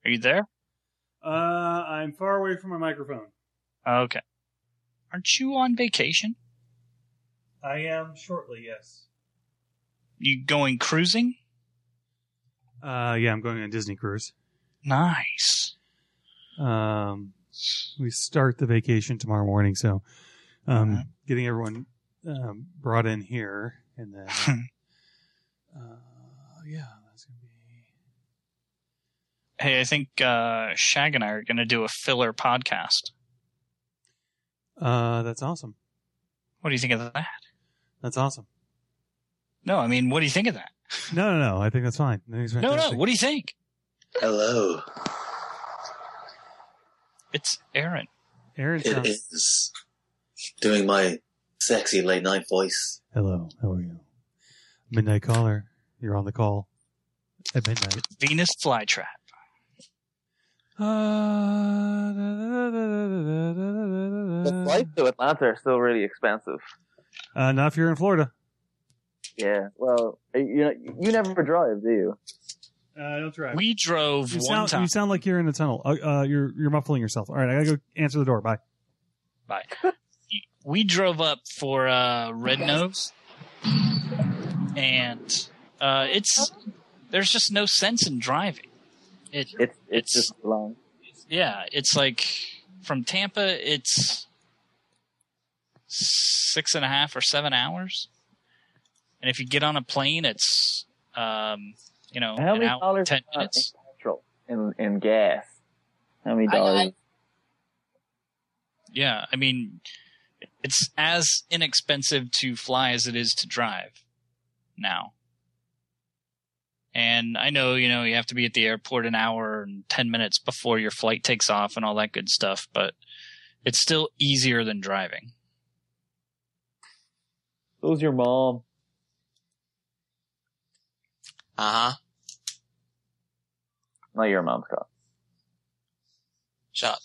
Are you there? I'm far away from my microphone. Okay. Aren't you on vacation? I am shortly, yes. You going cruising? Yeah, I'm going on a Disney cruise. Nice. We start the vacation tomorrow morning, so getting everyone brought in here, and then yeah, that's gonna be. Hey, I think Shag and I are going to do a filler podcast. That's awesome. What do you think of that? That's awesome. No, I mean, what do you think of that? No. I think that's fine. I think it's No. fantastic. What do you think? Hello. It's Aaron. Aaron It sounds... is doing my sexy late night voice. Hello, how are you? Midnight caller. You're on the call at midnight. Venus flytrap. The flights to Atlanta are still really expensive. Not if you're in Florida. Yeah, well, you never drive, do you? I don't drive. We drove one time. You sound like you're in a tunnel. You're muffling yourself. All right, I gotta go answer the door. Bye. Bye. We drove up for Red Nose, and there's just no sense in driving. It's just long. Yeah, it's like from Tampa, it's 6.5 or 7 hours, and if you get on a plane, it's How an many hour, dollars 10 minutes. in petrol in gas? How many dollars? Yeah, I mean, it's as inexpensive to fly as it is to drive now. And I know, you have to be at the airport an hour and 10 minutes before your flight takes off and all that good stuff, but it's still easier than driving. Who's your mom? Uh-huh. Not your mom, Scott. Shut up.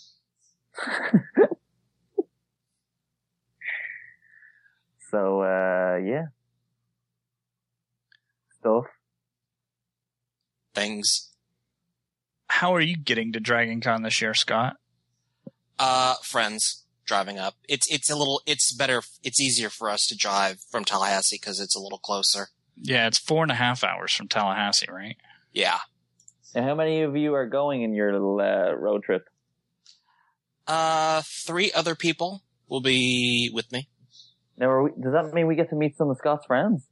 So, yeah. Stuff. Things. How are you getting to Dragon Con this year, Scott? Friends driving up. It's easier for us to drive from Tallahassee because it's a little closer. Yeah, it's 4.5 hours from Tallahassee, right? Yeah. And how many of you are going in your little road trip? 3 other people will be with me. Now, does that mean we get to meet some of Scott's friends?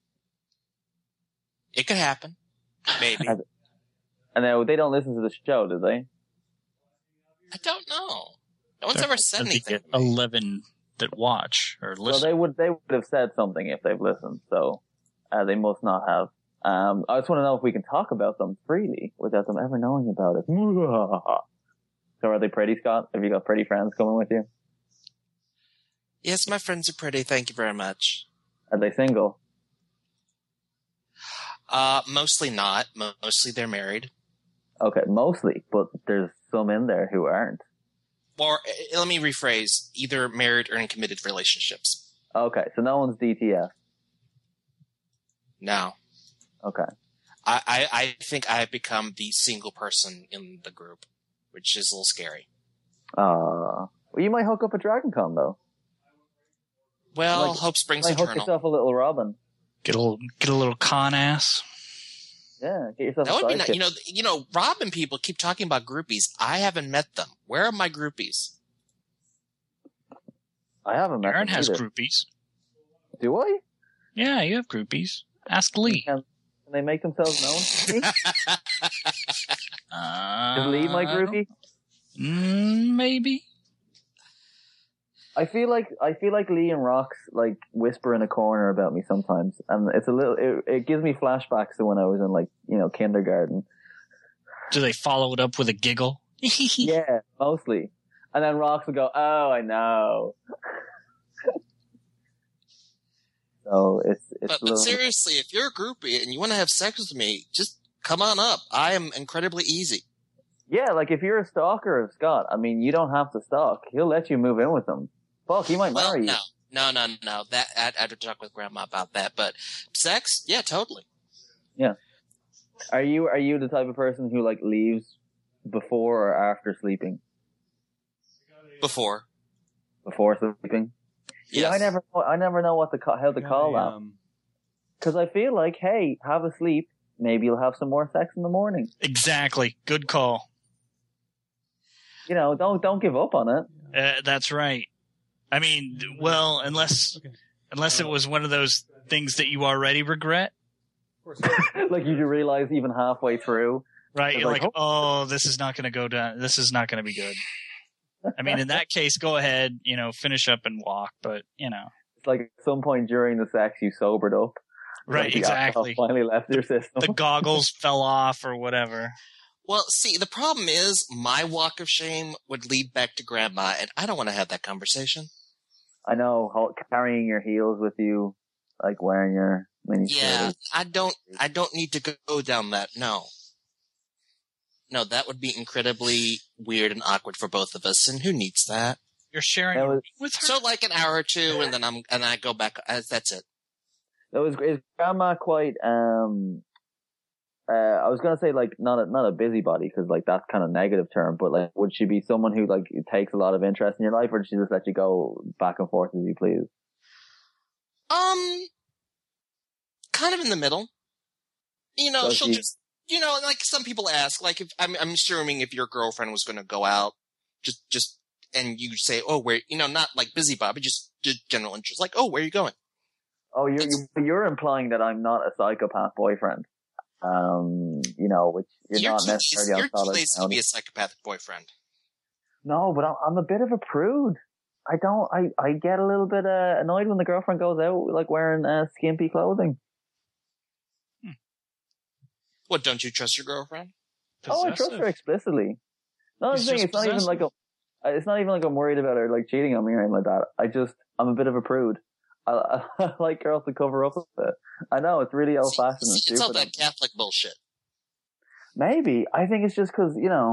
It could happen. Maybe. And now they don't listen to the show, do they? I don't know. No one's ever said I think anything. 11 that watch or listen. Well, they would have said something if they've listened, so they must not have. I just want to know if we can talk about them freely without them ever knowing about it. So are they pretty, Scott? Have you got pretty friends coming with you? Yes, my friends are pretty. Thank you very much. Are they single? Mostly not. Mostly they're married. Okay, mostly, but there's some in there who aren't. Or, let me rephrase, either married or in committed relationships. Okay, so no one's DTF. No. Okay. I think I've become the single person in the group, which is a little scary. Well, you might hook up at Dragon Con, though. Well, hope springs might eternal. hook yourself a little Robin. Get a little con ass. Yeah, get yourself That a would be sidekick. nice. Robin people keep talking about groupies. I haven't met them. Where are my groupies? I haven't met Aaron them has either. groupies. Do I? Yeah, you have groupies. Ask Lee. Can they make themselves known to me? Is Lee my groupie? Maybe. I feel like Lee and Rox like whisper in a corner about me sometimes, and it's a little. It gives me flashbacks to when I was in kindergarten. Do they follow it up with a giggle? Yeah, mostly. And then Rox will go, "Oh, I know." So it's But a little... seriously, if you're a groupie and you want to have sex with me, just come on up. I am incredibly easy. Yeah, like if you're a stalker of Scott, I mean, you don't have to stalk. He'll let you move in with him. Fuck, he might marry you. No. That I'd have to talk with Grandma about that. But sex, yeah, totally. Yeah. Are you the type of person who like leaves before or after sleeping? Before. Before sleeping? Yes. Yeah, I never know how to call that. Because I feel like, hey, have a sleep. Maybe you'll have some more sex in the morning. Exactly. Good call. You know, don't give up on it. That's right. I mean, well, unless it was one of those things that you already regret. Like you realize even halfway through. Right. You're like, oh, this is not going to go down. This is not going to be good. I mean, in that case, go ahead, finish up and walk. But, It's like at some point during the sex, you sobered up. Right, like the exactly. alcohol finally left your system. The goggles fell off or whatever. Well, see, the problem is my walk of shame would lead back to grandma, and I don't want to have that conversation. I know, carrying your heels with you, like wearing your mini Yeah, I don't need to go down that. No, that would be incredibly weird and awkward for both of us, and who needs that? You're sharing a room with her? So like an hour or two, and then I go back. That's it. Is grandma quite, I was gonna say like not a busybody, because like that's kind of negative term, but like would she be someone who like takes a lot of interest in your life, or does she just let you go back and forth as you please? Kind of in the middle. So she'll just, like some people ask, like if I'm assuming if your girlfriend was going to go out, just, and you say, oh, where, not like busybody, just general interest, like, oh, where are you going? Oh, you're implying that I'm not a psychopath boyfriend. Which you're not necessarily on You're solid too lazy to ground. be a psychopathic boyfriend. No, but I'm a bit of a prude. I get a little bit annoyed when the girlfriend goes out like wearing skimpy clothing. What, don't you trust your girlfriend? Oh, I trust her explicitly. No, I'm saying it's not even like I'm worried about her like cheating on me or anything like that. I'm a bit of a prude. I like girls to cover up a bit. I know it's really old fashioned and stupid. It's all that Catholic bullshit. Maybe. I think it's just because,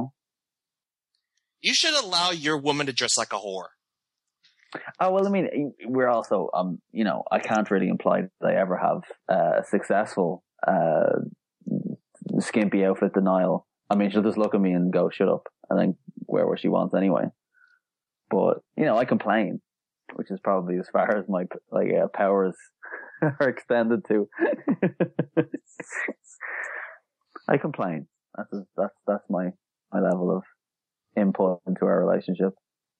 You should allow your woman to dress like a whore. Oh, well, I mean, we're also, I can't really imply that I ever have a successful skimpy outfit denial. I mean, she'll just look at me and go, shut up, and then wear what she wants anyway. But, I complain, which is probably as far as my, powers are extended to. I complain. That's my level of input into our relationship.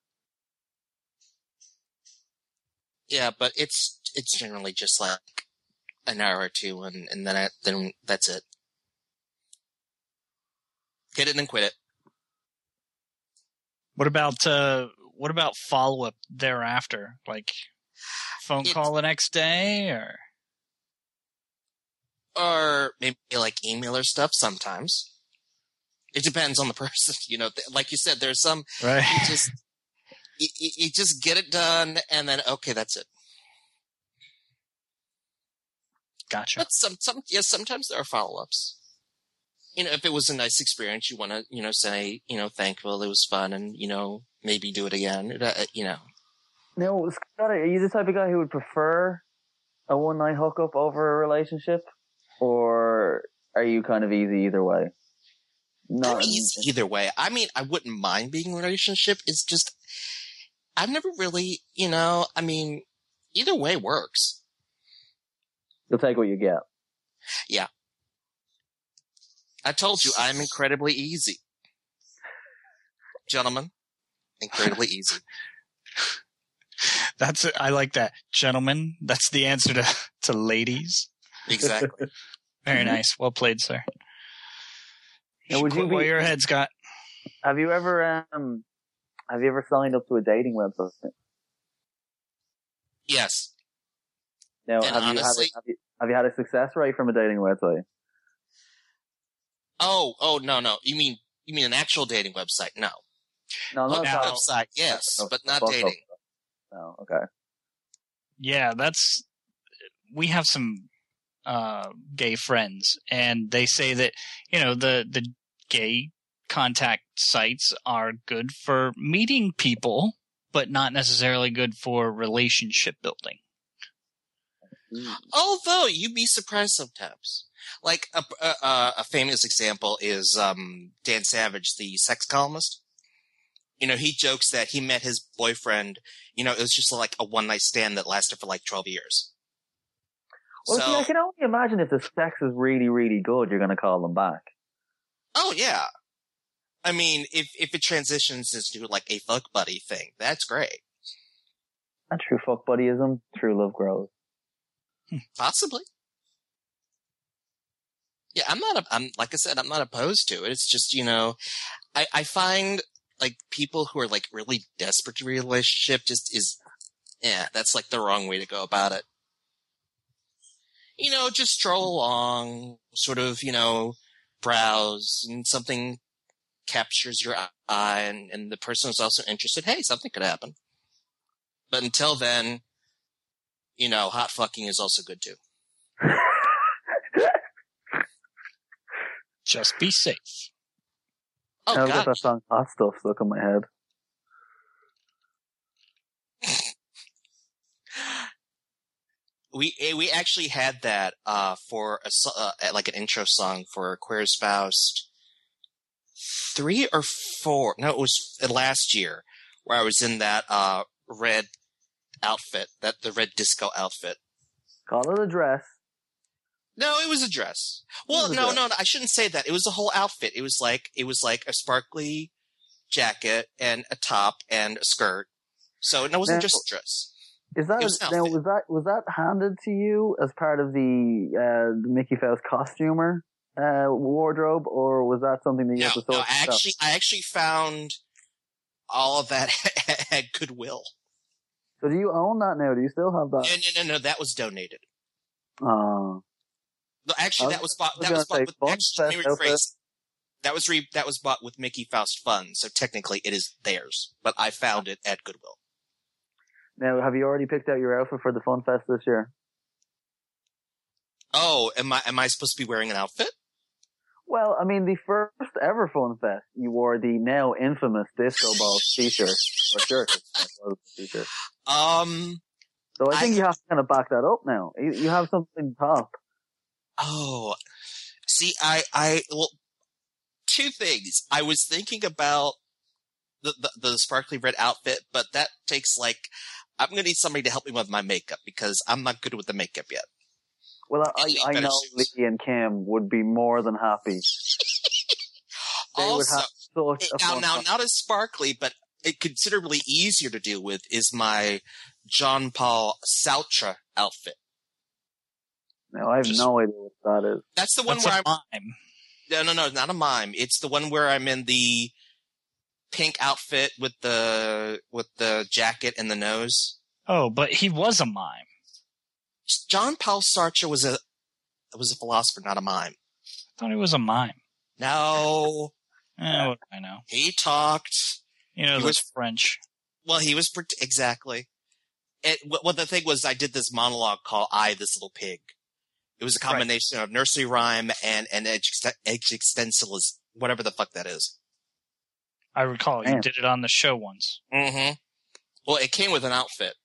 Yeah, but it's generally just like an hour or two, and then that's it. Get it and quit it. What about follow up thereafter? Like phone call the next day, or maybe like email or stuff. Sometimes it depends on the person. Like you said, there's some right. You just get it done, and then okay, that's it. Gotcha. But sometimes there are follow-ups. If it was a nice experience, you want to, say, thankful, it was fun, and, maybe do it again, Now, Scott, are you the type of guy who would prefer a one-night hookup over a relationship? Or are you kind of easy either way? I'm easy either way. I mean, I wouldn't mind being in a relationship. It's just, I've never really, either way works. You'll take what you get. Yeah. I told you, I'm incredibly easy. Gentlemen, incredibly easy. I like that. Gentlemen, that's the answer to ladies. Exactly. Very nice. Well played, sir. Now, would you your head, Scott? Have you ever signed up to a dating website? Yes. Now, and honestly, have you had a success rate from a dating website? Oh, no. You mean an actual dating website? No. No, not a website. Yes, but not dating. No, okay. Yeah, we have some gay friends, and they say that the gay contact sites are good for meeting people, but not necessarily good for relationship building. Although you'd be surprised sometimes. Like a famous example is Dan Savage, the sex columnist. You know, he jokes that he met his boyfriend. You know, it was just like a one night stand that lasted for like 12 years. Well, So, see, I can only imagine if the sex is really, really good, you're going to call them back. oh yeah. I mean, if it transitions into like a fuck buddy thing, that's great. And true fuck buddyism, true love grows. Possibly. Yeah, I'm like I said, I'm not opposed to it. It's just, you know, I find like people who are like really desperate to a relationship that's like the wrong way to go about it. You know, just stroll along, sort of, you know, browse, and something captures your eye, and the person is also interested. Hey, something could happen. But until then, you know, hot fucking is also good too. Just be safe. Oh, I've God. got that song Hot Stuff stuck in my head. We actually had that for like an intro song for Queer's Faust 3 or 4. No, it was last year where I was in that red outfit, the red disco outfit. Call it a dress. No, it was a dress. Well, no, I shouldn't say that. It was a whole outfit. It was like a sparkly jacket and a top and a skirt. So it wasn't just a dress. Is that was that handed to you as part of the Mickey Faust costumer wardrobe, or was that something that you had to sort? No, I actually found all of that at Goodwill. So do you own that now? Do you still have that? No, that was donated. Actually, that was bought. That was bought with. Actually, let me rephrase. That was bought with Mickey Faust funds, so technically it is theirs. But I found it at Goodwill. Now, have you already picked out your outfit for the Fun Fest this year? Oh, am I supposed to be wearing an outfit? Well, I mean, the first ever Fun Fest, you wore the now infamous Disco Ball t-shirt or shirt. T-shirt. So I think you have to kind of back that up now. You have something top. Oh, see, well, two things. I was thinking about the sparkly red outfit, but that takes like, I'm going to need somebody to help me with my makeup because I'm not good with the makeup yet. Well, I know Lee and Kim would be more than happy. They also, would have such a fun now, not as sparkly, but considerably easier to deal with is my John Paul Sartre outfit. Now, I have no idea what that is. That's the one where I'm... mime. No, not a mime. It's the one where I'm in the pink outfit with the jacket and the nose. Oh, but he was a mime. John Paul Sartre was a philosopher, not a mime. I thought he was a mime. No. What do I know? He talked. You know, he was French. Well, he was exactly. Well, the thing was, I did this monologue called "I, This Little Pig." It was a combination of nursery rhyme and existentialist, whatever the fuck that is. I recall you did it on the show once. Mm-hmm. Well, it came with an outfit.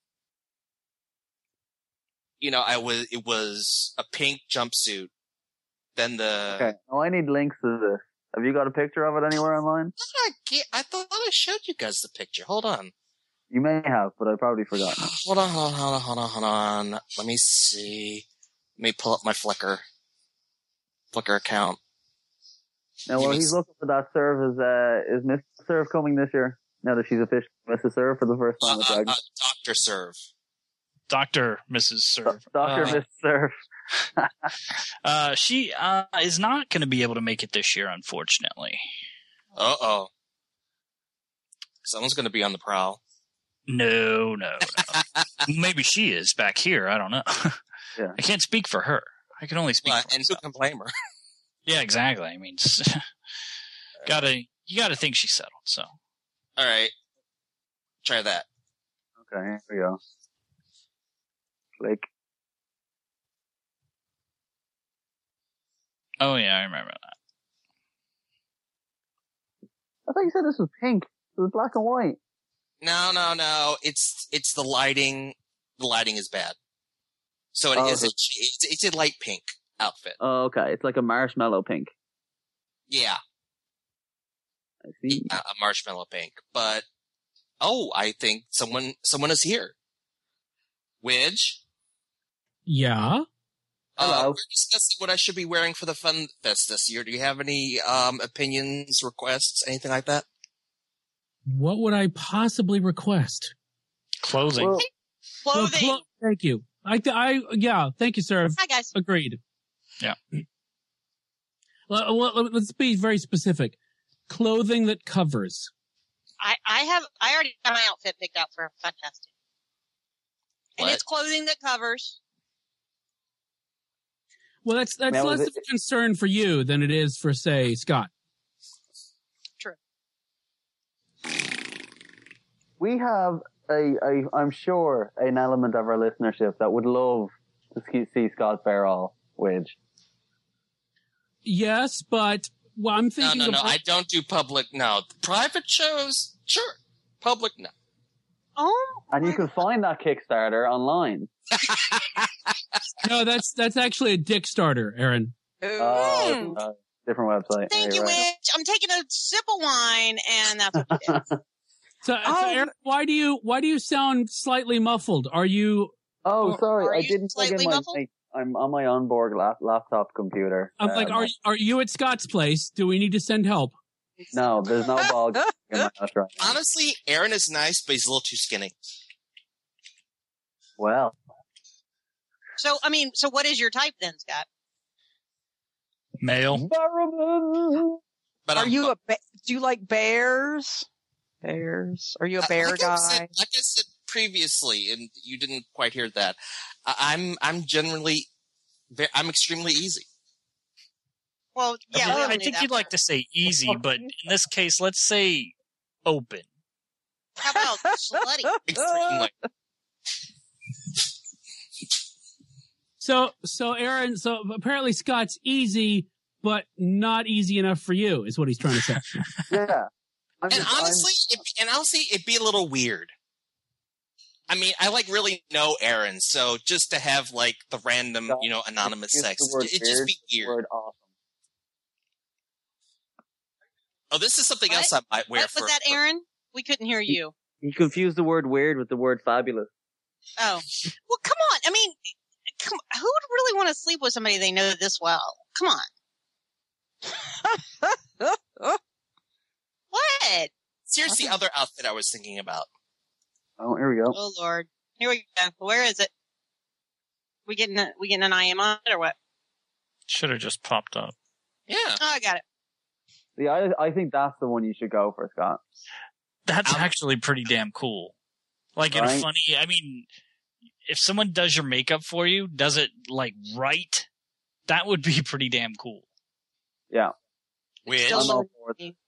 You know, it was a pink jumpsuit. Then Okay. Oh, I need links to this. Have you got a picture of it anywhere online? I thought I showed you guys the picture. Hold on. You may have, but I probably forgot. Hold on. Let me see. Let me pull up my Flickr account. Now, while he's looking for that serve, is Miss Serve coming this year? Now that she's officially Mrs. Serve for the first time with Dragon? Dr. Serve. Dr. Mrs. Serve. Dr. Mrs. Serve. She is not going to be able to make it this year, unfortunately. Uh-oh. Someone's going to be on the prowl. No. Maybe she is back here. I don't know. Yeah. I can't speak for her. I can only speak for and who can blame her? Yeah, exactly. I mean, you gotta think she's settled, so. All right. Try that. Okay, here we go. Click. Oh, yeah, I remember that. I thought you said this was pink. It was black and white. No. It's the lighting. The lighting is bad. So it's a light pink outfit. Oh, okay. It's like a marshmallow pink. Yeah. I see. A marshmallow pink. But, I think someone is here. Widge? Yeah? Hello. We're discussing what I should be wearing for the Fun Fest this year. Do you have any opinions, requests, anything like that? What would I possibly request? Clothing. Well, Clothing. Thank you. Yeah, thank you, sir. Hi, guys. Agreed. Yeah. Well, let's be very specific. Clothing that covers. I already got my outfit picked out for Fun Fest. And What? it's clothing that covers. Well, that's Now, less of a concern for you than it is for, say, Scott. True. we have I'm sure, an element of our listenership that would love to see Scott Barrall, Widge. Yes, but I'm thinking No. about... I don't do public, no. Private shows, sure. Public, no. Oh, And you can find that Kickstarter online. No, that's actually a dick starter, Aaron. Different website. thank you, Right. Witch. I'm taking a sip of wine, and that's what you did. So Aaron, why do you sound slightly muffled? Are you... Oh, Are sorry, I you didn't plug in slightly my muffled? mic. I'm on my onboard laptop computer. I'm like, are you at Scott's place? Do we need to send help? No, there's no bog in my house right now. Honestly, Aaron is nice, but he's a little too skinny. Well, So what is your type then, Scott? Male. Barrowman! But Are you do you like bears? Bears? Are you a bear guy? like I said previously, and you didn't quite hear that. I'm generally, I'm extremely easy. Well, yeah, we all I knew think that you'd like to say easy, but in this case, let's say open. How about slutty? Extremely. So Aaron, so apparently Scott's easy, but not easy enough for you, is what he's trying to say. Yeah. And honestly, it'd be a little weird. I mean, I really know Aaron, so just to have the random, anonymous sex, it'd just be weird. Word awesome. Oh, this is something What? else I might wear What was that, Aaron? We couldn't hear you. You confused the word weird with the word fabulous. Oh. Well, come on. I mean, who would really want to sleep with somebody they know this well? Come on. What? Here's the other outfit I was thinking about. Oh, here we go. Oh, Lord. Here we go. Where is it? We getting an IM on it or what? Should have just popped up. Yeah. Oh, I got it. See, I think that's the one you should go for, Scott. That's actually pretty damn cool. In a Right. funny, I mean, if someone does your makeup for you, does it right, that would be pretty damn cool. Yeah. Which, Still I'm all for it.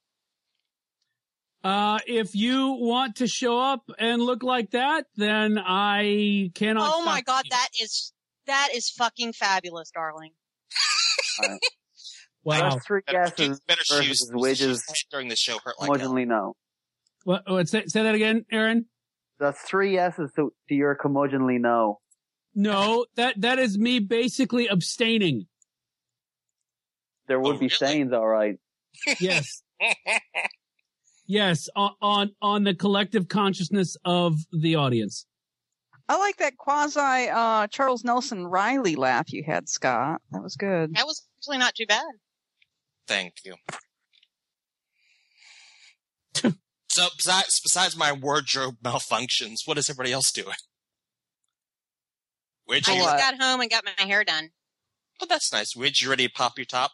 If you want to show up and look like that, then I cannot. Oh my stop God, you. that is fucking fabulous, darling. Wow. That's three guesses better shoes versus Widge's during the show hurt like hell. curmudgeonly no. What? Say that again, Aaron. That's three yeses to your curmudgeonly no. No, that is me basically abstaining. There would Oh, be really? stains, all right. Yes. Yes, on the collective consciousness of the audience. I like that quasi Charles Nelson Riley laugh you had, Scott. That was good. That was actually not too bad. Thank you. So besides my wardrobe malfunctions, what is everybody else doing? I just got home and got my hair done. Oh, that's nice. Widge, you ready to pop your top?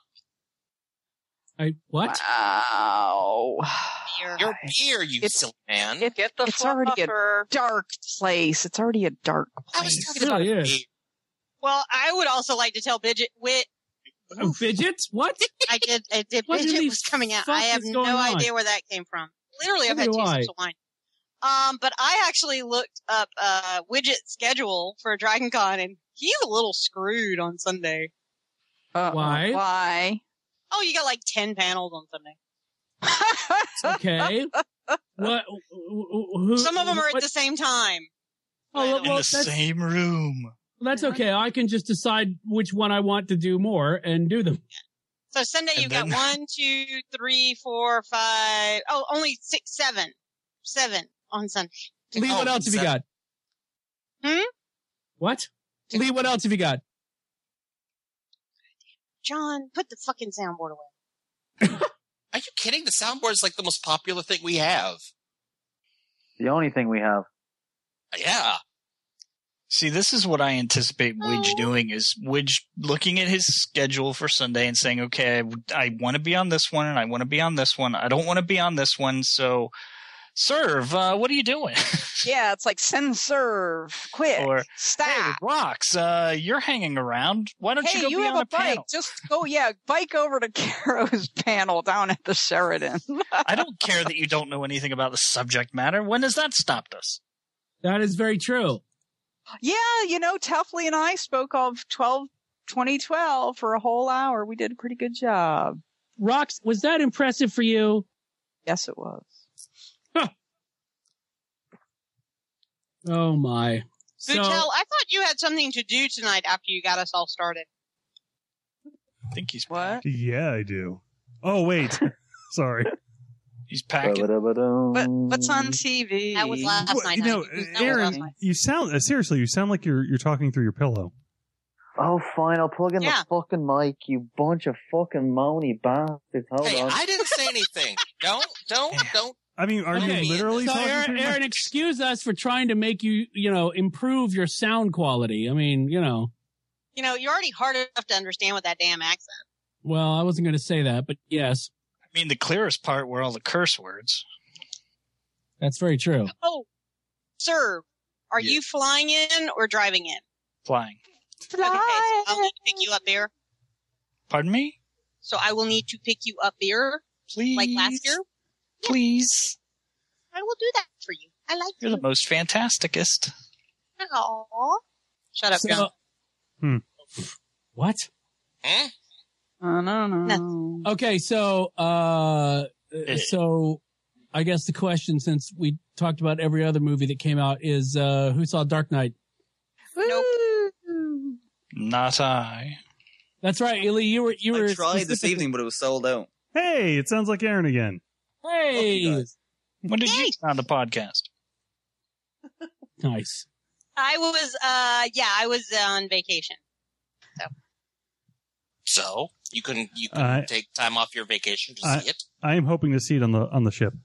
What? Wow. Your beer, you silly man. Get the it's already a dark place. It's already a dark place. I was talking about beer. Well, I would also like to tell Bidget Fidget? What? I did. What in Bidget the was coming out. fuck I have is no going on? idea where that came from. Literally, I've had Neither two do I. sips of wine. But I actually looked up Widget's schedule for Dragon Con, and he's a little screwed on Sunday. Why? Why? Oh, you got 10 panels on Sunday. Okay. What? Who, Some of them are at what- the same time. Oh, In the same room. That's okay. I can just decide which one I want to do more and do them. So Sunday you got 1, 2, 3, 4, 5. Oh, only 6, 7. 7 on Sunday. Lee, what else have you got? What? Lee, what else have you got? John, put the fucking soundboard away. Are you kidding? The soundboard is like the most popular thing we have. The only thing we have. Yeah. See, this is what I anticipate Widge doing, is Widge looking at his schedule for Sunday and saying, okay, I want to be on this one and I want to be on this one. I don't want to be on this one, so serve, what are you doing? Yeah, it's like send serve, quick, Or, stop. hey, Rocks, you're hanging around. Why don't you Hey, go you be have on a a bike. panel? Just go, bike over to Caro's panel down at the Sheridan. I don't care that you don't know anything about the subject matter. When has that stopped us? That is very true. Yeah, Tefley and I spoke of 2012 for a whole hour. We did a pretty good job. Rox, was that impressive for you? Yes, it was. Huh. Oh, my. Bootel, I thought you had something to do tonight after you got us all started. I think he's What? Yeah, I do. Oh, wait. Sorry. He's packing. But what's on TV? That was last night. You know, That was last Aaron, night. you sound like you're talking through your pillow. Oh, fine. I'll plug in Yeah. the fucking mic, you bunch of fucking moany bastards. Hold Hey, on. I didn't say anything. Don't. I mean, are Okay, you literally so talking through your Aaron, mic? excuse us for trying to make you, improve your sound quality. I mean, You're already hard enough to understand with that damn accent. well, I wasn't going to say that, but yes, I mean, the clearest part were all the curse words. that's very true. Oh, sir, are you flying in or driving in? Flying. Okay, so I'll need to pick you up here. Pardon me? So I will need to pick you up here, Please. like last year. Please. I will do that for you. I like You're you. the most fantasticest. Aww. Shut up, So- John. What? Hmm? No. Okay, so I guess the question, since we talked about every other movie that came out, is who saw Dark Knight? Nope. Not I. That's right, Ely. You were. I tried this specifically- evening, but it was sold out. Hey, it sounds like Aaron again. Hey, When did you Yay. on the podcast? nice. I was on vacation. So you couldn't I- take time off your vacation to I- see it. I am hoping to see it on the ship.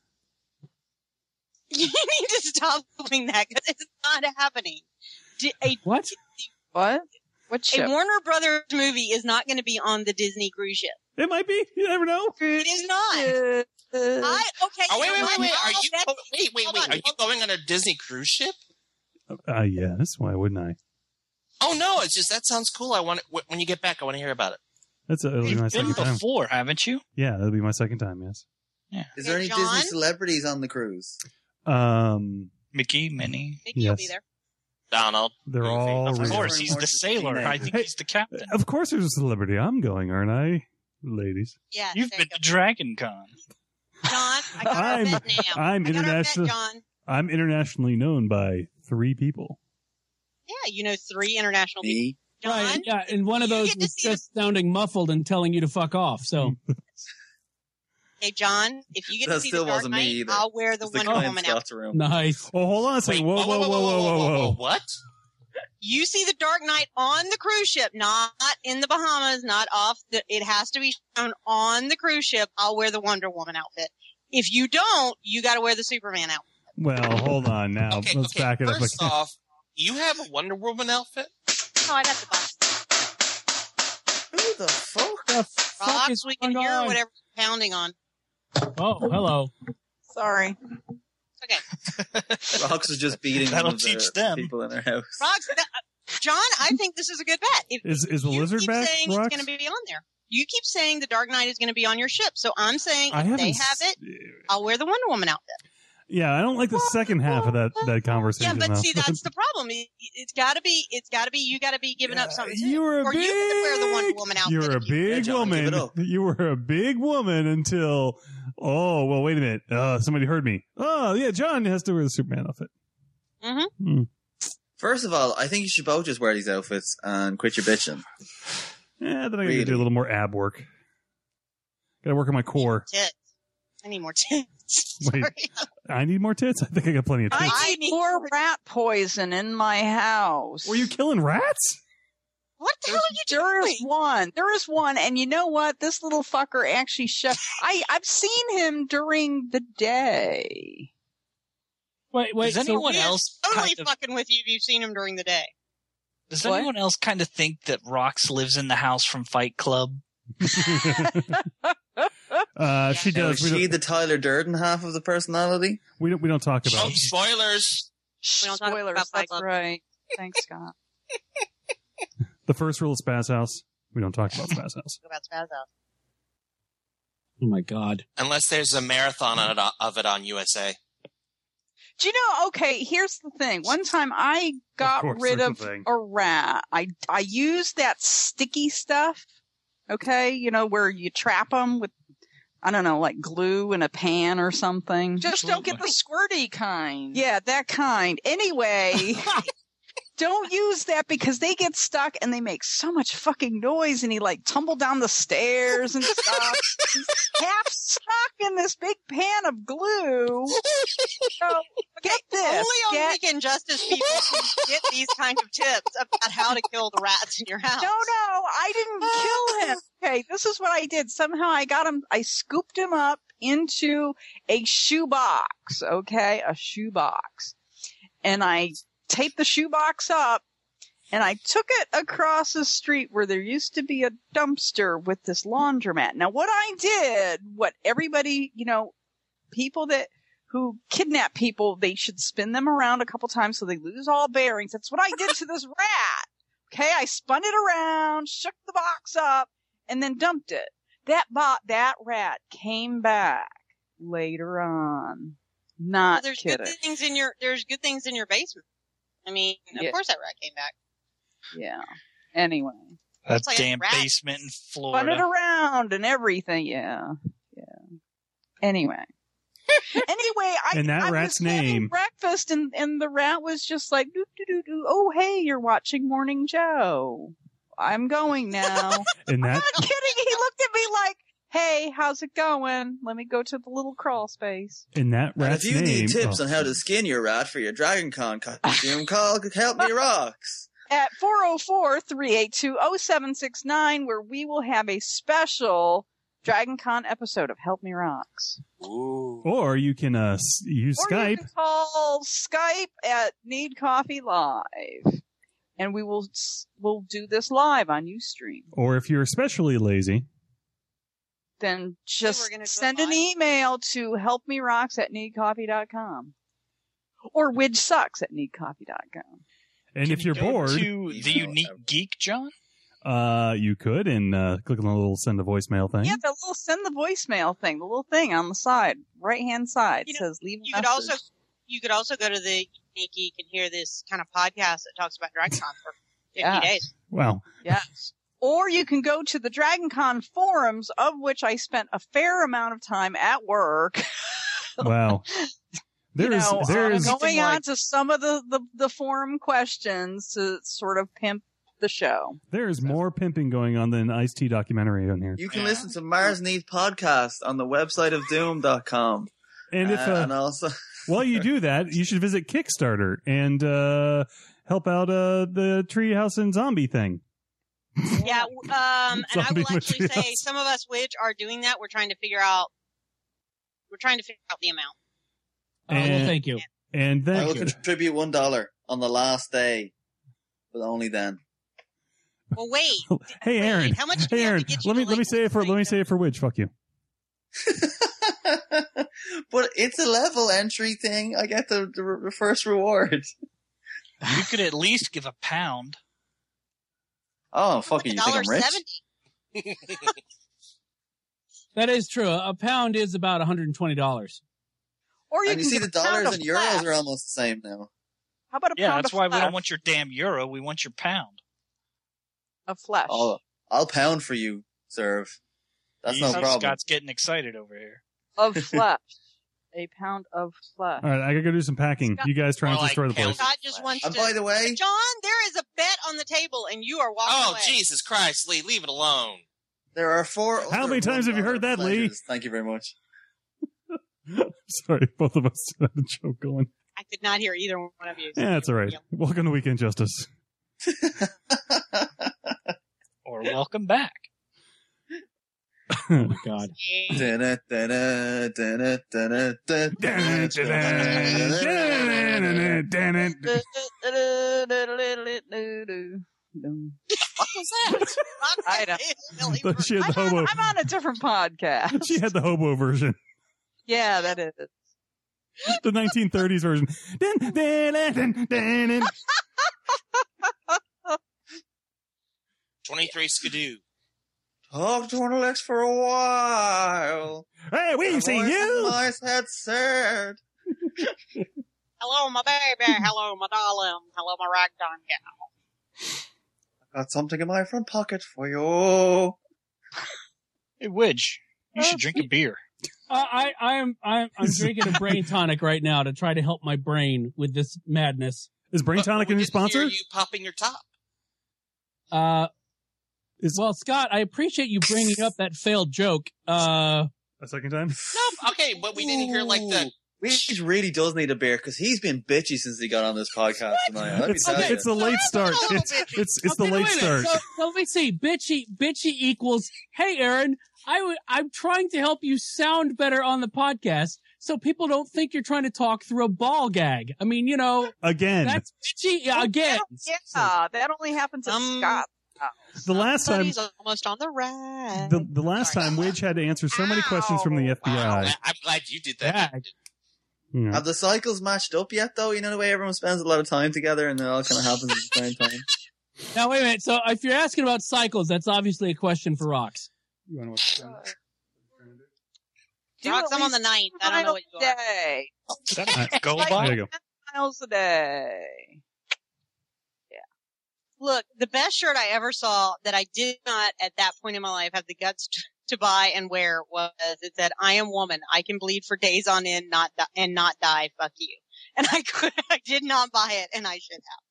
You need to stop doing that because it's not happening. What? What? What A ship? Warner Brothers movie is not going to be on the Disney cruise ship. It might be. You never know. It is not. Okay. Oh wait! Hold on, Are you going on a Disney cruise ship? Yes. Why wouldn't I? Oh no! It's just that sounds cool. I want it, when you get back. I want to hear about it. It'll be my You've been second time. before, haven't you? Yeah, that'll be my second time. Yes. Is there any John? Disney celebrities on the cruise? Mickey, Minnie. Mickey will be Yes. there. Donald. They're Goofy. all Of real. course, he's the sailor. I think Hey, he's the captain. Of course, there's a celebrity. I'm going, aren't I, ladies? Yeah. You've there been you to Dragon Con. go. John, I got our I'm- vet now. I'm I got our vet, international. John. I'm internationally known by 3 people. Yeah, you know 3 international people. Me? John, Right, yeah, and one of you those get to was see just sounding muffled and telling you to fuck off. So hey John, if you get to That see still the Dark wasn't me Knight, either. I'll wear the It's the Wonder client Woman outfit. Scott's room. nice. Oh, hold on a second. Wait, Whoa. What? You see the Dark Knight on the cruise ship, not in the Bahamas, not off. It has to be shown on the cruise ship. I'll wear the Wonder Woman outfit. If you don't, you got to wear the Superman outfit. Well, hold on now. Okay, Let's back it up First again. off, you have a Wonder Woman outfit? Oh, I'd have to buy. Who the fuck? The fuck Rocks, is we can going hear on? whatever's pounding on. Oh, hello. Sorry. Okay. Rox is just beating That'll one of teach the them. people in their house. Rocks, John, I think this is a good bet. If Is the you lizard keep back, saying Rox? it's going to be on there. You keep saying the Dark Knight is going to be on your ship. So I'm saying I if haven't they have it, I'll wear the Wonder Woman outfit. Yeah, I don't like the second half of that Yeah, conversation. but though. see, that's the problem. It's got to be. You got to be giving up something. Too. You were a or big. you could wear the Wonder Woman outfit. You were a if you- big Yeah, John, give it woman. up. You were a big woman until. Oh well, wait a minute. Somebody heard me. Oh yeah, John has to wear the Superman outfit. Mhm. First of all, I think you should both just wear these outfits and quit your bitching. Yeah, then I Really? gotta do a little more ab work. Gotta work on my core. Tits. I need more tits. Wait, Sorry. I need more tits? I think I got plenty of tits. I need more rat poison in my house. Were you killing rats? What the hell are you There doing? is one. There is one, and you know what? This little fucker actually I've seen him during the day. Wait. Does So anyone He is else totally kind of, fucking with you if you've seen him during the day. does What? anyone else kind of think that Rox lives in the house from Fight Club? She Now, does. is she the Tyler Durden half of the personality? We don't talk about. Oh, spoilers. We don't talk Spoilers, about Fight that's Club. right. Thanks, Scott. The first rule of Spaz House: we don't talk about Spaz House. Talk about Spaz House. Oh my God. Unless there's a marathon of it on USA. Do you know, okay, here's the thing. One time I got course, rid there's of a thing. a rat. I used that sticky stuff, okay, you know, where you trap them with, I don't know, like glue in a pan or something. Just don't get the squirty kind. Yeah, that kind. Anyway, don't use that because they get stuck and they make so much fucking noise, and he like tumbled down the stairs and stuff. He's half stuck in this big pan of glue. So get this. Only on Get- Weekend Justice people can get these kinds of tips about how to kill the rats in your house. No, I didn't kill him. Okay, this is what I did. Somehow I got him, I scooped him up into a shoebox, okay? A shoebox. And I taped the shoebox up, and I took it across the street where there used to be a dumpster with this laundromat. Now, what I did, what everybody, you know, people who kidnap people, they should spin them around a couple times so they lose all bearings. That's what I did to this rat. Okay, I spun it around, shook the box up, and then dumped it. That rat came back later on. Not Well, there's kidding. good things in your basement. I mean, of Yeah. course that rat came back. Yeah. Anyway. That Looks like a damn rat. basement in Spun it Florida. around and everything. Yeah. Anyway. And that I rat's was having name- breakfast, and the rat was just like, doo, doo, doo, doo. Oh, hey, you're watching Morning Joe. I'm going now. And I'm that not kidding. He looked at me like, hey, how's it going? Let me go to the little crawl space. and that And rat's if you name. need tips oh, on how to skin your rat for your Dragon Con costume, call Help Me Rocks. At 404-382-0769, where we will have a special Dragon Con episode of Help Me Rocks. Ooh. Or you can use Or Skype. you can call Skype at Need Coffee Live. And we'll do this live on Ustream. Or if you're especially lazy, Then we're just gonna do it send an live? email to helpmerocks@needcoffee.com. Or widgesucks@needcoffee.com. and Can if you you're go bored, to the Unique Geek, John? you could and click on the little send a voicemail thing. Yeah, the little send the voicemail thing, the little thing on the side, right-hand side, You know, says leave a You message. could also go to the Unique Geek and hear this kind of podcast that talks about Dragon Con for 50 Yeah. days. Wow. Yes. Or you can go to the DragonCon forums, of which I spent a fair amount of time at work. Wow. There's Going on to some of the forum questions to sort of pimp the show. there's more pimping going on than Ice-T documentary on here. You can listen to Mars Needs podcast on the website of Doom.com. And if and also, while you do that, you should visit Kickstarter and help out the Treehouse and Zombie thing. Yeah, and I Zombie will actually say materials. some of us which are doing that. We're trying to figure out the amount. Well, And- thank you. And I will then contribute $1 on the last day, but only then. Well, wait. hey Aaron, How much do hey we have Aaron, to get you let to, me say it for Widge. Fuck you. But it's a level entry thing. I get the first reward. You could at least give £1. Oh, fuck it. You think I'm rich? $1.70. That is true. A pound is about $120. Or you And you can see get the a pound dollars of and euros flesh. are almost the same now. How about a Yeah, pound that's of why we flesh? don't want your damn euro. We want your pound. Of flesh. I'll pound for you, Serve. That's You no see problem. Scott's getting excited over here. Of flesh. a pound of flesh. All right, I gotta go do some packing. You guys try and More like destroy the place. Scott just wants And to. by the way, John, there is a bet on the table, and you are walking Oh, away. Jesus Christ, Lee, leave it alone. there are 4 How other many times have you heard that, Lee? pleasures. Thank you very much. Sorry, both of us had a joke going. I could not hear either one of you. Yeah, that's all right. Welcome to Weekend Justice. Or welcome back. Oh my god. What was that? I don't- She had the hobo. I'm on a different podcast. She had the hobo version, Yeah, that is. the 1930s version. 23 Skidoo. Talk to one Alex for a while. Hey, we The see voice in you. my head said, Hello, my baby. Hello, my darling. Hello, my ragdoll gal. I got something in my front pocket for you. Hey, Widge, you should drink a beer. I'm drinking a brain tonic right now to try to help my brain with this madness. Is Brain Tonic a new sponsor? You popping your top. Well, Scott, I appreciate you bringing up that failed joke. A second time? No, okay, but we didn't hear like the. Weege really does need a beer because he's been bitchy since he got on this podcast tonight. It's a late start. It's the Okay, late wait a start. minute. So let me see. Bitchy equals, hey, Aaron, I'm trying to help you sound better on the podcast so people don't think you're trying to talk through a ball gag. I mean, Again, that's bitchy again. Yeah, that only happens at Scott. the last time. Somebody's almost on the rag. The last time, Widge had to answer so many questions from the FBI. Wow, I'm glad you did that. Yeah. Have the cycles matched up yet, though? You know the way everyone spends a lot of time together and it all kind of happens at the same time? Now, wait a minute. So if you're asking about cycles, that's obviously a question for Rocks. You wanna watch Rocks, I'm on the 9th. I don't know what you are. Day. Is that a go Like by? There you go. 10 miles a day. Look, the best shirt I ever saw that I did not at that point in my life have the guts to buy and wear was, it said, "I am woman. I can bleed for days on end, not die. Fuck you." And I did not buy it, and I should have.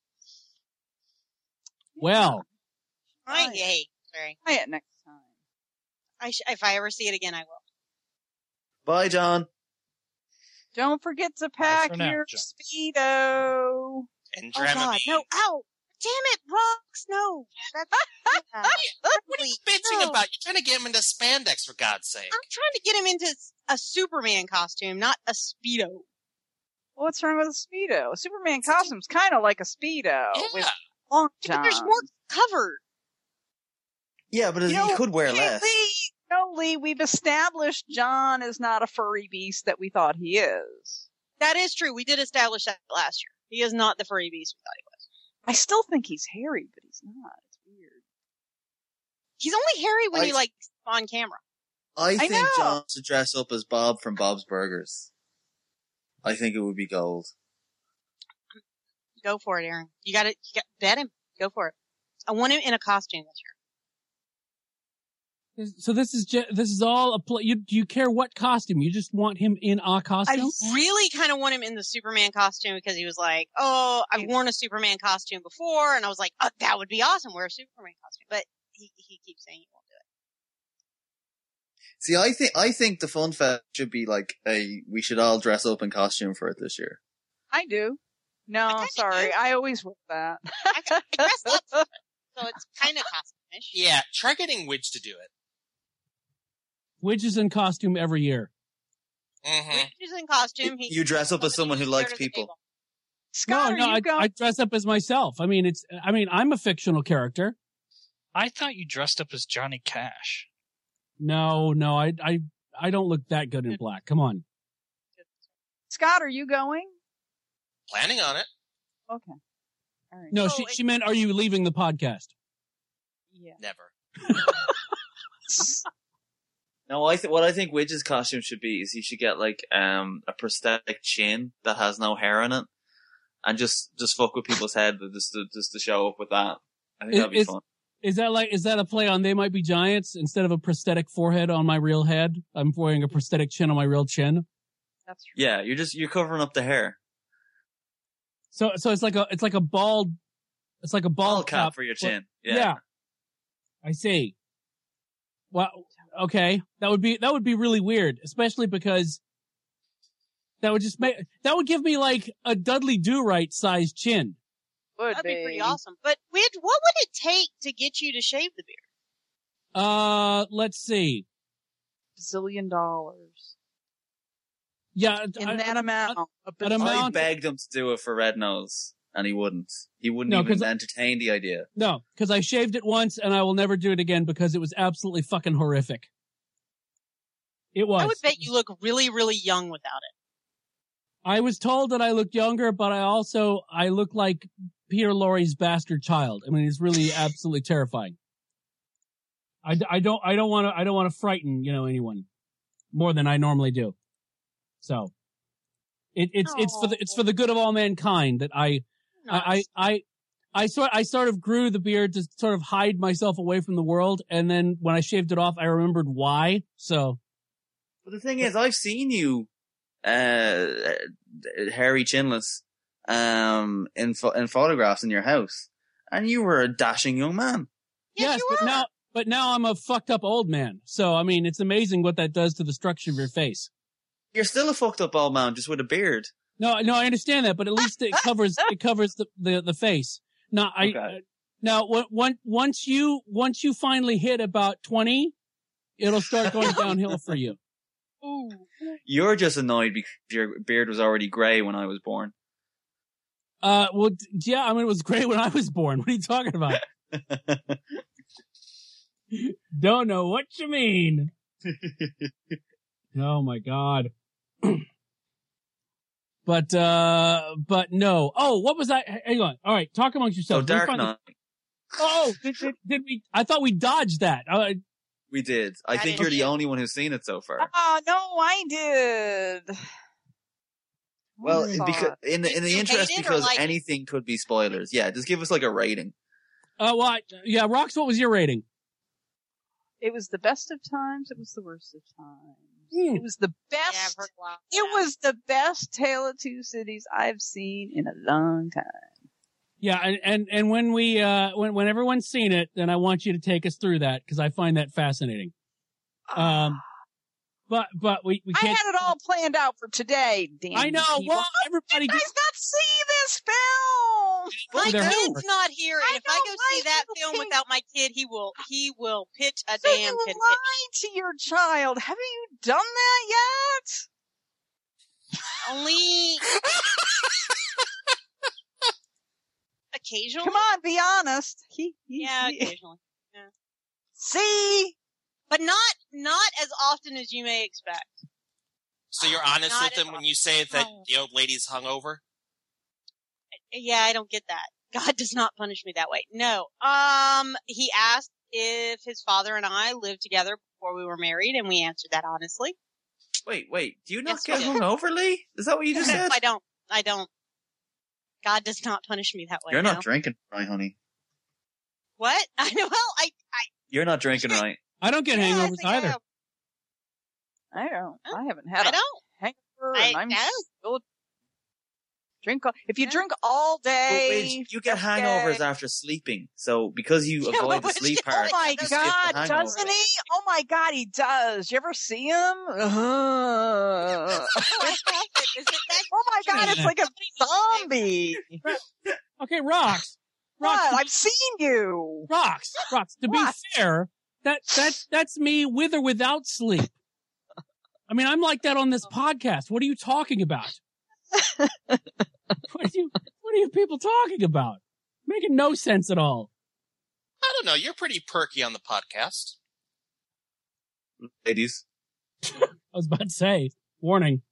Well, Yay. Sorry. Try it next time. If I ever see it again, I will. Bye, John. Don't forget to pack for now, your John. Speedo. And Oh God, no! Ow! Damn it, Rocks! No, that's What are you bitching about? You're trying to get him into spandex, for God's sake. I'm trying to get him into a Superman costume, not a Speedo. What's wrong with a Speedo? A Superman costume's kind of like a Speedo with Yeah. long But there's johns. more covered. Yeah, but You know, he could wear Hey, less. Lee, we've established John is not a furry beast that we thought he is. That is true. We did establish that last year. He is not the furry beast we thought he was. I still think he's hairy, but he's not. It's weird. He's only hairy when I- he on camera. I think know. John should dress up as Bob from Bob's Burgers. I think it would be gold. Go for it, Aaron. You got bet him. Go for it. I want him in a costume this year. so this is all a play. Do you care what costume? You just want him in a costume? I really kind of want him in the Superman costume because he was like, "Oh, I've worn a Superman costume before," and I was like, "Oh, that would be awesome. Wear a Superman costume." But he keeps saying he won't do it. See, I think the Fun Fest should be like we should all dress up in costume for it this year. I do. No, kinda sorry. do. I always wear that. I guess that's so it's kind of costume-ish. Yeah, try getting Widge to do it. Widge is in costume every year. Mm-hmm. He's in costume. You dress up as someone who likes people. Scott, no, are you going? I dress up as myself. I mean, I'm a fictional character. I thought you dressed up as Johnny Cash. No, I don't look that good in black. Come on. Scott, are you going? Planning on it. Okay. All right. No, So she meant, are you leaving the podcast? Yeah. Never. No, what I think Widge's costume should be is he should get like a prosthetic chin that has no hair in it, and just fuck with people's head just to show up with that. I think that'd be fun. Is that a play on They Might Be Giants? Instead of a prosthetic forehead on my real head, I'm wearing a prosthetic chin on my real chin. That's true. Yeah, you're covering up the hair. So it's like a bald Ball cap for your chin. Yeah. I see. Well, okay. That would be really weird, especially because that would give me like a Dudley Do-Right sized chin. That'd be pretty awesome. But what would it take to get you to shave the beard? Let's see. $1 zillion. Yeah. In that amount. I begged him to do it for Red Nose, and he wouldn't. He wouldn't even entertain the idea. No, because I shaved it once, and I will never do it again because it was absolutely fucking horrific. It was. I would bet you look really, really young without it. I was told that I looked younger, but I look like Peter Lorre's bastard child. I mean, it's really absolutely terrifying. I don't want to frighten, anyone more than I normally do. So it's for the good of all mankind that I sort of grew the beard to sort of hide myself away from the world. And then when I shaved it off, I remembered why. So. But the thing is, I've seen you, hairy chinless, in photographs in your house, and you were a dashing young man. Yes, but now I'm a fucked up old man. So, I mean, it's amazing what that does to the structure of your face. You're still a fucked up old man, just with a beard. No, I understand that, but at least it covers the face. Now, once you finally hit about 20, it'll start going downhill for you. Ooh. You're just annoyed because your beard was already grey when I was born. Well, yeah, I mean, it was grey when I was born. What are you talking about? Don't know what you mean. Oh my God. But no. Oh, what was that? Hang on. All right. Talk amongst yourselves. Dark Knight. Oh, did we? I thought we dodged that. We did. I think you're the only one who's seen it so far. No, I did. Well, because in the interest, because anything could be spoilers. Yeah, just give us like a rating. Yeah, Rox, what was your rating? It was the best of times. It was the worst of times. It was the best. Yeah, I've heard a lot. It was the best Tale of Two Cities I've seen in a long time. Yeah, and when we when everyone's seen it, then I want you to take us through that because I find that fascinating. But we can't. I had it all planned out for today, damn. I know. People. Well, everybody. You guys not see this film? My kid's not here, and if I go see that film without my kid, he will pitch a damn you fit. lied to your child. Haven't you done that yet? Only occasionally. Come on, be honest. Yeah, occasionally. Yeah. See? But not as often as you may expect. So you're honest with him when you say that the old lady's hungover? Yeah, I don't get that. God does not punish me that way. No. He asked if his father and I lived together before we were married, and we answered that honestly. Wait. Do you not get hungover, Lee? Is that what you just said? I don't. God does not punish me that way. You're not drinking right, honey. What? I know. Well, You're not drinking right. I don't get hangovers either. I don't. I haven't had a hangover, and I'm still drink. If you drink all day, you get hangovers after sleeping. So because you avoid the sleep part. Oh my God, doesn't he? Oh my God, he does. You ever see him? Oh my God, it's like a zombie. Okay, Rox. What? I've seen you. Rox. To be fair, that's me with or without sleep. I mean, I'm like that on this podcast. What are you talking about? What are you people talking about? Making no sense at all. I don't know. You're pretty perky on the podcast. Ladies. I was about to say, warning.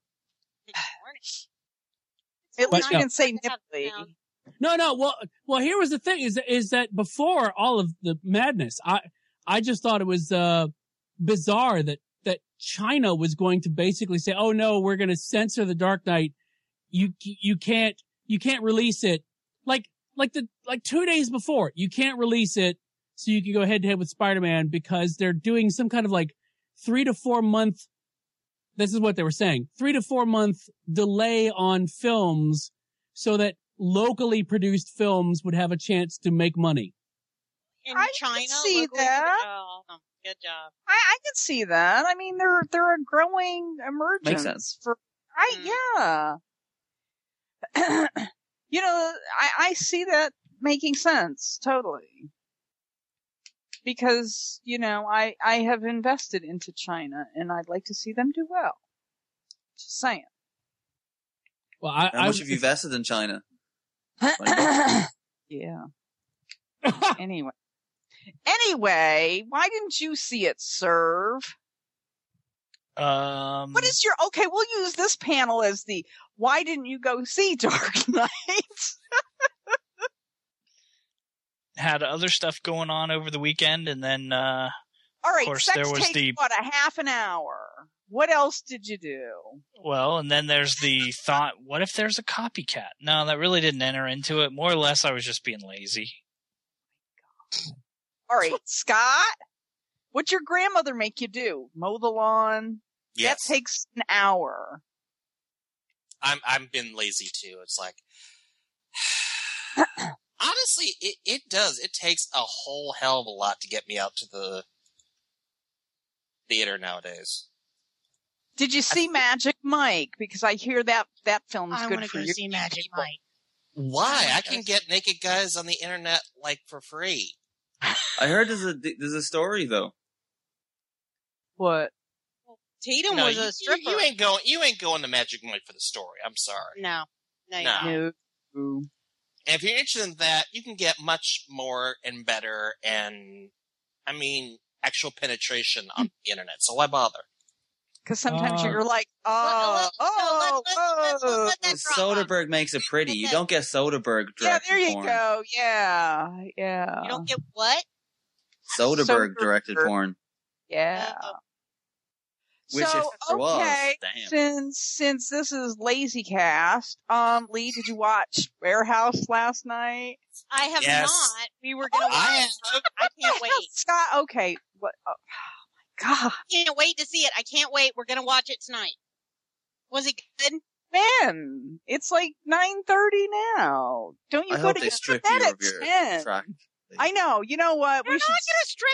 At least we didn't say nipply. No. Well, here was the thing is that before all of the madness, I just thought it was, bizarre that China was going to basically say, oh no, we're going to censor The Dark Knight. You can't release it. Like 2 days before, you can't release it so you can go head to head with Spider-Man because they're doing some kind of 3 to 4 month, this is what they were saying. 3 to 4 month delay on films so that locally produced films would have a chance to make money. In I China, can see locally- that. Oh, good job. I can see that. I mean, they're a growing emergence. Makes sense. Yeah. You know, I see that making sense totally. Because, you know, I have invested into China and I'd like to see them do well. Just saying. Well, How much have you invested in China? Yeah. Anyway, why didn't you see it, Serve? What is your, okay, we'll use this panel as the, why didn't you go see Dark Knight? Had other stuff going on over the weekend, and then, All right, of course, sex there was takes, the, what, a half an hour? What else did you do? well, and then there's the thought, what if there's a copycat? No, that really didn't enter into it. More or less, I was just being lazy. All right, Scott, what'd your grandmother make you do? Mow the lawn? Yes. That takes an hour. I've been lazy too. It's like, honestly, it does. It takes a whole hell of a lot to get me out to the theater nowadays. Did you see Magic Mike? Because I hear that film's I good want to for go you. see Magic Mike. Why? I can get naked guys on the internet like for free. I heard there's a story though. What? Tatum No, was you, a stripper. you ain't going to Magic Mike for the story. I'm sorry. No. No. No. And if you're interested in that, you can get much more and better and, I mean, actual penetration on the internet. So why bother? Because sometimes you're like, Let that drop on. Soderbergh makes it pretty. You don't get Soderbergh directed yeah, there you porn. go. Yeah. You don't get what? Soderbergh directed porn. Yeah. Which so, if there was, okay, damn. since this is Lazy Cast, Lee, did you watch Warehouse last night? I have Yes. not. We were going to watch it. I can't wait. Scott, okay. What? Oh, my God. I can't wait to see it. I can't wait. We're going to watch it tonight. Was it good? Man, it's like 9:30 now. Don't you I go hope to they strip bed you at of your 10? track. I know. You know what? They're not going to strip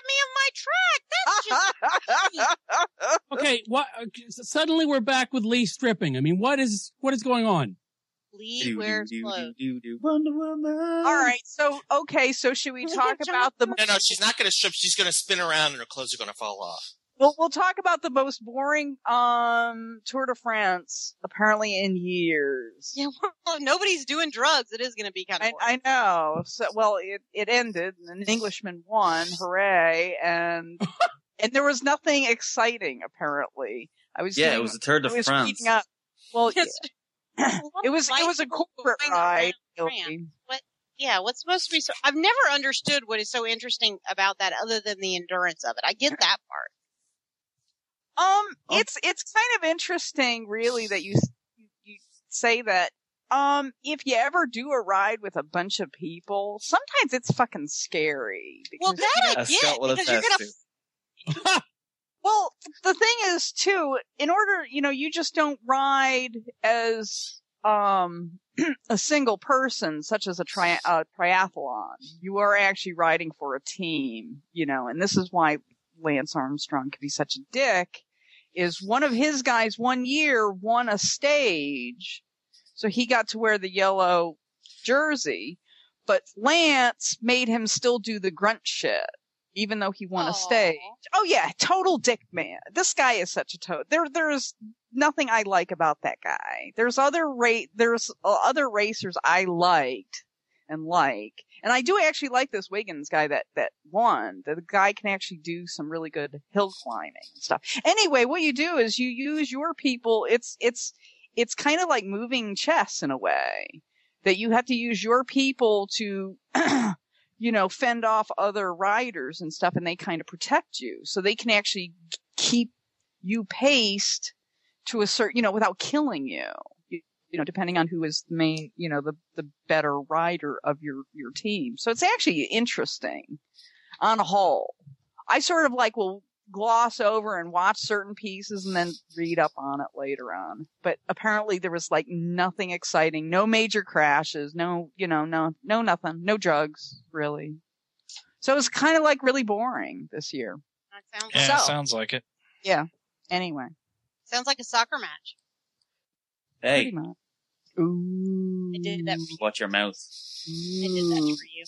me of my track. That's just Okay, what? Suddenly we're back with Lee stripping. I mean, what is going on? Lee wears clothes. Wonder Woman. All right. So, okay. So should we talk about the, No, she's not going to strip. She's going to spin around and her clothes are going to fall off. we'll talk about the most boring, Tour de France apparently in years. Yeah, well, nobody's doing drugs. It is going to be kind of I know. So, well, it ended and an Englishman won. Hooray. And there was nothing exciting apparently. It was a Tour de France. reading up. Well, Yes. it was a corporate ride. Really. What's supposed to be so? I've never understood what is so interesting about that other than the endurance of it. I get that part. It's kind of interesting, really, that you say that. If you ever do a ride with a bunch of people, sometimes it's fucking scary. Well, Because, that I As get Scott will because you're attest gonna. to. well, the thing is too, in order, you just don't ride as a single person, such as a triathlon. You are actually riding for a team, and this is why Lance Armstrong could be such a dick, is one of his guys one year won a stage, so he got to wear the yellow jersey, but Lance made him still do the grunt shit, even though he won a stage. Oh yeah, total dick man. This guy is such a toad. There's nothing I like about that guy. There's other racers I liked and I do actually like this Wiggins guy that won. The guy can actually do some really good hill climbing and stuff. Anyway, what you do is you use your people. It's kind of like moving chess in a way, that you have to use your people to, fend off other riders and stuff, and they kind of protect you. So they can actually keep you paced to a certain, without killing you. Depending on who is the main, the better rider of your team. So it's actually interesting on a whole. I sort of like, well, gloss over and watch certain pieces and then read up on it later on. But apparently there was like nothing exciting, no major crashes, no nothing, no drugs really. So it was kind of like really boring this year. Sounds like it. Yeah. Anyway. Sounds like a soccer match. Hey. Pretty much. Ooh. I did that for you. Watch your mouth. I did that for you.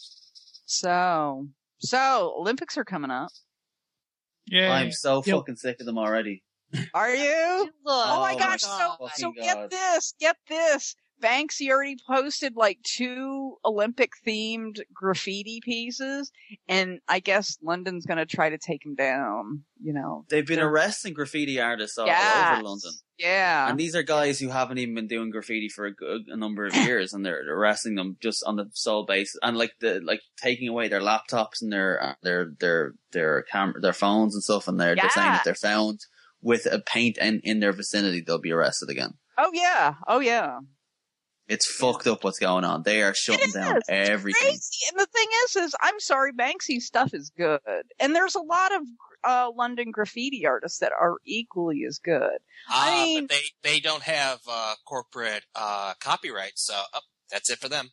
So Olympics are coming up. Yeah. I'm so fucking sick of them already. Are you? Oh my gosh! God. So God. get this. Banksy already posted like 2 Olympic themed graffiti pieces, and I guess London's gonna try to take him down. They've been arresting graffiti artists all over London. Yeah. And these are guys who haven't even been doing graffiti for a number of years, and they're arresting them just on the sole basis, and taking away their laptops and their phones and stuff, and they're saying that they're found with a paint in their vicinity, they'll be arrested again. Oh yeah. It's fucked up what's going on. They are shutting down everything. Crazy. And the thing is I'm sorry, Banksy's stuff is good, and there's a lot of London graffiti artists that are equally as good. But they don't have corporate copyright, so that's it for them.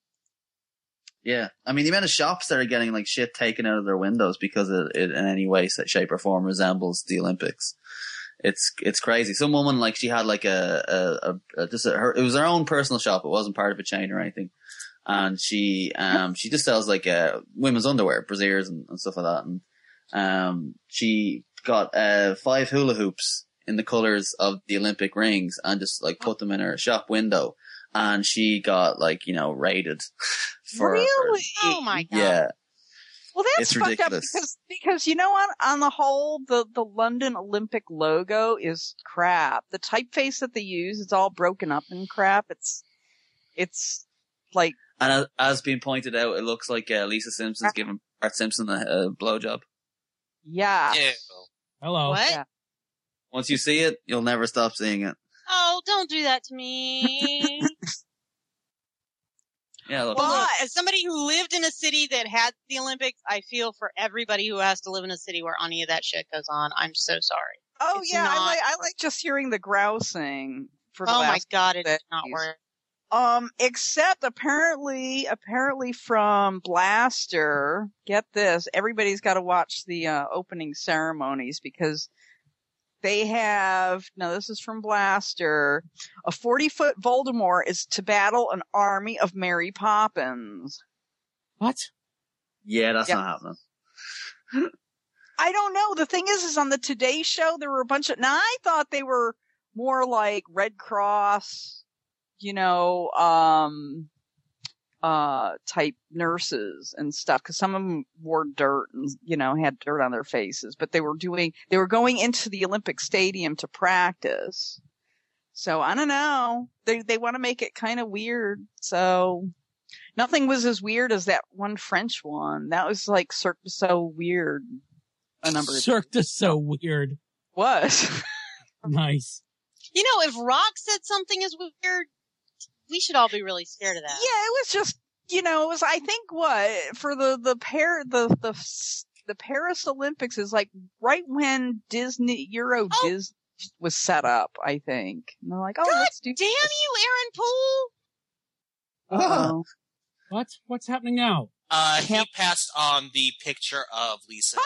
Yeah, I mean the amount of shops that are getting like shit taken out of their windows because it in any way, shape, or form resembles the Olympics. It's crazy. Some woman she had like it was her own personal shop. It wasn't part of a chain or anything, and she just sells women's underwear, brasiers and stuff like that. And she got 5 hula hoops in the colors of the Olympic rings and just put them in her shop window. And she got raided for really? Oh my god! Yeah. Well, that's it's fucked ridiculous. up because you know what? On the whole, the London Olympic logo is crap. The typeface that they use is all broken up and crap. It's like. And as being pointed out, it looks like Lisa Simpson's giving Bart Simpson a blowjob. Yeah. Hello. What? Yeah. Once you see it, you'll never stop seeing it. Oh, don't do that to me. Yeah, look. Well, look, as somebody who lived in a city that had the Olympics, I feel for everybody who has to live in a city where any of that shit goes on. I'm so sorry. Oh It's yeah, not- I like just hearing the grousing for the Oh my last god, it days. did not work. Except apparently from Blaster, get this, everybody's got to watch the opening ceremonies because they have, now this is from Blaster, a 40-foot Voldemort is to battle an army of Mary Poppins. What? Yeah, that's not happening. I don't know. The thing is on the Today Show, there were a bunch of, now I thought they were more like Red Cross, type nurses and stuff, because some of them wore dirt and, had dirt on their faces, but they were going into the Olympic Stadium to practice. So I don't know. They want to make it kind of weird. So nothing was as weird as that one French one. That was like Cirque du Soleil weird. A number of Cirque du Soleil weird. Was. Nice. If Rock said something is weird, we should all be really scared of that. Yeah, it was just, it was, I think for the Paris Olympics is like right when Disney was set up, I think. And they're like, God let's do damn you, Aaron Poole! Oh. What's happening now? He passed on the picture of Lisa.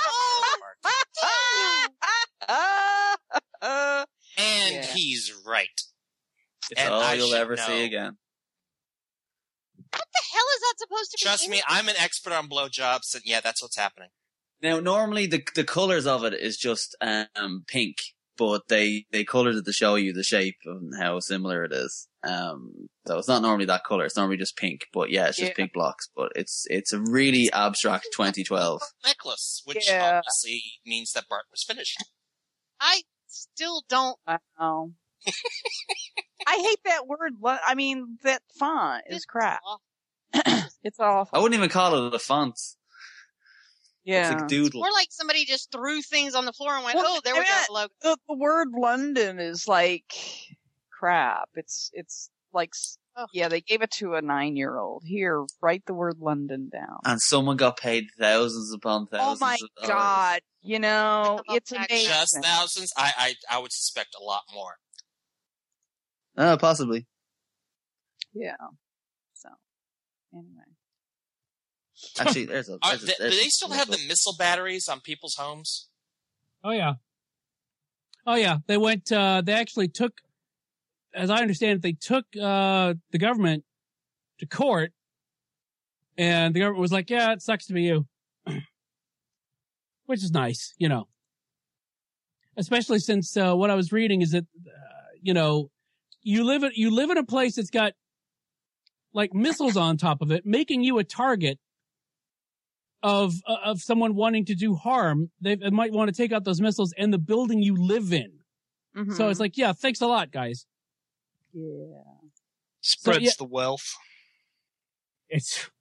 And he's right. It's And all I you'll should ever know. see again. What the hell is that supposed to be? Trust me, I'm an expert on blowjobs, and yeah, that's what's happening. Now, normally the colors of it is just pink, but they colored it to show you the shape and how similar it is. So it's not normally that color. It's normally just pink, but yeah, it's just pink blocks. But it's a really abstract 2012 necklace, which Yeah. obviously means that Bart was finished. I still don't. I know. I hate that word. I mean, that font is crap. It's awful. I wouldn't even call it a font. Yeah. It's like doodle. More like somebody just threw things on the floor and went, Well, "Oh, there we go, the logo." The word London is like crap. It's like Yeah, they gave it to a 9-year-old. Here, write the word London down. And someone got paid thousands upon thousands. Oh my of dollars. God! You know, it's amazing. Just thousands? I would suspect a lot more. Possibly. Yeah. So, anyway. Actually, there's a. Do they still have the missile batteries on people's homes? Oh yeah. Oh yeah. They went. They actually took, as I understand it, they took the government to court, and the government was like, "Yeah, it sucks to be you," which is nice, you know. Especially since what I was reading is that you know, you live in a place that's got like missiles on top of it, making you a target of someone wanting to do harm. They might want to take out those missiles and the building you live in. Mm-hmm. So it's like, yeah, thanks a lot, guys. Yeah. Spreads the wealth. It's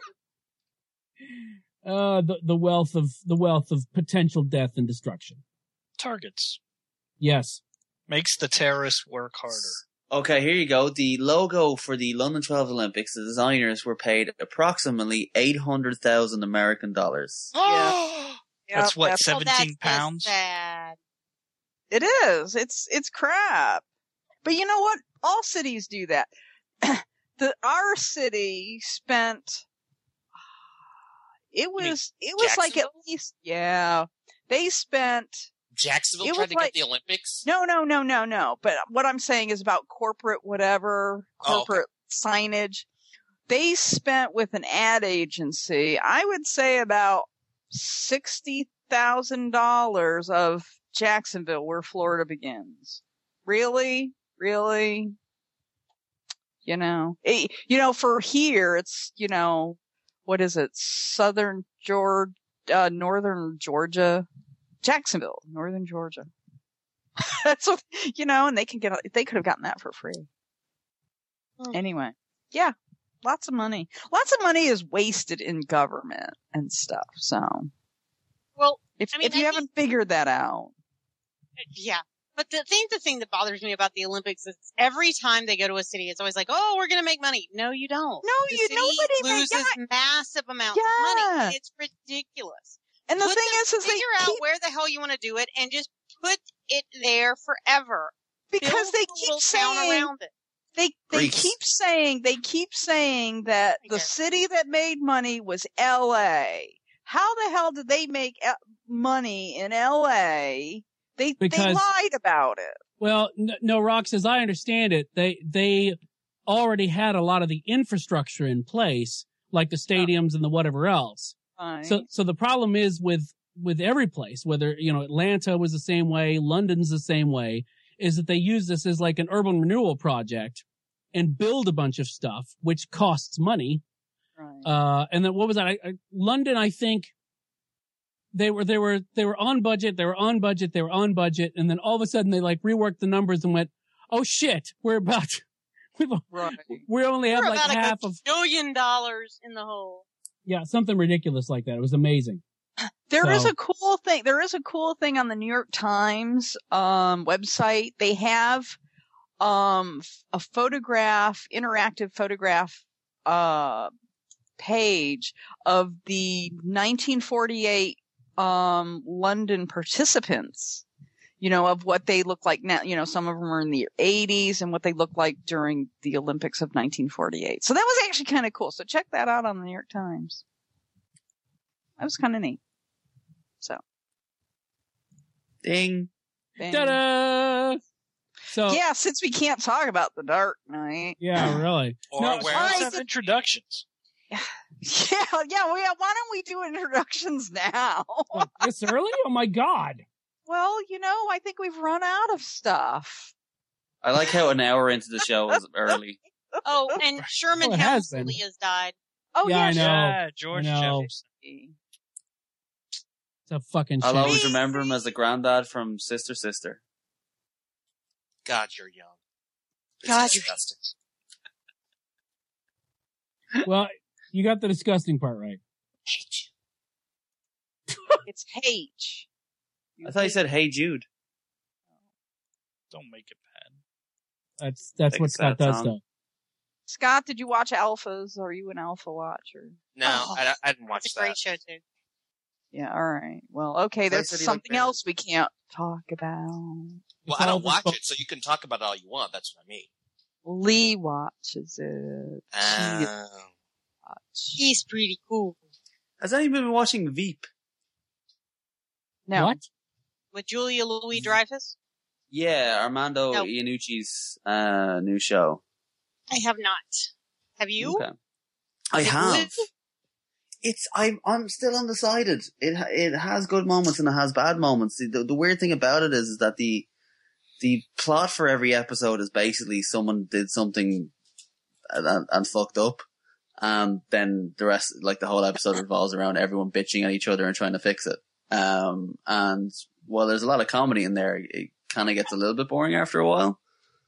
the wealth of potential death and destruction. Targets. Yes. Makes the terrorists work harder. Okay, here you go. The logo for the London 12 Olympics, the designers were paid approximately $800,000 American dollars. Yeah. That's what, that's 17 pounds? Sad. It is. It's crap. But you know what? All cities do that. Our city spent. It was like at least, yeah. They spent. Jacksonville tried to get the Olympics? No. But what I'm saying is about corporate signage. They spent with an ad agency, I would say about $60,000 of Jacksonville, where Florida begins. Really? You know, for here, it's, what is it? Northern Georgia. Jacksonville, Northern Georgia. That's what, and they could have gotten that for free. Anyway, yeah, lots of money. Lots of money is wasted in government and stuff. So, well, if you haven't figured that out, yeah. But the thing that bothers me about the Olympics is every time they go to a city, it's always like, oh, we're going to make money. No, you don't. No, nobody loses massive amounts of money. And it's ridiculous. And the thing is figure out where the hell you want to do it and just put it there forever. Because they keep saying around it. They keep saying that the city that made money was L.A. How the hell did they make money in L.A.? They lied about it. Well, no, Rox, as I understand it, they already had a lot of the infrastructure in place, like the stadiums and the whatever else. So the problem is with every place, whether, Atlanta was the same way, London's the same way, is that they use this as like an urban renewal project and build a bunch of stuff, which costs money. Right. And then what was that? London, I think they were on budget. They were on budget. And then all of a sudden they like reworked the numbers and went, oh shit, we only have like half of $1 billion in the hole. Yeah, something ridiculous like that. It was amazing. There is a cool thing on the New York Times website. They have a interactive photograph page of the 1948 London participants. Of what they look like now. Some of them are in the 80s and what they look like during the Olympics of 1948. So that was actually kind of cool. So check that out on the New York Times. That was kind of neat. So. Ding. Ta-da! So. Yeah, since we can't talk about The Dark Knight. Yeah, really. Let's have introductions. Yeah. Why don't we do introductions now? This early? Oh my God. Well, I think we've run out of stuff. I like how an hour into the show is early. Oh, and Sherman Hemsley has died. Oh, yeah, I know. Yeah, George Jefferson. It's a fucking shame. I'll always remember him as the granddad from Sister Sister. God, you're young. God, you're disgusting. Well, you got the disgusting part right. Hate you. It's H. I thought you said, "Hey Jude." Don't make it bad. That's what Scott does, though. Scott, did you watch Alphas? Are you an Alpha watcher? No, I didn't watch It's a that. great show too. Yeah, all right. Well, okay, I there's said he something liked else we can't talk about. Well, I don't watch it, so you can talk about it all you want. That's what I mean. Lee watches it. He's pretty cool. Has anyone been watching Veep? No. What? With Julia Louis-Dreyfus? Yeah, Armando No. Iannucci's new show. I have not. Have you? Okay. I have. I'm still undecided. It has good moments and it has bad moments. The weird thing about it is that the plot for every episode is basically someone did something and fucked up. And then the rest, like the whole episode revolves around everyone bitching at each other and trying to fix it. And while there's a lot of comedy in there, it kind of gets a little bit boring after a while.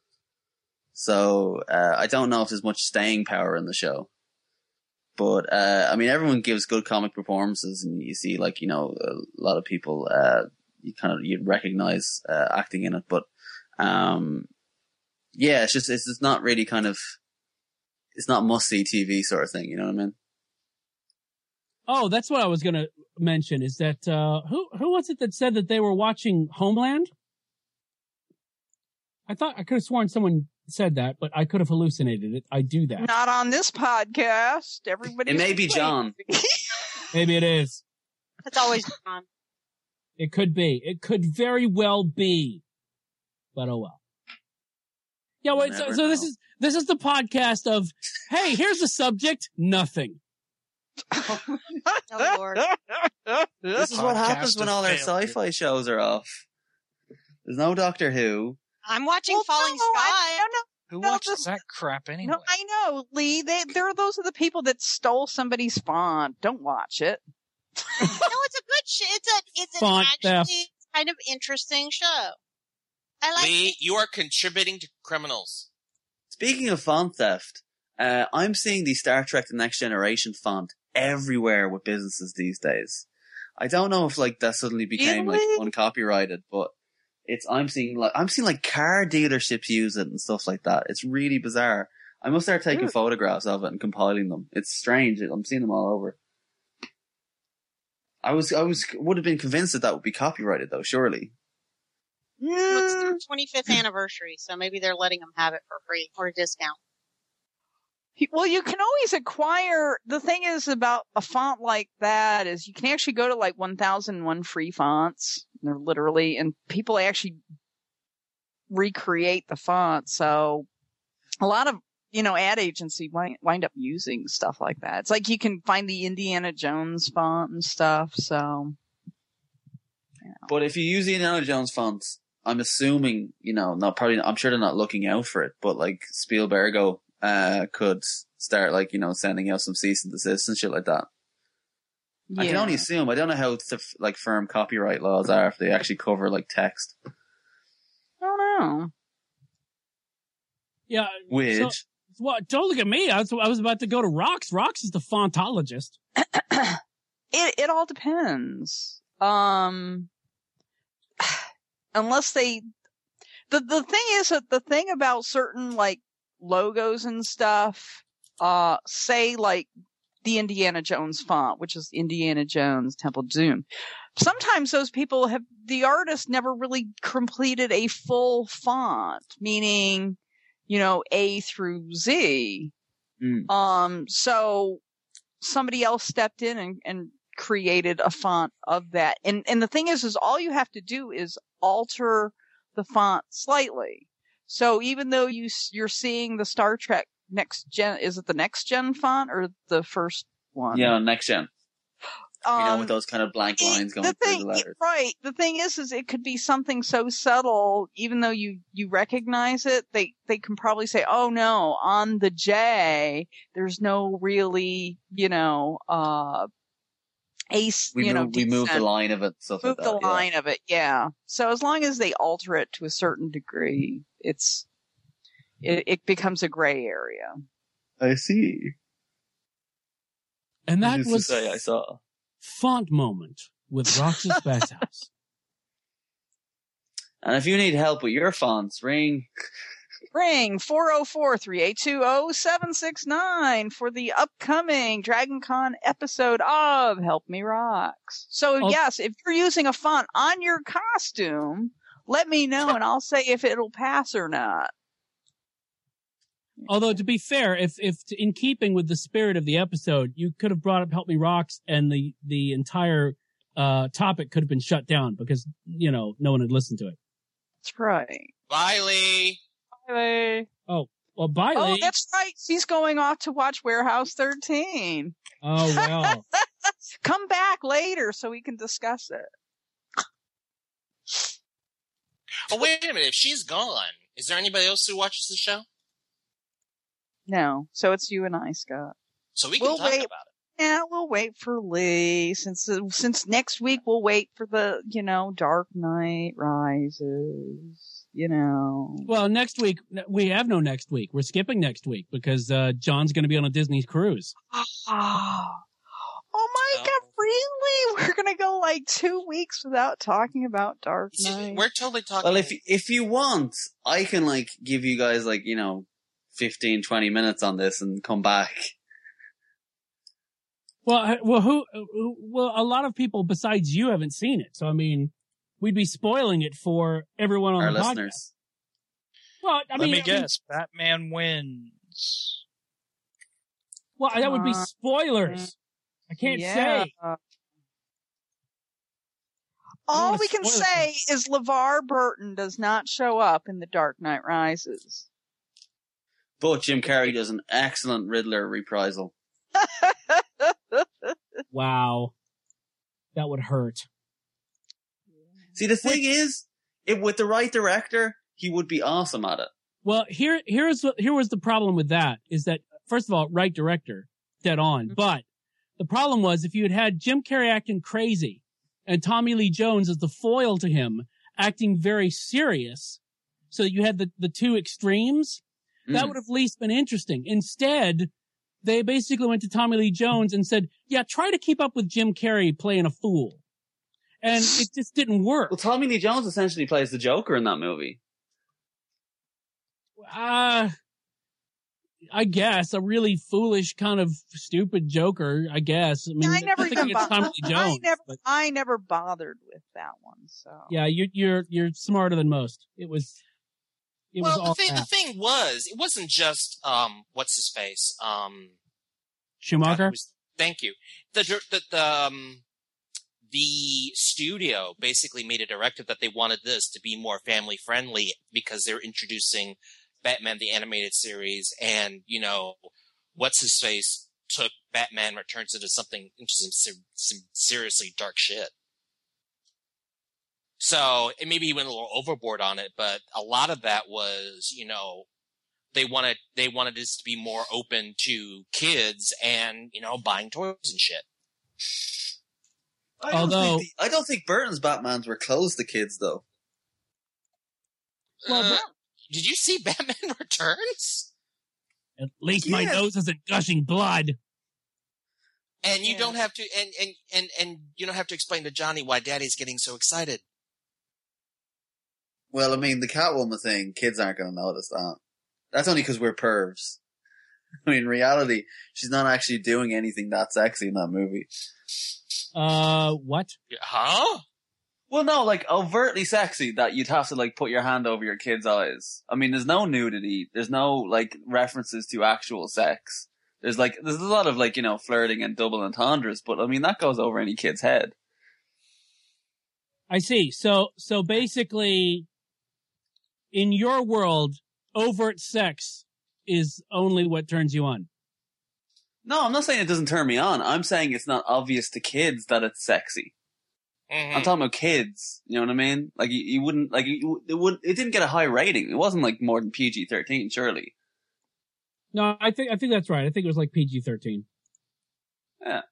So, I don't know if there's much staying power in the show. But, I mean, everyone gives good comic performances and you see like, a lot of people, you'd recognize, acting in it. But, yeah, it's not really it's not must-see TV sort of thing, you know what I mean? Oh, that's what I was going to mention is that, who was it that said that they were watching Homeland? I could have sworn someone said that, but I could have hallucinated it. I do that. Not on this podcast. Everybody. It may be John. Maybe it is. It's always John. It could be. It could very well be. But oh well. Yeah, wait, so this is the podcast of, hey, here's the subject, nothing. Oh, Lord. This is what happens when all our sci-fi shows are off. There's no Doctor Who. I'm watching Falling Sky. Who watches that crap anyway? No, I know, Lee. Those are the people that stole somebody's font. Don't watch it. No, it's a good show. It's an Font actually theft. kind of interesting show. I like Lee, it. you are contributing to criminals. Speaking of font theft, I'm seeing the Star Trek The Next Generation font everywhere with businesses these days. I don't know if that suddenly became uncopyrighted, but I'm seeing car dealerships use it and stuff like that. It's really bizarre. I must start taking photographs of it and compiling them. It's strange. I'm seeing them all over. I would have been convinced that would be copyrighted though, surely. Well, it's their 25th anniversary, so maybe they're letting them have it for free or a discount. Well, you can always acquire. The thing is about a font like that is you can actually go to 1001 free fonts. They're literally, and people actually recreate the font. So a lot of, ad agency wind up using stuff like that. It's like you can find the Indiana Jones font and stuff. So, But if you use the Indiana Jones fonts, I'm assuming, I'm sure they're not looking out for it, but Spielbergo, could start sending out some cease and desist and shit like that. Yeah. I can only assume. I don't know how firm copyright laws are if they actually cover text. I don't know. Yeah. Weird. Don't look at me. I was about to go to Rox. Rox is the fontologist. It all depends. Unless the thing is that the thing about certain logos and stuff, say the Indiana Jones font, which is Indiana Jones Temple Doom. Sometimes those people the artist never really completed a full font, meaning, A through Z. So somebody else stepped in and created a font of that. And the thing is all you have to do is alter the font slightly. So even though you're seeing the Star Trek Next Gen, is it the Next Gen font or the first one? Yeah, Next Gen. With those kind of blank lines going through the letters. Right. The thing is it could be something so subtle, even though you recognize it, they can probably say, oh no, on the J, there's no really, ace, we moved the line of it, stuff like that. Move the line of it, yeah. So as long as they alter it to a certain degree, it becomes a gray area. I see. And that was I saw Font Moment with Roxas Basshouse. And if you need help with your fonts, ring Ring 404-382-0769 for the upcoming DragonCon episode of Help Me Rocks. So yes, if you're using a font on your costume, let me know and I'll say if it'll pass or not. Although to be fair, if in keeping with the spirit of the episode, you could have brought up Help Me Rocks and the entire topic could have been shut down because, no one had listened to it. That's right. Bye, Lee. Bye. Oh, well, bye, Oh, Lee. that's right. She's going off to watch Warehouse 13. Oh, well. Come back later so we can discuss it. Oh, wait a minute. If she's gone, is there anybody else who watches the show? No. So it's you and I, Scott. So we can talk about it. Yeah, we'll wait for Lee since next week we'll wait for the, Dark Knight Rises, Well, next week, we have no next week. We're skipping next week because John's going to be on a Disney cruise. Oh my God, really? We're going to go like 2 weeks without talking about Dark Knight. We're totally talking. Well, if you want, I can give you guys 15, 20 minutes on this and come back. Well, a lot of people besides you haven't seen it. So, I mean, we'd be spoiling it for everyone on our the listeners. Podcast. Well, Let me guess. Batman wins. Well, that would be spoilers. I can't say. All we can say is LeVar Burton does not show up in The Dark Knight Rises. But Jim Carrey does an excellent Riddler reprisal. Wow. That would hurt. See, the thing is, with the right director, he would be awesome at it. Well, here was the problem with that, is that, first of all, right director, dead on. But the problem was if you had Jim Carrey acting crazy and Tommy Lee Jones as the foil to him acting very serious, so you had the two extremes, that would have at least been interesting. Instead, they basically went to Tommy Lee Jones and said, yeah, try to keep up with Jim Carrey playing a fool. And it just didn't work. Well, Tommy Lee Jones essentially plays the Joker in that movie. I guess a really foolish kind of stupid Joker, I guess. I mean, I never think it's Tommy Lee Jones. I never bothered with that one, so. Yeah, you're smarter than most. It was the thing was, it wasn't just what's his face? Schumacher? Thank you. The studio basically made a directive that they wanted this to be more family friendly because they're introducing Batman the Animated Series, and what's his face took Batman Returns into some seriously dark shit. So maybe he went a little overboard on it, but a lot of that was, they wanted this to be more open to kids and, buying toys and shit. I don't think Burton's Batmans were closed to kids, though. Well, did you see Batman Returns? At least my nose isn't gushing blood. And you don't have to, and you don't have to explain to Johnny why Daddy's getting so excited. Well, I mean, the Catwoman thing, kids aren't going to notice that. That's only because we're pervs. I mean, in reality, she's not actually doing anything that sexy in that movie. What? Huh? Well, no, overtly sexy that you'd have to, put your hand over your kid's eyes. I mean, there's no nudity. There's no, references to actual sex. There's a lot of, flirting and double entendres, but, I mean, that goes over any kid's head. I see. So basically, in your world, overt sex is only what turns you on. No, I'm not saying it doesn't turn me on. I'm saying it's not obvious to kids that it's sexy. Mm-hmm. I'm talking about kids. You know what I mean? You wouldn't, it didn't get a high rating. It wasn't more than PG-13, surely. No, I think that's right. I think it was PG-13. Yeah.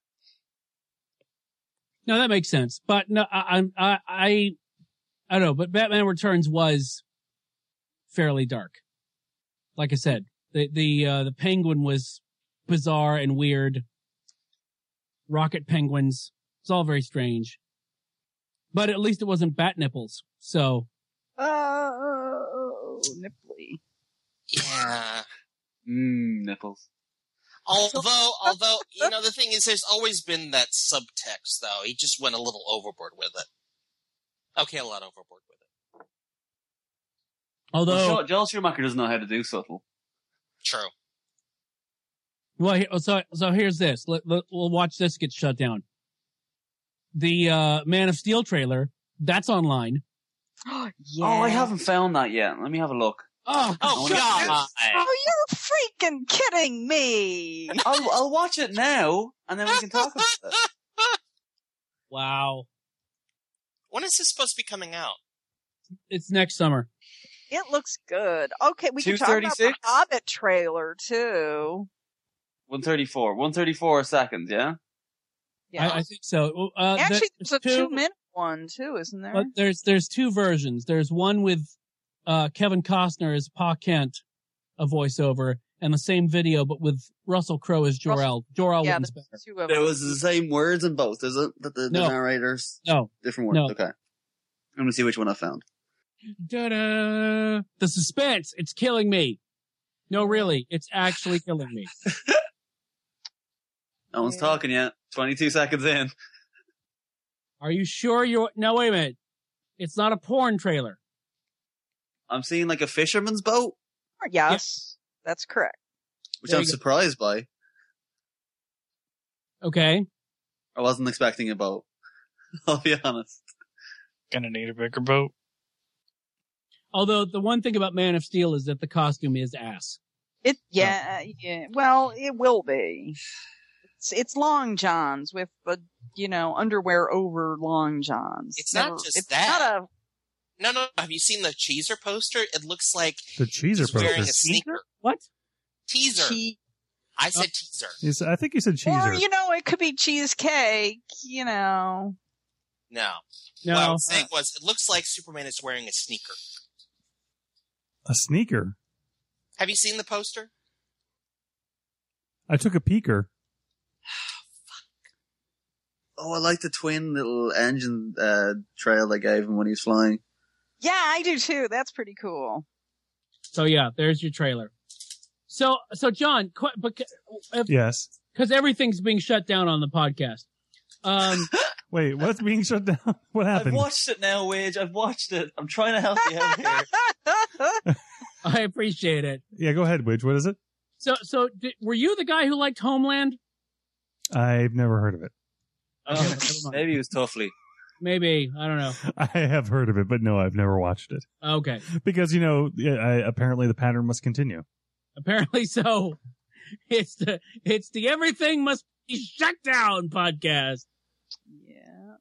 No, that makes sense. But no, I don't know. But Batman Returns was fairly dark. Like I said, the penguin was bizarre and weird. Rocket penguins. It's all very strange. But at least it wasn't bat nipples. So. Oh, nipply. Yeah. Nipples. Although, you know, the thing is, there's always been that subtext, though. He just went a little overboard with it. Okay, a lot overboard with it. Although, Joel Schumacher doesn't know how to do subtle. True. well, so here's this. We'll watch this get shut down. The Man of Steel trailer, that's online. Yeah. Oh, I haven't found that yet. Let me have a look. Oh, God! Oh, you're freaking kidding me. I'll watch it now, and then we can talk about it. wow. When is this supposed to be coming out? It's next summer. It looks good. Okay, we can talk about the 2:36? Hobbit trailer too. 134 seconds, yeah? Yeah. I think so. Actually, there's a two- 2-minute one too, isn't there? But there's two versions. There's one with Kevin Costner as Pa Kent, a voiceover, and the same video, but with Russell Crowe as Jor-El. Jor-El yeah, one's there's better. two of There them. was the same words in both, is it? That the No. narrators? No. Different words, No. okay. I'm gonna see which one I found. Da-da! The suspense. It's killing me. No, really. It's actually killing me. No one's talking yet. 22 seconds in. Are you sure you're... No, wait a minute. It's not a porn trailer. I'm seeing like a fisherman's boat, Yes, that's correct. which There I'm you go. surprised by. Okay. I wasn't expecting a boat. I'll be honest. Gonna need a bigger boat. Although the one thing about Man of Steel is that the costume is ass. Yeah. Well, it will be. It's long johns with underwear over long johns. It's not just it's that. Not No. Have you seen the Cheezer poster? It looks like The Cheezer he's wearing a poster. sneaker. What? Teaser. I said teaser. I think you said Or Cheezer. it could be cheesecake. No. No. What I was saying was, it looks like Superman is wearing a sneaker. A sneaker. Have you seen the poster? I took a peeker. Oh, I like the twin little engine trail they gave him when he was flying. Yeah, I do too. That's pretty cool. So yeah, there's your trailer. So John, Yes. because everything's being shut down on the podcast. Wait, what's being shut down? What happened? I've watched it now, Wage. I've watched it. I'm trying to help you out here. I appreciate it. Yeah, go ahead, Widge. What is it? So were you the guy who liked Homeland? I've never heard of it. Okay, never mind. Maybe it was Tuffley. Maybe, I don't know. I have heard of it, but no, I've never watched it. Okay, Because, apparently the pattern must continue. apparently so. It's the Everything Must Be Shut Down podcast. Yeah.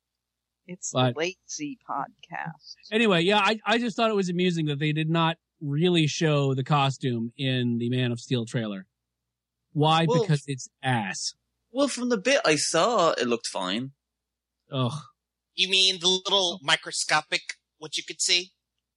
It's But- a lazy podcast. Anyway, yeah, I just thought it was amusing that they did not really show the costume in the Man of Steel trailer. Why? Well- Because it's ass. Well, from the bit I saw, it looked fine. Ugh. You mean the little microscopic, what you could see?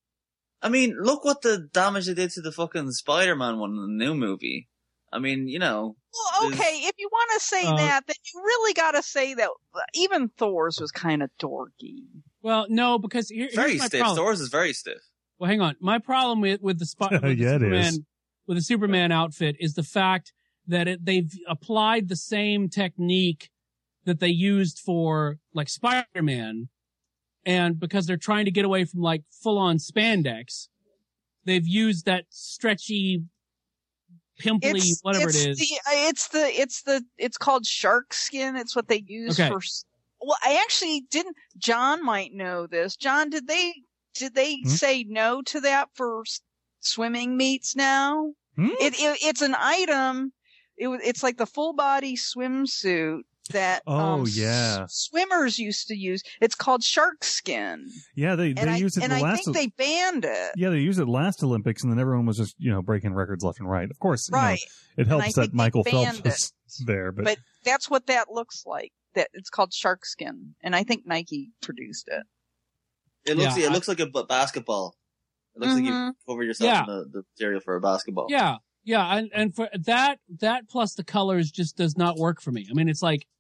I mean, look what the damage they did to the fucking Spider-Man one in the new movie. I mean, Well, okay, if you want to say that, then you really got to say that even Thor's was kind of dorky. Well, no, because here's very my stiff. problem. Thor's is very stiff. Well, hang on. My problem with the Yeah, it is. with the Superman outfit is the fact that they've applied the same technique that they used for like Spider-Man, and because they're trying to get away from like full-on spandex, they've used that stretchy, pimply, whatever it is. It's called shark skin. It's what they use Okay. for. Well, I actually didn't. John might know this. John, did they say no to that for swimming meets now? It's an item. It's like the full body swimsuit that yeah. swimmers used to use. It's called shark skin. Yeah, they used it in the I last. think they banned it. Yeah, they used it last Olympics, and then everyone was just breaking records left and right. Of course, Right. It And I helps that think they Michael banned Phelps was there, but that's what that looks like. That it's called shark skin, and I think Nike produced it. It looks Yeah, it looks like a basketball. It looks like you cover yourself Yeah. in the material for a basketball. Yeah, and for that plus the colors just does not work for me. I mean, it's like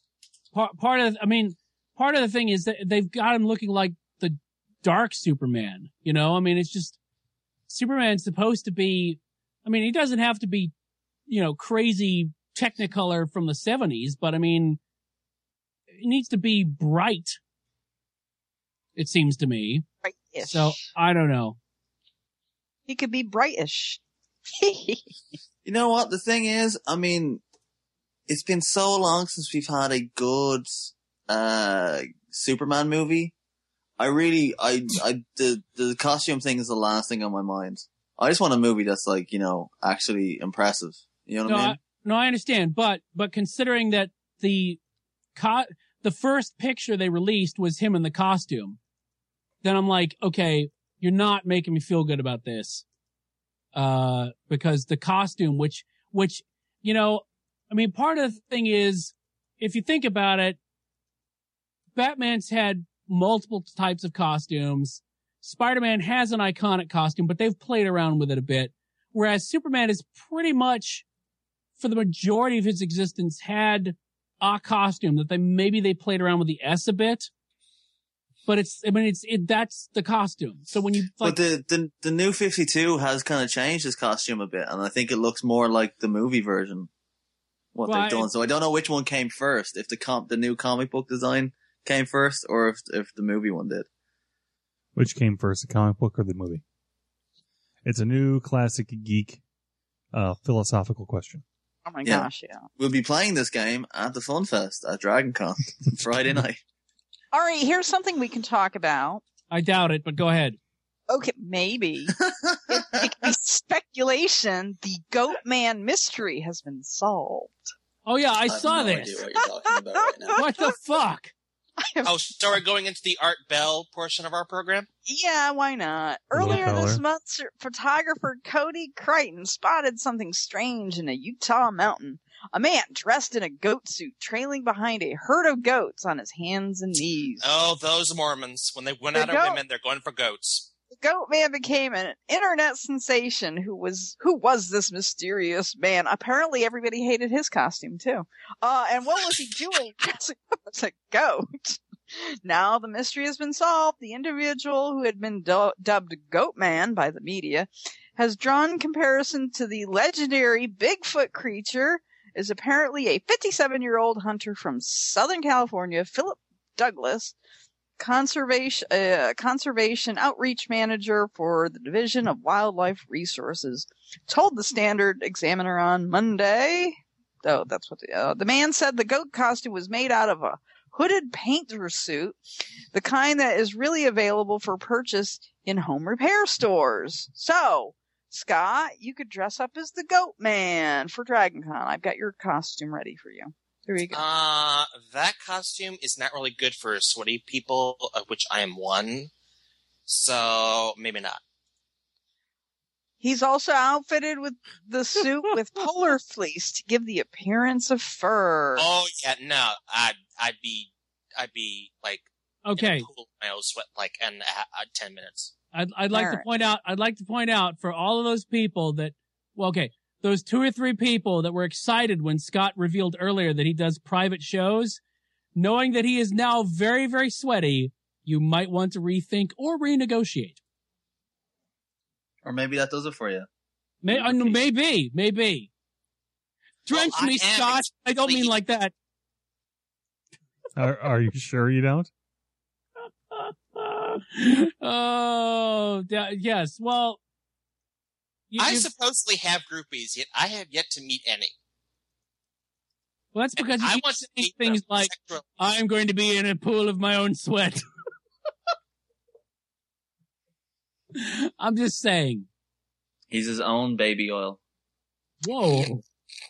part of the thing is that they've got him looking like the dark Superman. I mean, it's just Superman's supposed to be, I mean, he doesn't have to be, crazy Technicolor from the 70s, but I mean, it needs to be bright. It seems to me. Brightish. So, I don't know. He could be brightish. You know what? The thing is, I mean, it's been so long since we've had a good Superman movie. The costume thing is the last thing on my mind. I just want a movie that's like, actually impressive. You know what I mean? No, I understand, but considering that the first picture they released was him in the costume, then I'm like, okay, you're not making me feel good about this. Because the costume, which, I mean, part of the thing is, if you think about it, Batman's had multiple types of costumes. Spider-Man has an iconic costume, but they've played around with it a bit. Whereas Superman is pretty much, for the majority of his existence, had a costume that they played around with the S a bit. But that's the costume. So when you but the new 52 has kind of changed his costume a bit, and I think it looks more like the movie version. They've done. So I don't know which one came first. If the new comic book design came first, or if the movie one did. Which came first, the comic book or the movie? It's a new classic geek philosophical question. Oh my gosh, yeah. We'll be playing this game at the Fun Fest at DragonCon Friday night. All right, here's something we can talk about. I doubt it, but go ahead. Okay, maybe. It could be speculation. The Goat Man mystery has been solved. Oh yeah, I saw this. Idea what you're talking about right now. What the fuck? Oh, so we're going into the Art Bell portion of our program? Yeah, why not? Earlier this month, photographer Cody Crichton spotted something strange in a Utah mountain. A man dressed in a goat suit trailing behind a herd of goats on his hands and knees. Oh, those Mormons. When they went out of women, they're going for goats. The goat man became an internet sensation. Who was this mysterious man? Apparently everybody hated his costume too. And what was he doing? It's a goat. Now the mystery has been solved. The individual who had been dubbed Goat Man by the media has drawn comparison to the legendary Bigfoot creature is apparently a 57-year-old hunter from Southern California, Philip Douglas, conservation outreach manager for the Division of Wildlife Resources, told the Standard Examiner on Monday. Oh, that's what the man said. The goat costume was made out of a hooded painter suit, the kind that is really available for purchase in home repair stores. So, Scott, you could dress up as the Goat Man for DragonCon. I've got your costume ready for you. There you go. That costume is not really good for sweaty people, of which I am one. So, maybe not. He's also outfitted with the suit with polar fleece to give the appearance of fur. Oh, yeah, no. I'd be like, okay. In a pool of my own sweat, like, in 10 minutes. I'd like to point out for all of those people that, those 2 or 3 people that were excited when Scott revealed earlier that he does private shows, knowing that he is now very, very sweaty, you might want to rethink or renegotiate. Or maybe that does it for you. Maybe. Drench me, Scott. I don't mean like that. Are you sure you don't? Oh, yes. Well, I supposedly have groupies, yet I have yet to meet any. Well, that's because you want to say things like, I'm going to be in a pool of my own sweat. I'm just saying. He's his own baby oil. Whoa.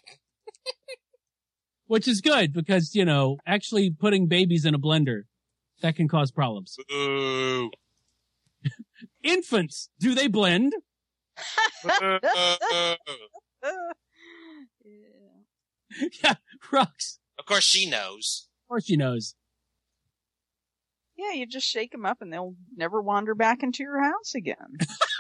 Which is good because, actually putting babies in a blender, that can cause problems. Ooh. Infants, do they blend? Yeah, Rox. Of course she knows. Of course she knows. Yeah, you just shake them up and they'll never wander back into your house again.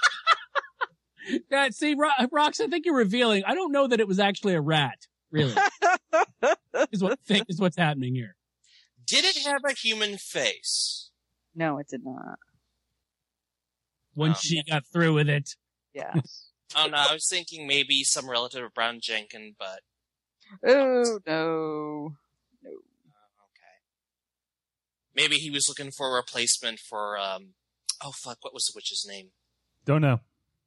See, Rox, I think you're revealing. I don't know that it was actually a rat, really. is what's happening here. Did it have a human face? No, it did not. Once she got through with it. Yes. Oh no, I was thinking maybe some relative of Brown Jenkins, but Oh, no. okay. Maybe he was looking for a replacement for what was the witch's name? Don't know.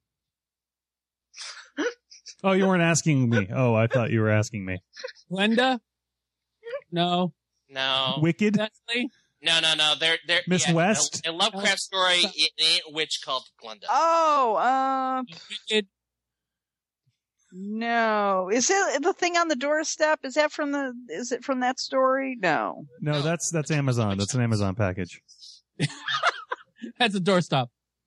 Oh, you weren't asking me. Oh, I thought you were asking me. Glenda? No. No. Wicked? Leslie? No. They're Miss West? A Lovecraft story, it ain't a witch called Glenda. Oh, It, no. Is it the thing on the doorstep? Is it from that story? No. No, that's Amazon. That's an Amazon package. that's a doorstop.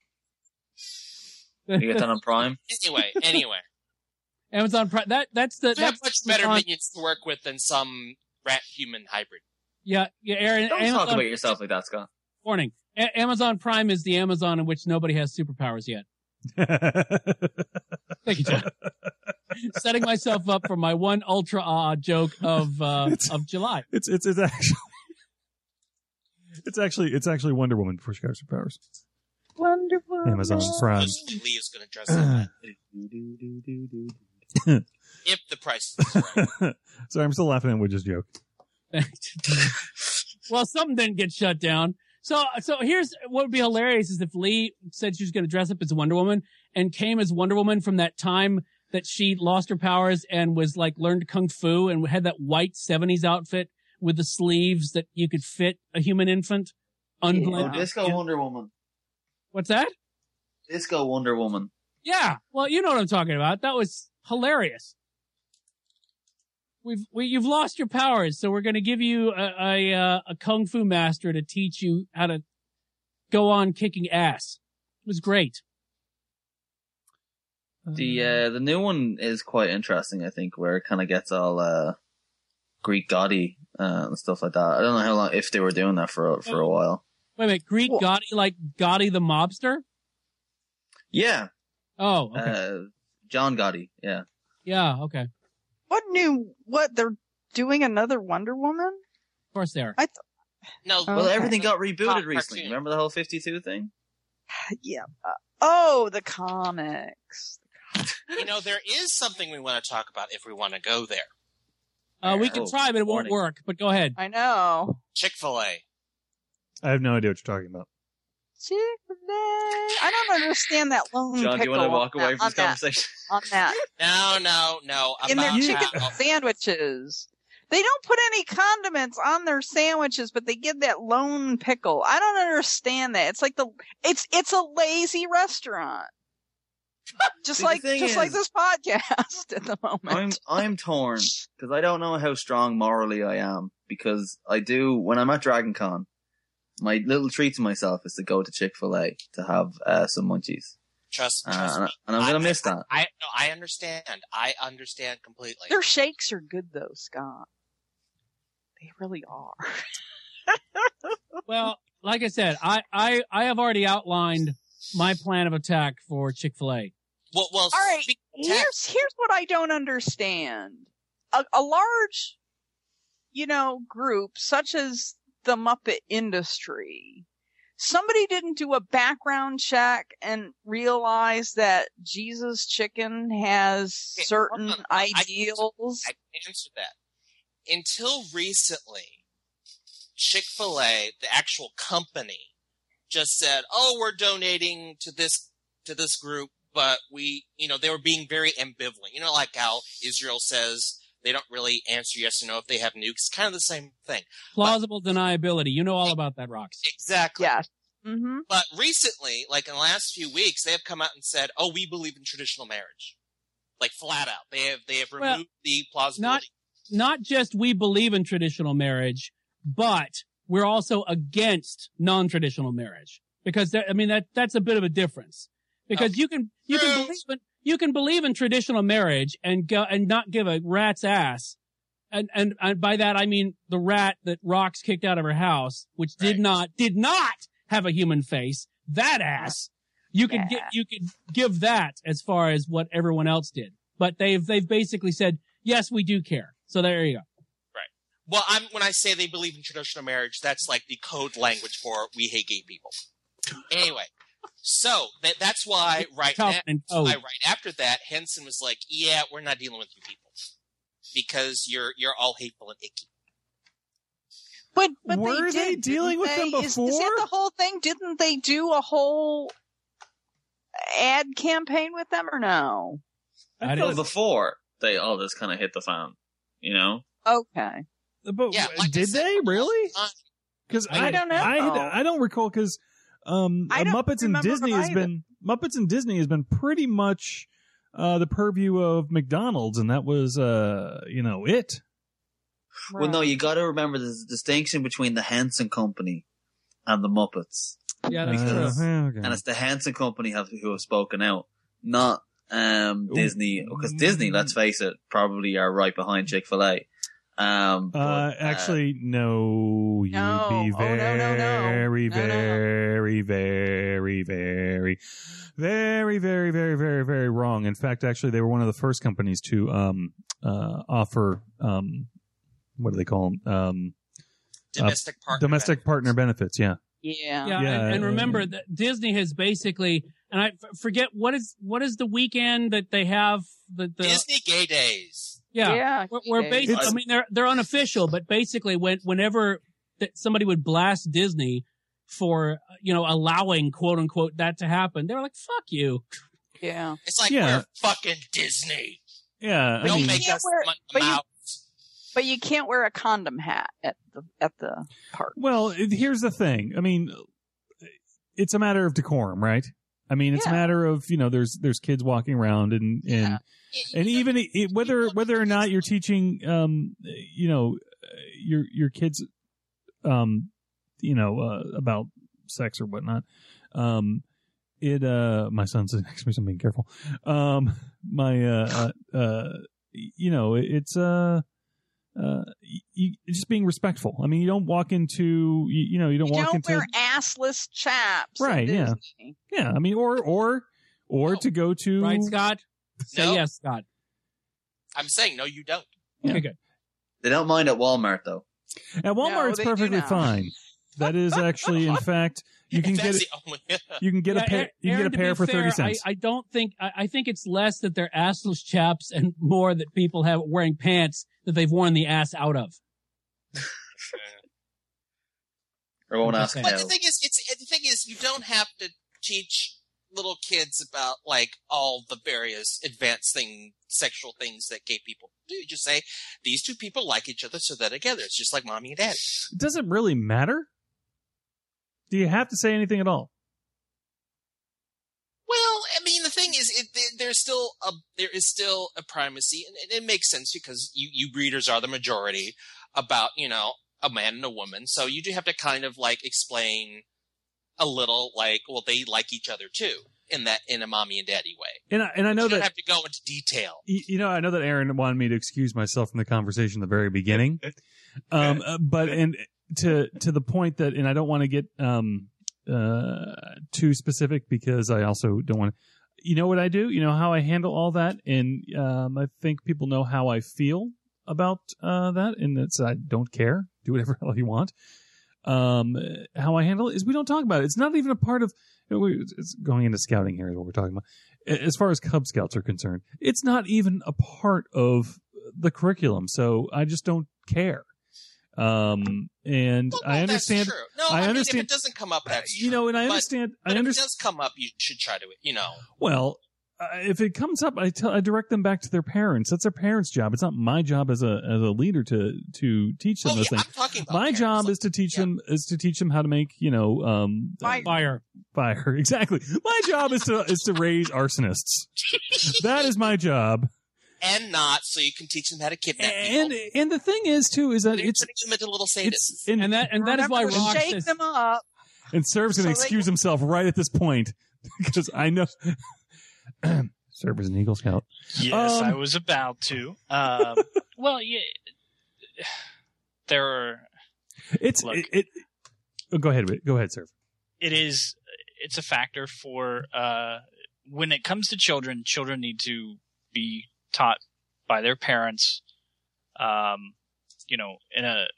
You get that on Prime? Anyway. Amazon Prime. That's much better minions to work with than some rat-human hybrid. Yeah, Aaron. Don't Amazon, talk about yourself like that, Scott. Warning. Amazon Prime is the Amazon in which nobody has superpowers yet. Thank you, John. Setting myself up for my one ultra joke of July. It's actually Wonder Woman before she got her superpowers. Wonder Woman. Amazon Prime. Lee is going to dress up. If the price is right. Sorry, I'm still laughing at Widge's joke. Well, something didn't get shut down. So here's what would be hilarious is if Lee said she was going to dress up as Wonder Woman and came as Wonder Woman from that time that she lost her powers and was like learned Kung Fu and had that white 70s outfit with the sleeves that you could fit a human infant. Oh, Disco Wonder Woman. What's that? Disco Wonder Woman. Yeah. Well, you know what I'm talking about. That was hilarious. You've lost your powers, so we're going to give you a kung fu master to teach you how to go on kicking ass. It was great. The new one is quite interesting, I think, where it kind of gets all Greek gaudy and stuff like that. I don't know how long if they were doing that for a while. Wait a minute, Greek Gotti, like Gotti the mobster? Yeah. Oh, okay. John Gotti. Yeah. Yeah. Okay. They're doing another Wonder Woman? Of course they are. No. Well, everything got rebooted recently. Cartoon. Remember the whole 52 thing? Yeah. The comics. There is something we want to talk about if we want to go there. We can try, but it won't work. But go ahead. I know. Chick-fil-A. I have no idea what you're talking about. Chick-fil-A. I don't understand that lone John, do you want to pickle walk away from this conversation? on that. No. In their chicken sandwiches. They don't put any condiments on their sandwiches, but they give that lone pickle. I don't understand that. It's like it's a lazy restaurant. Just like this podcast at the moment. I'm torn because I don't know how strong morally I am, because I do when I'm at Dragon Con, my little treat to myself is to go to Chick-fil-A to have some munchies. Trust me. And I'm gonna miss that. I understand. I understand completely. Their shakes are good though, Scott. They really are. Well, like I said, I have already outlined my plan of attack for Chick-fil-A. Well, all right. Here's what I don't understand. A large, group such as the Muppet industry, somebody didn't do a background check and realize that Jesus Chicken has certain ideals. I can answer that. Until recently, Chick-fil-A, the actual company, just said, "Oh, we're donating to this group," but they were being very ambivalent. Like how Israel says they don't really answer yes or no if they have nukes. Kind of the same thing. Plausible deniability. You know all about that, Rox. Exactly. Yes. Mm-hmm. But recently, like in the last few weeks, they have come out and said, "Oh, we believe in traditional marriage," like flat out. They have removed the plausibility. Not just we believe in traditional marriage, but we're also against non-traditional marriage, because that's a bit of a difference. Because you can believe in traditional marriage and not give a rat's ass, and by that I mean the rat that Rox kicked out of her house, which did not have a human face. That ass, you could give that as far as what everyone else did, but they've basically said yes, we do care. So there you go. Right. Well, when I say they believe in traditional marriage, that's like the code language for we hate gay people. Anyway, So that's why right after that, Henson was like, "Yeah, we're not dealing with you people because you're all hateful and icky." But were they dealing with them before? Is that the whole thing? Didn't they do a whole ad campaign with them or no? I thought before this kind of hit the fan, you know? Okay. But did they really? Because I don't know. I don't recall because Muppets and Disney has been pretty much the purview of McDonald's, and that was it. Well, no, you got to remember there's a distinction between the Henson Company and the Muppets. Yeah, that's true. Okay. And it's the Henson Company who have spoken out, not Disney. Because Disney, let's face it, probably are right behind Chick-fil-A. Actually, no. You'd be very, very, very, very, very, very, very, very, very wrong. In fact, actually, they were one of the first companies to offer what do they call them? Domestic partner benefits. Yeah. And remember that Disney has basically, and I forget what is the weekend that they have the Disney Gay Days. Yeah. Where basically, I mean, they're unofficial, but basically whenever somebody would blast Disney for, allowing quote unquote that to happen, they're like, fuck you. Yeah. It's like, we're fucking Disney. Yeah. Don't make us mouths. But you can't wear a condom hat at the park. Well, here's the thing. I mean, it's a matter of decorum, right? I mean, it's a matter of, there's kids walking around and even whether or not you're teaching, your kids, about sex or whatnot. My son's next to me, so I'm being careful. Just being respectful. I mean, you don't walk into, you don't walk into. Wear assless chaps. Right. Yeah. Yeah. I mean, or to go to. Right, Scott? Say yes, Scott. I'm saying, no, you don't. Yeah. Okay, good. They don't mind at Walmart, though. At Walmart, it's perfectly fine. That is actually, in fact, you can get a pair for 30 cents. I don't think, I think it's less that they're assless chaps and more that people have wearing pants that they've worn the ass out of. Or won't ask. But the thing is, you don't have to teach little kids about like all the various advanced sexual things that gay people do. You just say these two people like each other, so they're together. It's just like mommy and daddy. Does it really matter? Do you have to say anything at all? Well, I mean, the thing is, there is still a primacy, and it makes sense because you breeders are the majority about, a man and a woman. So you do have to kind of like explain a little, like, well, they like each other too, in a mommy and daddy way. And I know you don't that have to go into detail. I know that Aaron wanted me to excuse myself from the conversation at the very beginning, but to the point that, and I don't want to get too specific because I also don't want to. You know what I do? You know how I handle all that, and I think people know how I feel about that, and it's I don't care. Do whatever the hell you want. How I handle it is we don't talk about it. It's not even a part of. It's going into scouting here is what we're talking about. As far as Cub Scouts are concerned, it's not even a part of the curriculum. So I just don't care. And I understand. That's true. No, I understand. If it doesn't come up, that's true. And I understand. But if it does come up, you should try to, Well, if it comes up, I direct them back to their parents. That's their parents' job. It's not my job as a leader to teach them those things. I'm talking about my job is to teach them how to make fire. Exactly. My job is to raise arsonists. That is my job. And not so you can teach them how to kidnap people. And the thing is too is that it's turning them into little sadists. And that is why Rock shake them up. And Serv's going to excuse himself right at this point because I know Serv is an Eagle Scout. Yes, I was about to. Well, yeah, there are. Go ahead, Serv. It's a factor for when it comes to children. Children need to be taught by their parents,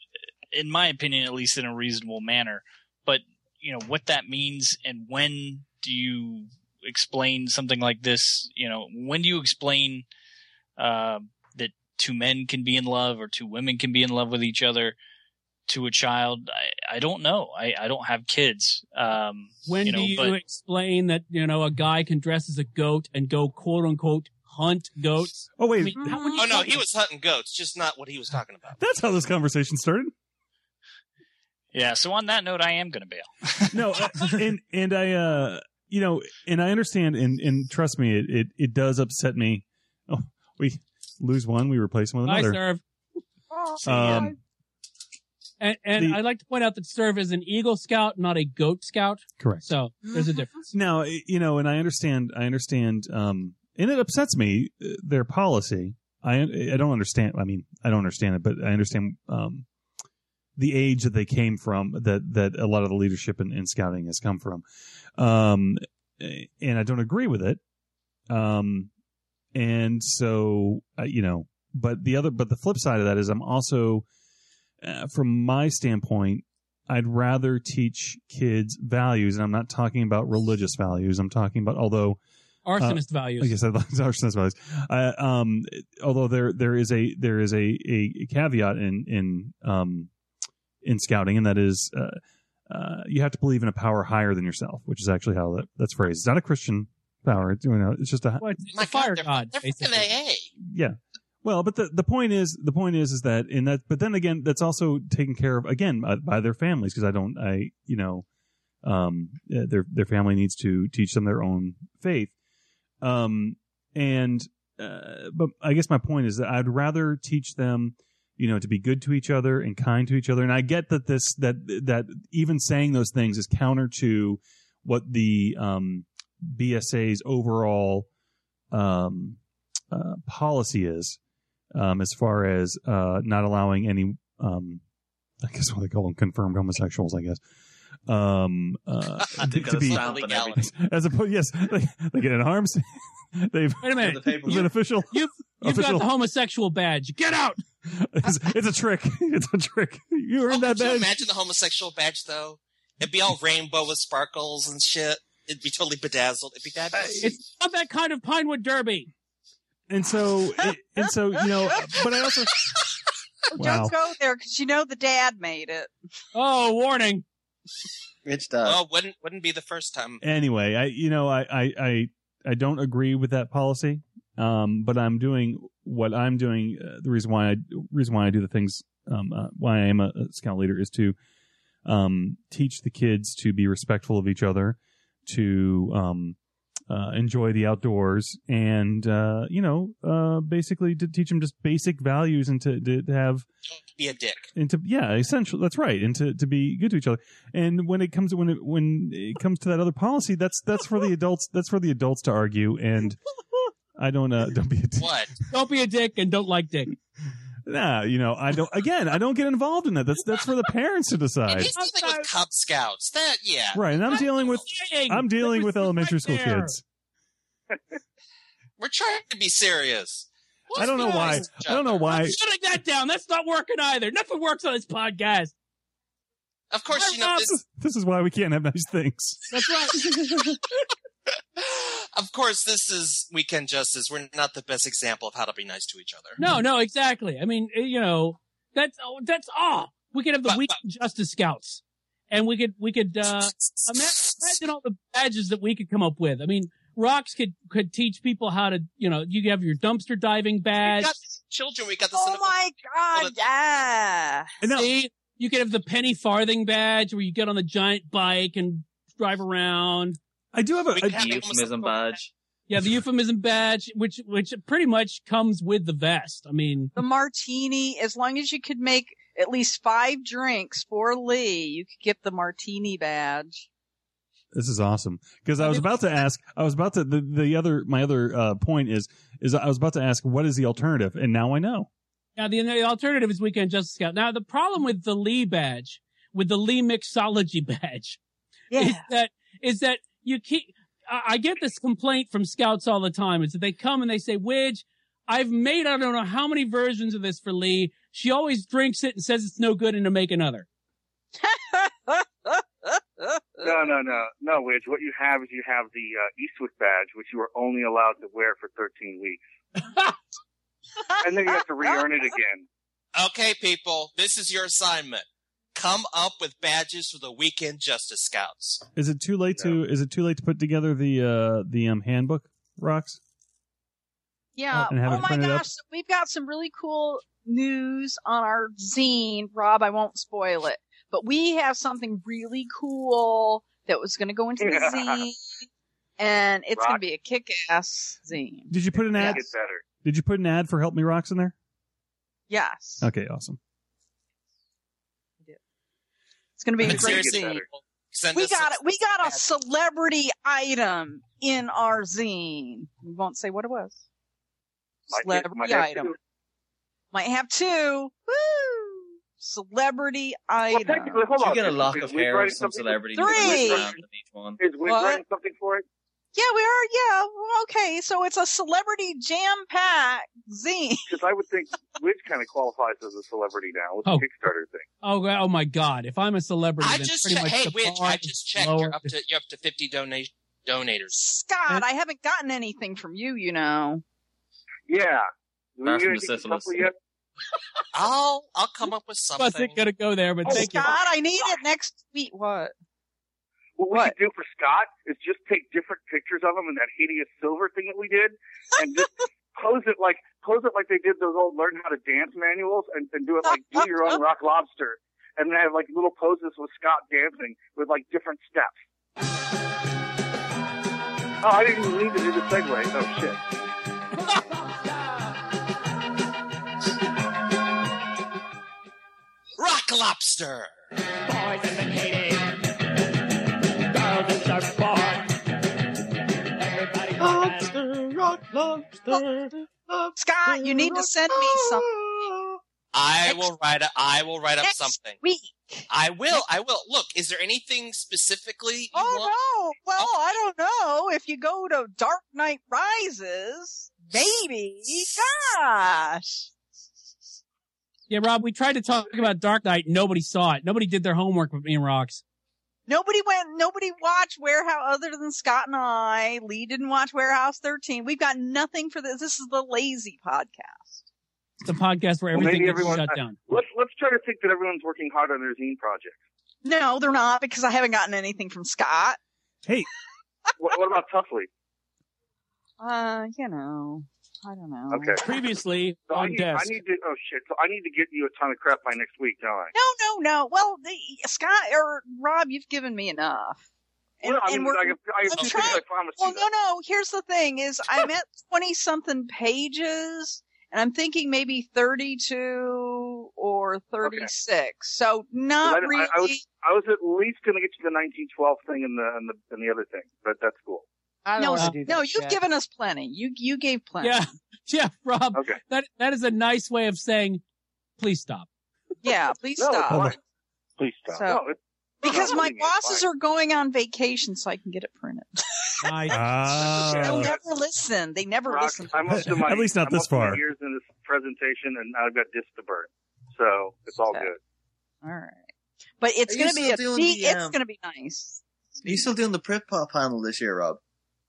in my opinion, at least in a reasonable manner. But what that means and when do you explain something like this? You know, when do you explain that two men can be in love or two women can be in love with each other to a child? I don't know. I don't have kids. When do you explain that, you know, a guy can dress as a goat and go quote unquote hunt goats? Oh, wait. I mean, how would you no, he was hunting goats, just not what he was talking about. That's how this conversation started. Yeah. So on that note, I am going to bail. No, and I, you know, and I understand, and trust me, it does upset me. Oh, we lose one, we replace one with I another. serve. And I'd like to point out that serve is an Eagle Scout, not a Goat Scout. Correct. So there's a difference. Now, you know, and I understand, and it upsets me, their policy. I don't understand. I mean, I don't understand it, but I understand the age that they came from, that a lot of the leadership in scouting has come from, and I don't agree with it. And so, you know, but the flip side of that is I'm also, from my standpoint, I'd rather teach kids values, and I'm not talking about religious values. I'm talking about, although arsonist values. Yes, I like arsonist values. Although there is a caveat in scouting, and that is you have to believe in a power higher than yourself, which is actually how that's phrased. It's not a Christian power. It's just a it's a fire god. They're fucking AA. Yeah. Well, but the point is that in that, but then again, that's also taken care of again by their families, because their family needs to teach them their own faith. But I guess my point is that I'd rather teach them, you know, to be good to each other and kind to each other. And I get that that even saying those things is counter to what the BSA's overall policy is, as far as not allowing any, I guess what they call them, confirmed homosexuals, I guess. To be as opposed, yes, they get in arms. Wait a minute, is it official? You've got the homosexual badge. Get out! It's a trick. It's a trick. You earned that badge. Imagine the homosexual badge, though. It'd be all rainbow with sparkles and shit. It'd be totally bedazzled. It'd be fabulous. It's not that kind of Pinewood Derby. And so, you know, but I also don't go there, because you know the dad made it. Oh, warning! Rich dad. Well, wouldn't be the first time. Anyway, I don't agree with that policy, but I'm doing what I'm doing. The reason why I do the things, why I am a scout leader, is to teach the kids to be respectful of each other, to enjoy the outdoors, and basically to teach them just basic values, and to have be a dick, and to essentially, that's right, and to be good to each other. And when it comes to that other policy, that's for the adults. That's for the adults to argue. And I don't be a dick. What? Don't be a dick, and don't like dick. Nah, you know, I don't get involved in that. That's for the parents to decide. And he's dealing with Cub Scouts. Yeah. Right, and I'm dealing with elementary school kids. We're trying to be serious. I don't know why. I'm shutting that down. That's not working either. Nothing works on this podcast. Of course, you know this. This is why we can't have nice things. That's right. Of course, this is Weekend Justice. We're not the best example of how to be nice to each other. No, exactly. I mean, you know, that's all. We could have the Weekend Justice Scouts, and we could imagine all the badges that we could come up with. I mean, Rocks could teach people how to, you know, you have your dumpster diving badge. We got children. We got this. Oh my God! Yeah. See, you could have the penny farthing badge, where you get on the giant bike and drive around. I do have a euphemism badge. Yeah, the euphemism badge, which pretty much comes with the vest. I mean, the martini. As long as you could make at least 5 drinks for Lee, you could get the martini badge. This is awesome, because I was about to ask. My other point is I was about to ask, what is the alternative, and now I know. Yeah, the alternative is Weekend Justice Scout. Now, the problem with the Lee badge, with the Lee Mixology badge, is that you keep. I get this complaint from Scouts all the time. Is that they come and they say, "Widge, I've made I don't know how many versions of this for Lee. She always drinks it and says it's no good, and to make another." No, Widge. What you have is the Eastwood badge, which you are only allowed to wear for 13 weeks. And then you have to re-earn it again. Okay, people, this is your assignment. Come up with badges for the Weekend Justice Scouts. Is it too late to put together the handbook, Rox? Yeah. And have Oh it my printed gosh, up? so we've got some really cool news on our zine. Rob, I won't spoil it, but we have something really cool that was going to go into the zine, and it's going to be a kick-ass zine. Did you put an ad? Yes. Did you put an ad for Help Me Rox in there? Yes. Okay, awesome. It's going to be a But great seriously, zine. people, send We us got a celebrity item in our zine. We won't say what it was. Celebrity item. Might have two. Woo! Celebrity item. Technically, hold on. You get a lock of Is Widge hair of writing some something? celebrity. Three. Brand in each one. Is Widge What? writing something for it? Yeah, we are. Yeah. Well, okay. So it's a celebrity jam-packed zine. Because I would think Widge kind of qualifies as a celebrity now with Oh. the Kickstarter thing. Oh my God! If I'm a celebrity, I then just pretty checked. much Hey, the Widge, bar I is just checked. lower. You're up to 50 donators. Scott, I haven't gotten anything from you, you know. Yeah. Apart from the anything syphilis. successful yet? I'll come up with something. Wasn't gonna go there, but thank you. Scott, I need it next week. What? What we could do for Scott is just take different pictures of him in that hideous silver thing that we did, and just pose it like they did those old learn how to dance manuals, and do it like do your own Rock Lobster, and then have like little poses with Scott dancing with like different steps. Oh, I didn't even need to do the segue. Oh shit. Rock Lobster. Boys have been hated. Girls in surf board. Everybody Lobster, rock lobster. Scott, you need to send me something. I will write up Next something. week. I will. Look, is there anything specifically you want? No. Well, I don't know. If you go to Dark Knight Rises, maybe. Gosh. Yeah, Rob, we tried to talk about Dark Knight. Nobody saw it. Nobody did their homework with me and Rox. Nobody watched Warehouse other than Scott and I. Lee didn't watch Warehouse 13. We've got nothing for this. This is the lazy podcast. It's a podcast where Well, everything maybe gets everyone. shut down. Let's try to think that everyone's working hard on their zine project. No, they're not because I haven't gotten anything from Scott. Hey. What about Tuffley? You know, I don't know. Okay. Previously So on I need to. Oh shit! So I need to get you a ton of crap by next week, don't I? No. Well, Scott or Rob, you've given me enough. And, Well, I and mean, we're, I I'm promised well, you that. no. Here's the thing: is I'm at 20-something pages, and I'm thinking maybe 32 or 36. So not really. I was at least going to get you the 1912 thing and the other thing, but that's cool. I don't want to do that. No, you've yet. given us plenty. You gave plenty. Yeah, Rob. Okay. That is a nice way of saying, please stop. Yeah, please No, stop. it's fine. Please stop. So- No, Because no, my it's bosses fine. are going on vacation, so I can get it printed. They'll never listen. They never Rock, listen. I'm up to my, At least not I'm this up to my far. ears in this presentation, and I've got discs to burn, so it's all Okay. good. All right, but it's Are going you to be still doing the, it's going to be nice. Are you still doing the Britpop panel this year, Rob?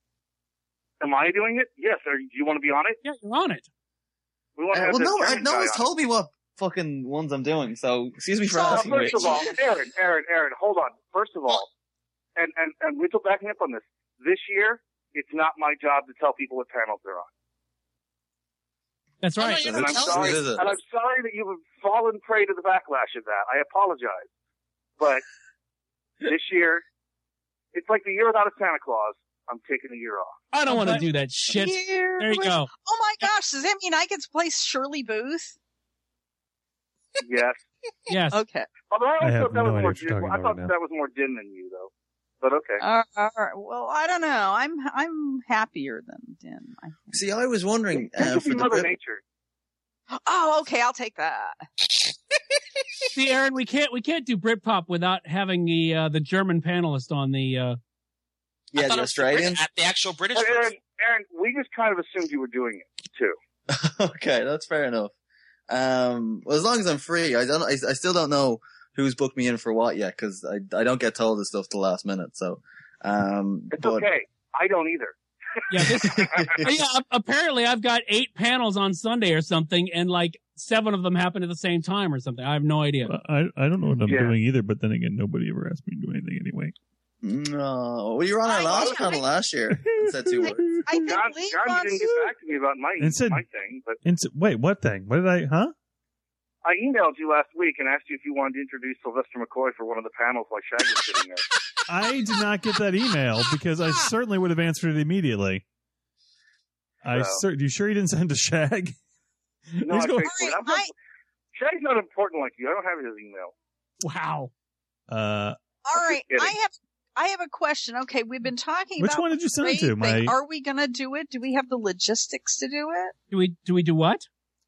Am I doing it? Yes. Do you want to be on it? Yeah, you're on it. We want to have this German no guy one's on. told me what fucking ones I'm doing, so excuse me for So, asking. first Rich. of all, Aaron, hold on. First of all, and Rich will back me up on this. This year, it's not my job to tell people what panels they're on. That's right. you're And not I'm telling sorry, me. and I'm sorry that you've fallen prey to the backlash of that. I apologize. But this year, it's like the year without a Santa Claus. I'm taking a year off. I don't want to do that shit. There you go. Oh my gosh, does that mean I get to play Shirley Booth? Yes. Yes. Okay. Although I I have thought that no was idea more what you're talking I about thought right now. that was more Din than you, though. But okay. All right. Well, I don't know. I'm happier than Din. I think. See, I was wondering This would for be the Mother Brit- Nature. Oh, okay. I'll take that. See, Aaron, we can't do Britpop without having the German panelist on the. I yeah, thought the it was Australian. the actual British But version. Aaron, we just kind of assumed you were doing it too. Okay, that's fair enough. Well, as long as I'm free, I still don't know who's booked me in for what yet, because I don't get told this stuff the last minute. So, It's okay. I don't either. Yeah, apparently I've got 8 panels on Sunday or something, and like 7 of them happen at the same time or something. I have no idea. I don't know what I'm doing either, but then again, nobody ever asked me to do anything anyway. No, well, you were on our last panel last year. And said 2 words. I think John didn't get back to me about my thing, but Wait, what thing? What did I emailed you last week and asked you if you wanted to introduce Sylvester McCoy for one of the panels while Shag was sitting there. I did not get that email because I certainly would have answered it immediately. You sure you didn't send to Shag? No, I fixed it. Shag's not important like you. I don't have his email. Wow. All right, I have a question. Okay, we've been talking Which about one did you send it to? thing. Are we going to do it? Do we have the logistics to do it? Do we do what?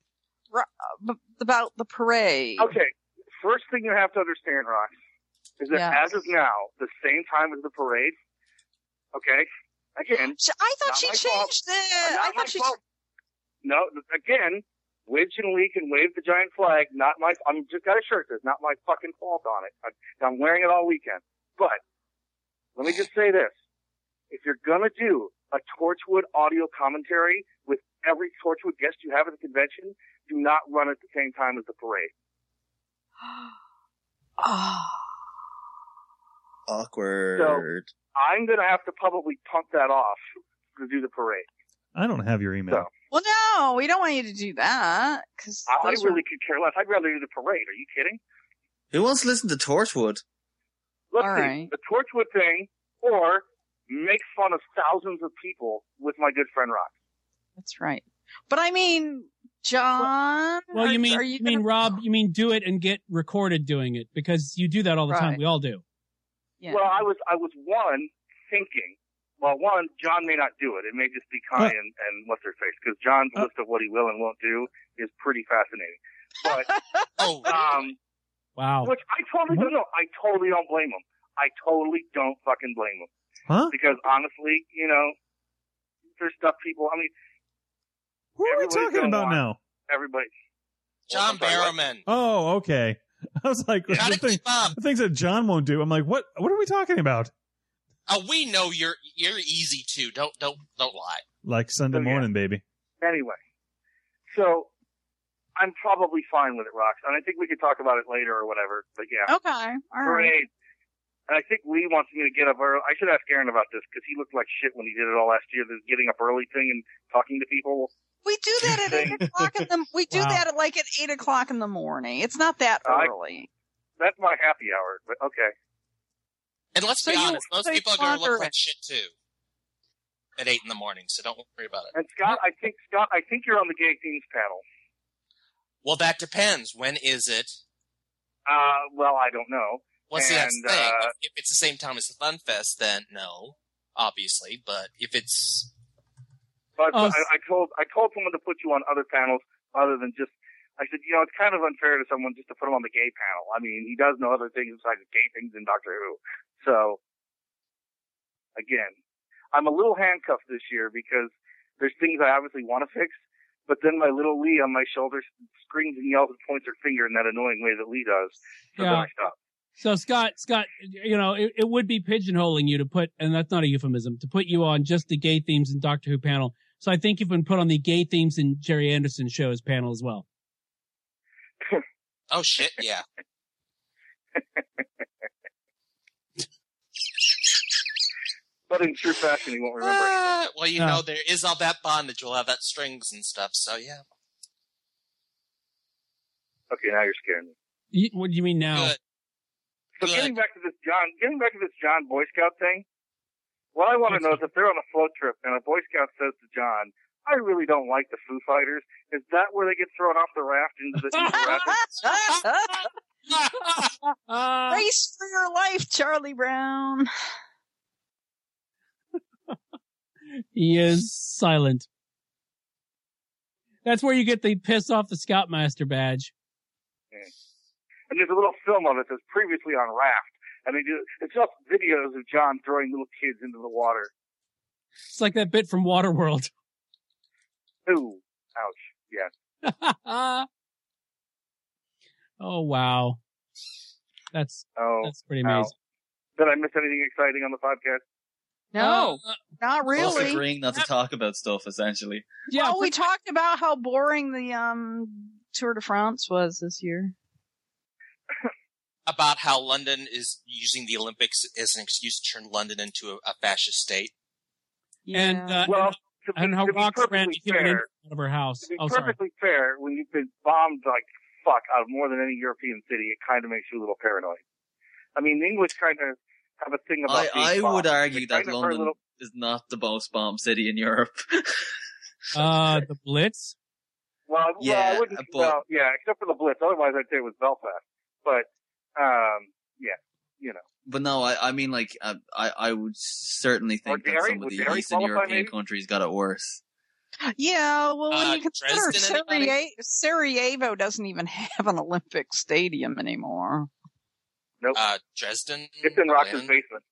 About the parade. Okay, first thing you have to understand, Rox, is that as of now, the same time as the parade. Okay, again. I thought she changed it. I thought she. No, again, Widge and Lee can wave the giant flag. Not my. I'm just got a shirt. There's not my fucking fault on it. I'm wearing it all weekend. But let me just say this: if you're gonna do a Torchwood audio commentary with every Torchwood guest you have at the convention, do not run at the same time as the parade. Awkward. So I'm gonna have to publicly pump that off to do the parade. I don't have your email. Well, no, we don't want you to do that because I really could care less. I'd rather do the parade. Are you kidding? Who wants to listen to Torchwood? Let's see, the Torchwood thing, or make fun of thousands of people with my good friend Rox. That's right. But I mean, John. Well, you mean Rob? You mean do it and get recorded doing it because you do that all the time. We all do. Yeah. Well, I was thinking. Well, John may not do it. It may just be Kai and what's her face, because John's list of what he will and won't do is pretty fascinating. But wow, which I totally don't know. I totally don't blame him. I totally don't fucking blame him. Huh? Because honestly, there's stuff people. I mean, who are we talking about now? Everybody. John Barrowman. Oh, okay. I was like, the things that John won't do. I'm like, what are we talking about? Oh, we know you're easy too. Don't lie. Like Sunday morning, baby. Anyway, so I'm probably fine with it, Rox, and I think we could talk about it later or whatever. But yeah, okay, all right. And I think Lee wants me to get up early. I should ask Aaron about this because he looked like shit when he did it all last year. This getting up early thing and talking to people. We do that at 8 o'clock in the. We do that at 8 o'clock in the morning. It's not that early. That's my happy hour, but okay. And let's be honest, most people are going to look like shit too at 8 in the morning, so don't worry about it. And Scott, I think you're on the gay themes panel. Well, that depends. When is it? Well, I don't know. Well, see, that's the thing. If it's the same time as the Fun Fest, then no, obviously. But if it's... But I told someone to put you on other panels other than just... I said, it's kind of unfair to someone just to put him on the gay panel. I mean, he does know other things besides gay things in Doctor Who. So, again, I'm a little handcuffed this year because there's things I obviously want to fix, but then my little Lee on my shoulder screams and yells and points her finger in that annoying way that Lee does. So then I stop. So Scott, it would be pigeonholing you to put, and that's not a euphemism, to put you on just the gay themes in Doctor Who panel. So I think you've been put on the gay themes in Jerry Anderson show's panel as well. Oh shit, yeah. But in true fashion, he won't remember. Well, there is all that bondage. We'll have that strings and stuff, so yeah. Okay, now you're scaring me. What do you mean now? Good. So getting back to this John Boy Scout thing, what I want to know is if they're on a float trip and a Boy Scout says to John, I really don't like the Foo Fighters, is that where they get thrown off the raft into the rapids? Race for your life, Charlie Brown. He is silent. That's where you get the piss off the Scoutmaster badge. Yeah. And there's a little film of it that's previously on Raft. And it's just videos of John throwing little kids into the water. It's like that bit from Waterworld. Ooh, ouch, yes. Oh, wow. That's pretty Ow. amazing. Did I miss anything exciting on the podcast? No, not Both really. agreeing not to talk about stuff, essentially. Yeah, Well, we talked about how boring the Tour de France was this year. About how London is using the Olympics as an excuse to turn London into a fascist state. And Well, and how to be Rox ran perfectly human fair, out of her house. To be Oh, sorry. perfectly fair, when you've been bombed like fuck out of more than any European city, it kind of makes you a little paranoid. I mean, the English kind of have a thing about I being would bombed. argue They that kind of are a London little- is not the most bombed city in Europe. The Blitz? Well, Yeah, I wouldn't. but- Well, yeah, except for the Blitz. Otherwise, I'd say it was Belfast. But, yeah, you know. But no, I mean, like, I would certainly think that Derry? some of Would the Derry Eastern qualify, European maybe? countries got it worse. Yeah, well, when you consider Dresden, anybody? Sarajevo doesn't even have an Olympic stadium anymore. Nope. Dresden. It's in Rox's Berlin. basement.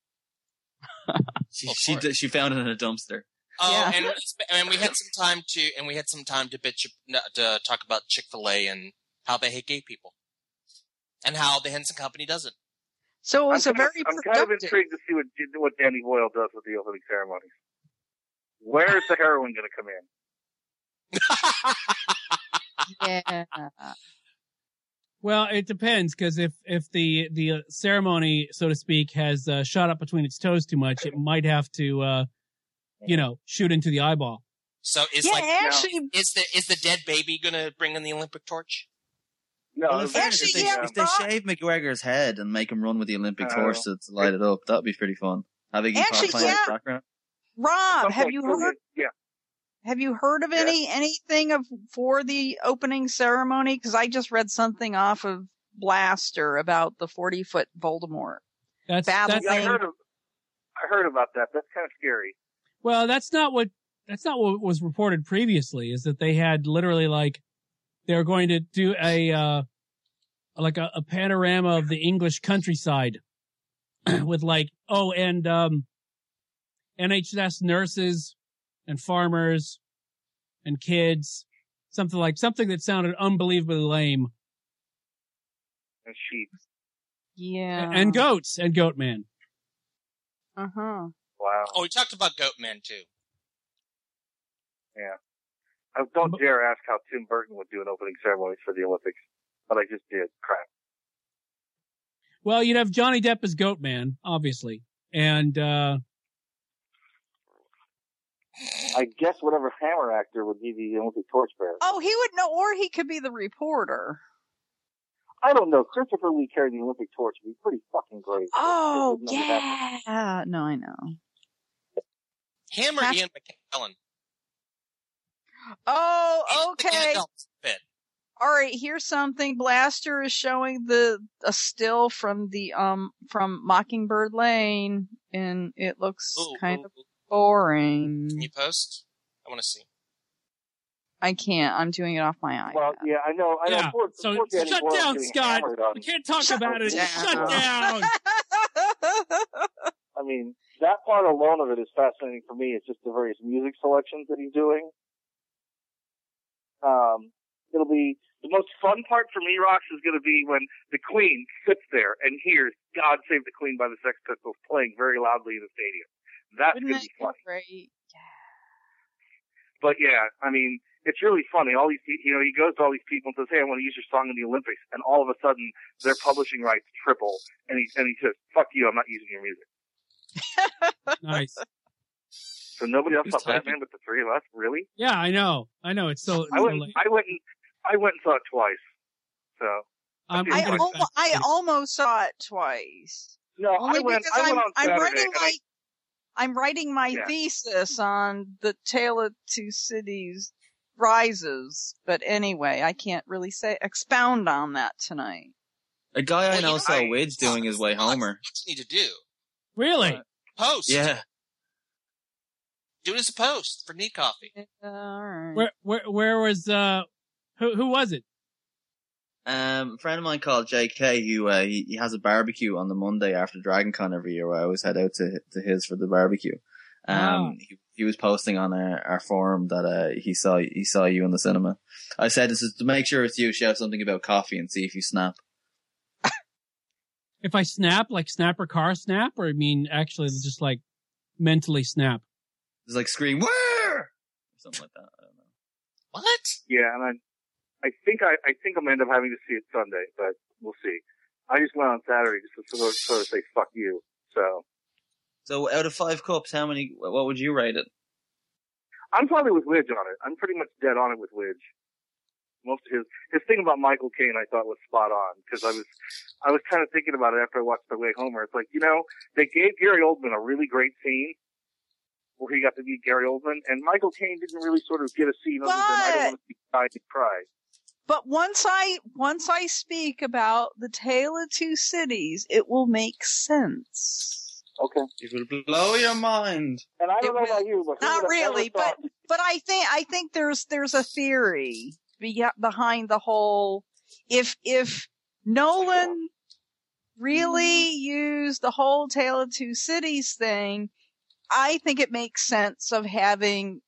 She found it in a dumpster. Oh, Yeah. and we had some time to to talk about Chick-fil-A and how they hate gay people, and how the Henson Company doesn't. So it was I'm a very kind of productive. intrigued to see what Danny Boyle does with the opening ceremonies. Where's the heroin going to come in? Yeah. Well, it depends, because if the ceremony, so to speak, has shot up between its toes too much, it might have to, shoot into the eyeball. So is Yeah, like actually- is the dead baby going to bring in the Olympic torch? No, Well, in fairness, actually, if they shave McGregor's head and make him run with the Olympic torch to light it up, that'd be pretty fun. Having him Actually, playing in yeah. the background. Rob, have you heard? Yeah. Have you heard of anything for the opening ceremony? Because I just read something off of Blaster about the 40-foot Voldemort. That's Yeah, I heard about that. That's kind of scary. Well, that's not what was reported previously, is that they had literally they were going to do a panorama of the English countryside with NHS nurses and farmers and kids, something that sounded unbelievably lame. And sheep. Yeah. And goats and Goatman. Uh-huh. Wow. Oh, we talked about Goatman too. Yeah. I don't dare ask how Tim Burton would do an opening ceremony for the Olympics, but I just did. Crap. Well, you'd have Johnny Depp as Goatman, obviously. And, I guess whatever Hammer actor would be the Olympic torchbearer. Oh, he would know, or he could be the reporter. I don't know. Christopher Lee carrying the Olympic torch would be pretty fucking great. Oh, It would never happen. yeah. No, I know. Hammer Ian McKellen. Oh, okay. Gandalf's fit. All right, here's something. Blaster is showing a still from the from Mockingbird Lane, and it looks kind of boring. Can you post? I want to see. I can't. I'm doing it off my iPad. Well, yeah, I know. yeah. Poor Danny Shut Boyle's down, getting Scott. hammered on- We can't talk about it. down. Shut down. I mean, that part alone of it is fascinating for me. It's just the various music selections that he's doing. It'll be the most fun part for me, Rox, is going to be when the Queen sits there and hears "God Save the Queen" by the Sex Pistols playing very loudly in the stadium. That's Wouldn't going that to be be funny. great? But yeah, I mean, it's really funny. All these, he goes to all these people and says, "Hey, I want to use your song in the Olympics," and all of a sudden, their publishing rights triple, and he says, "Fuck you, I'm not using your music." Nice. So nobody else Who's saw typing? Batman but the three of us, really? Yeah, I know. It's so. I went and saw it twice. So I'm I gonna- I almost saw it twice. no, Only I went. because I went on I'm Saturday. writing and I'm writing my Yeah. thesis on the Tale of Two Cities Rises, but anyway, I can't really expound on that tonight. A guy I Well, know you saw Widge doing his way Homer. What you need to do? Really? Post. Yeah. Do it as a post for Need Coffee. All right. Where was who was it? A friend of mine called JK, who he has a barbecue on the Monday after DragonCon every year. Where I always head out to his for the barbecue. He was posting on our forum that he saw you in the cinema. I said, "This is to make sure it's you. Shout something about coffee and see if you snap." If I snap, like snap or car snap, or I mean actually just like mentally snap? It's like scream, where? Or something like that. I don't know. What? Yeah, and I think I'm gonna end up having to see it Sunday, but we'll see. I just went on Saturday just to sort of say fuck you. So out of 5 cups, what would you rate it? I'm probably with Widge on it. I'm pretty much dead on it with Widge. Most of his thing about Michael Caine I thought was spot on, because I was kind of thinking about it after I watched The Way Homer. It's like, they gave Gary Oldman a really great scene where he got to meet Gary Oldman, and Michael Caine didn't really sort of get a scene other than I don't want to see guys cry. But once I speak about The Tale of Two Cities, it will make sense. Okay. It will blow your mind. And I don't know about you, but not really, but I think there's a theory behind the whole. If Nolan really used the whole Tale of Two Cities thing, I think it makes sense of having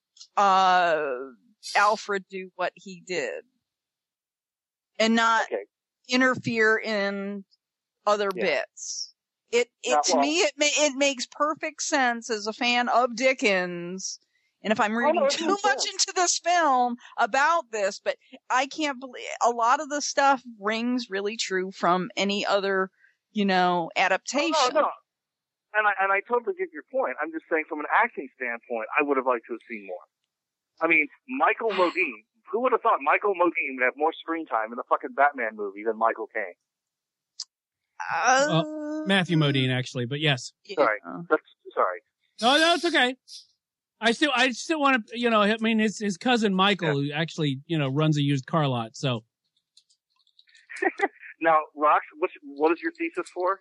Alfred do what he did and not interfere in other bits. To me, it makes perfect sense as a fan of Dickens. And if I'm reading too much into this film about this, but I can't believe a lot of the stuff rings really true from any other, adaptation. Oh, no. And I totally get your point. I'm just saying from an acting standpoint, I would have liked to have seen more. I mean, Michael Modine. Who would have thought Michael Modine would have more screen time in the fucking Batman movie than Michael Caine? Matthew Modine, actually, but yes. Sorry. Sorry. No, it's okay. I still want to, I mean, his cousin Michael, who actually, runs a used car lot, so. Now, Rox, what is your thesis for?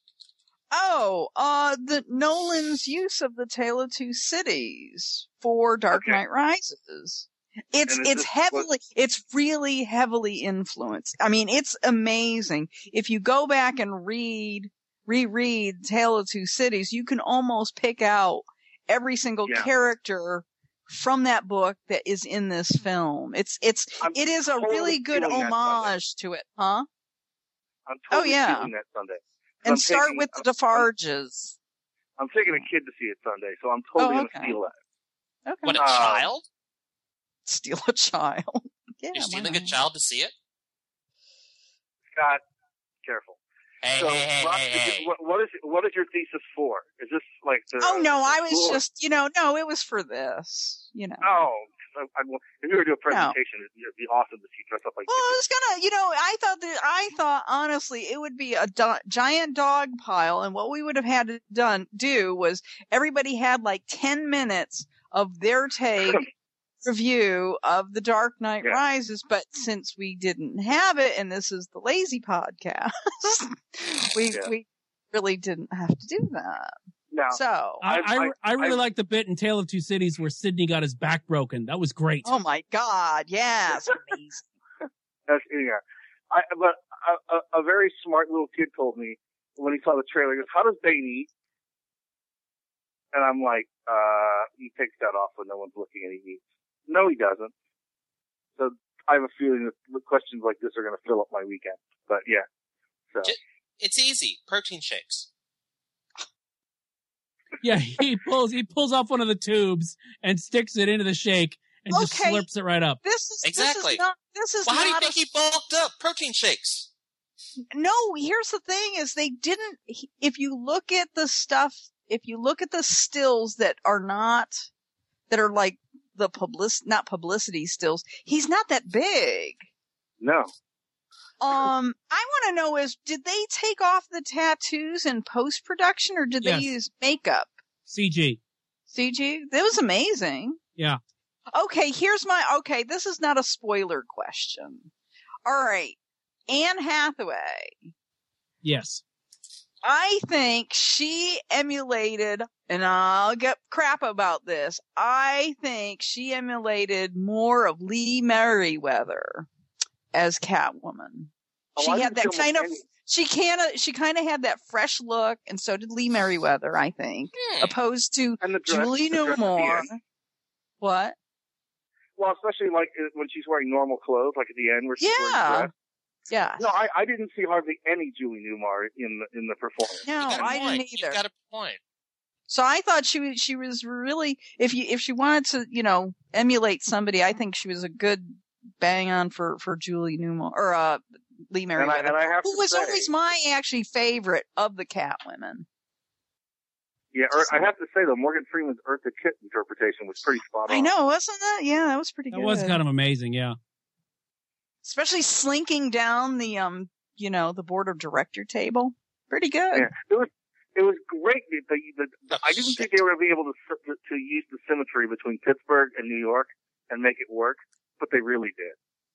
The Nolan's use of the Tale of Two Cities for Dark Knight Rises. It's really heavily influenced. I mean, it's amazing. If you go back and reread Tale of Two Cities, you can almost pick out every single character from that book that is in this film. It is a really good homage to it, huh? I'm totally feeling that Sunday. And start with the Defarges. I'm taking a kid to see it Sunday, so I'm totally going to steal that. Okay. What, a child? Steal a child. Yeah, you're stealing a child to see it? Scott, careful. Hey, so, hey. What is your thesis for? Is this like the... Oh, no, I was just, no, it was for this, Oh, if you were to do a presentation, it'd be awesome to see dress up like... Well, I was gonna, I thought honestly it would be a giant dog pile, and what we would have had to do was everybody had like 10 minutes of their take review of The Dark Knight Rises, but since we didn't have it, and this is the lazy podcast, we really didn't have to do that. No. So I really like the bit in Tale of Two Cities where Sidney got his back broken. That was great. Oh my God! Yes, amazing. But a very smart little kid told me when he saw the trailer, he goes, "How does Bane eat?" And I'm like, "He takes that off when no one's looking and he eats." No, he doesn't. So I have a feeling that questions like this are going to fill up my weekend. But yeah, so it's easy. Protein shakes. Yeah, he pulls off one of the tubes and sticks it into the shake and just slurps it right up. Exactly. This is well, how do you not think he bulked up? Protein shakes. No, here's the thing: is they didn't. If you look at the stills that are like the not publicity stills, he's not that big. No. I want to know did they take off the tattoos in post-production or did they use makeup? CG. That was amazing. Yeah. Okay, this is not a spoiler question. All right. Anne Hathaway. Yes. I think she emulated, and I'll get crap about this, I think she emulated more of Lee Merriweather as Catwoman. She had that she kind of had that fresh look, and so did Lee Merriweather, I think, opposed to Julie Newmar. What? Well, especially like when she's wearing normal clothes, like at the end where she's wearing dress. Yeah. No, I didn't see hardly any Julie Newmar in the performance. No, I didn't either. You got a point. So I thought she was really, if she wanted to, emulate somebody, I think she was a good bang on for Julie Newmar, or, Lee Merriweather, and I have who to was say, always my actually favorite of the Catwomen. Yeah, I have to say though, Morgan Freeman's Eartha Kitt interpretation was pretty spot on. I know, wasn't that? Yeah, that was pretty good. That was kind of amazing, yeah. Especially slinking down the, the board of director table. Pretty good. Yeah, it was great. I didn't think they were going to be able to use the symmetry between Pittsburgh and New York and make it work, but they really did.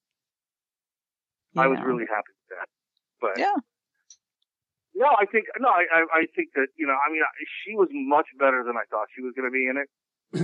Yeah. I was really happy with that. But yeah. No, I think that, she was much better than I thought she was going to be in it.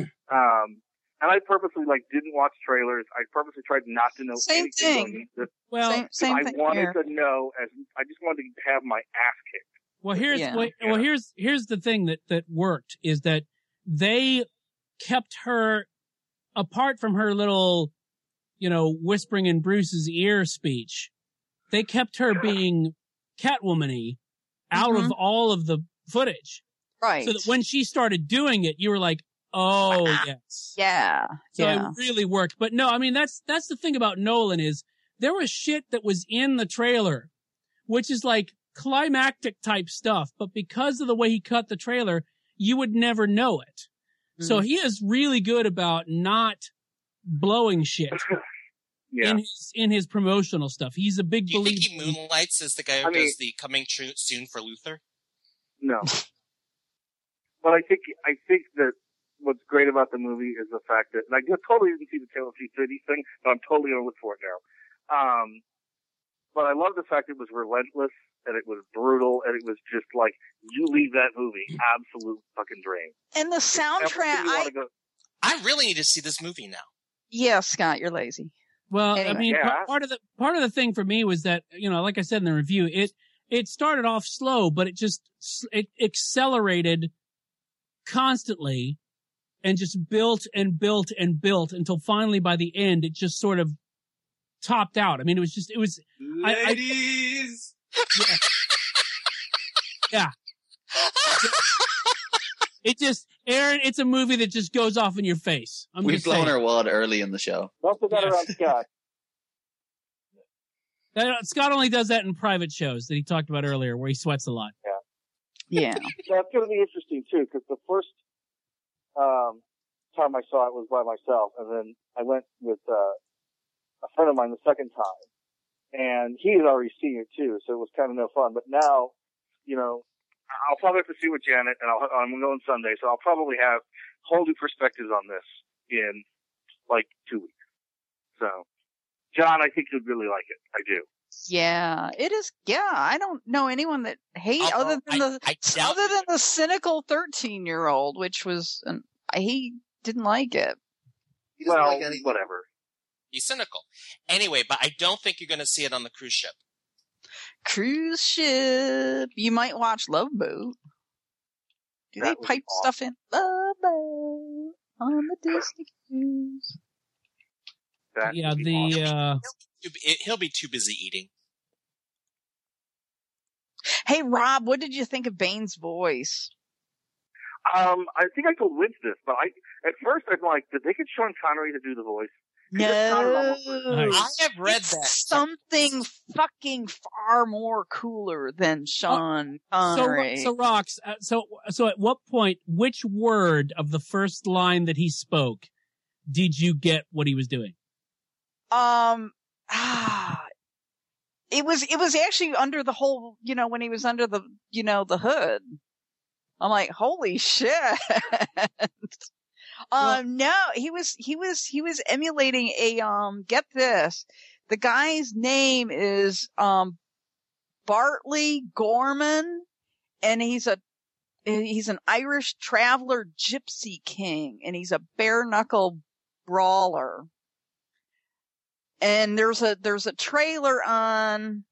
And I purposely didn't watch trailers. I purposely tried not to know anything. Same I thing wanted here. to know, I just wanted to have my ass kicked. Well, here's the thing that worked is that they kept her apart from her little, whispering in Bruce's ear speech. They kept her being Catwoman-y out of all of the footage. Right. So that when she started doing it, you were like, oh, yes. Yeah. So it really worked. But no, I mean, that's the thing about Nolan is there was shit that was in the trailer, which is like climactic type stuff. But because of the way he cut the trailer, you would never know it. So he is really good about not blowing shit. Yeah. In his promotional stuff. He's a big believer. Do you think he moonlights as the guy who does the coming soon for Luther? No. But I think that what's great about the movie is the fact that, and I totally didn't see the Tale of Two Cities thing, but I'm totally going to look for it now. But I love the fact it was relentless, and it was brutal, and it was just like, you leave that movie absolute fucking drain. And the soundtrack, I really need to see this movie now. Yeah, Scott, you're lazy. Well, anyway. I mean, part of the thing for me was that, like I said in the review, it started off slow, but it accelerated constantly and just built and built and built until finally by the end, it just sort of topped out. I mean, ladies. Yeah. Aaron, it's a movie that just goes off in your face. We've blown our wad early in the show. Don't put that around Scott. Scott only does that in private shows that he talked about earlier, where he sweats a lot. Yeah. That's going to be interesting too, because the first time I saw it was by myself, and then I went with a friend of mine the second time, and he had already seen it too, so it was kind of no fun. But now, I'll probably have to see with Janet, and I'm going Sunday, so I'll probably have whole new perspectives on this in 2 weeks. So, John, I think you'd really like it. I do. Yeah, it is. Yeah, I don't know anyone that other than the cynical 13-year-old, which was he didn't like it. He doesn't like anything. Whatever. He's cynical. Anyway, but I don't think you're going to see it on the cruise ship. Cruise ship. You might watch Love Boat. Do they pipe stuff in? Love Boat on the Disney cruise. He'll be too busy eating. Hey, Rob, what did you think of Bane's voice? I think I told Vince this, but at first I'm like, did they get Sean Connery to do the voice? No, I have read that. Something fucking far more cooler than Sean Connery. So Rox, so at what point, which word of the first line that he spoke did you get what he was doing? It was actually under the whole, when he was under the, the hood. I'm like, holy shit. No, he was emulating get this. The guy's name is, Bartley Gorman, and he's an Irish traveler gypsy king, and he's a bare knuckle brawler. And there's a trailer on,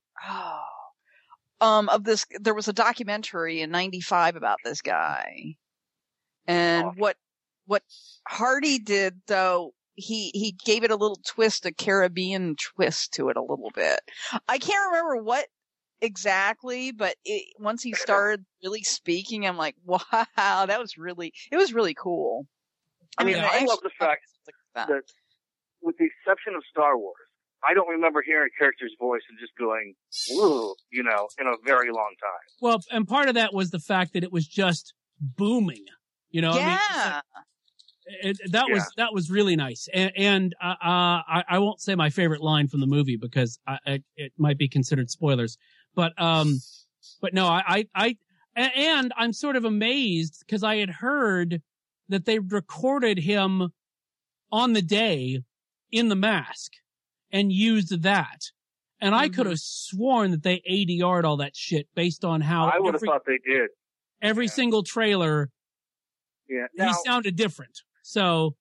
of this, there was a documentary in 95 about this guy. And what Hardy did though, he gave it a little twist, a Caribbean twist to it a little bit. I can't remember what exactly, but once he started really speaking, I'm like, wow, it was really cool. I mean, I love the fact that with the exception of Star Wars, I don't remember hearing a character's voice and just going, woo, in a very long time. Well, and part of that was the fact that it was just booming, Yeah. I mean, that was really nice. And I won't say my favorite line from the movie because it might be considered spoilers, but no, and I'm sort of amazed because I had heard that they recorded him on the day in the mask and used that. And I could have sworn that they ADR'd all that shit based on how I would have thought they did. Every single trailer, he sounded different. So,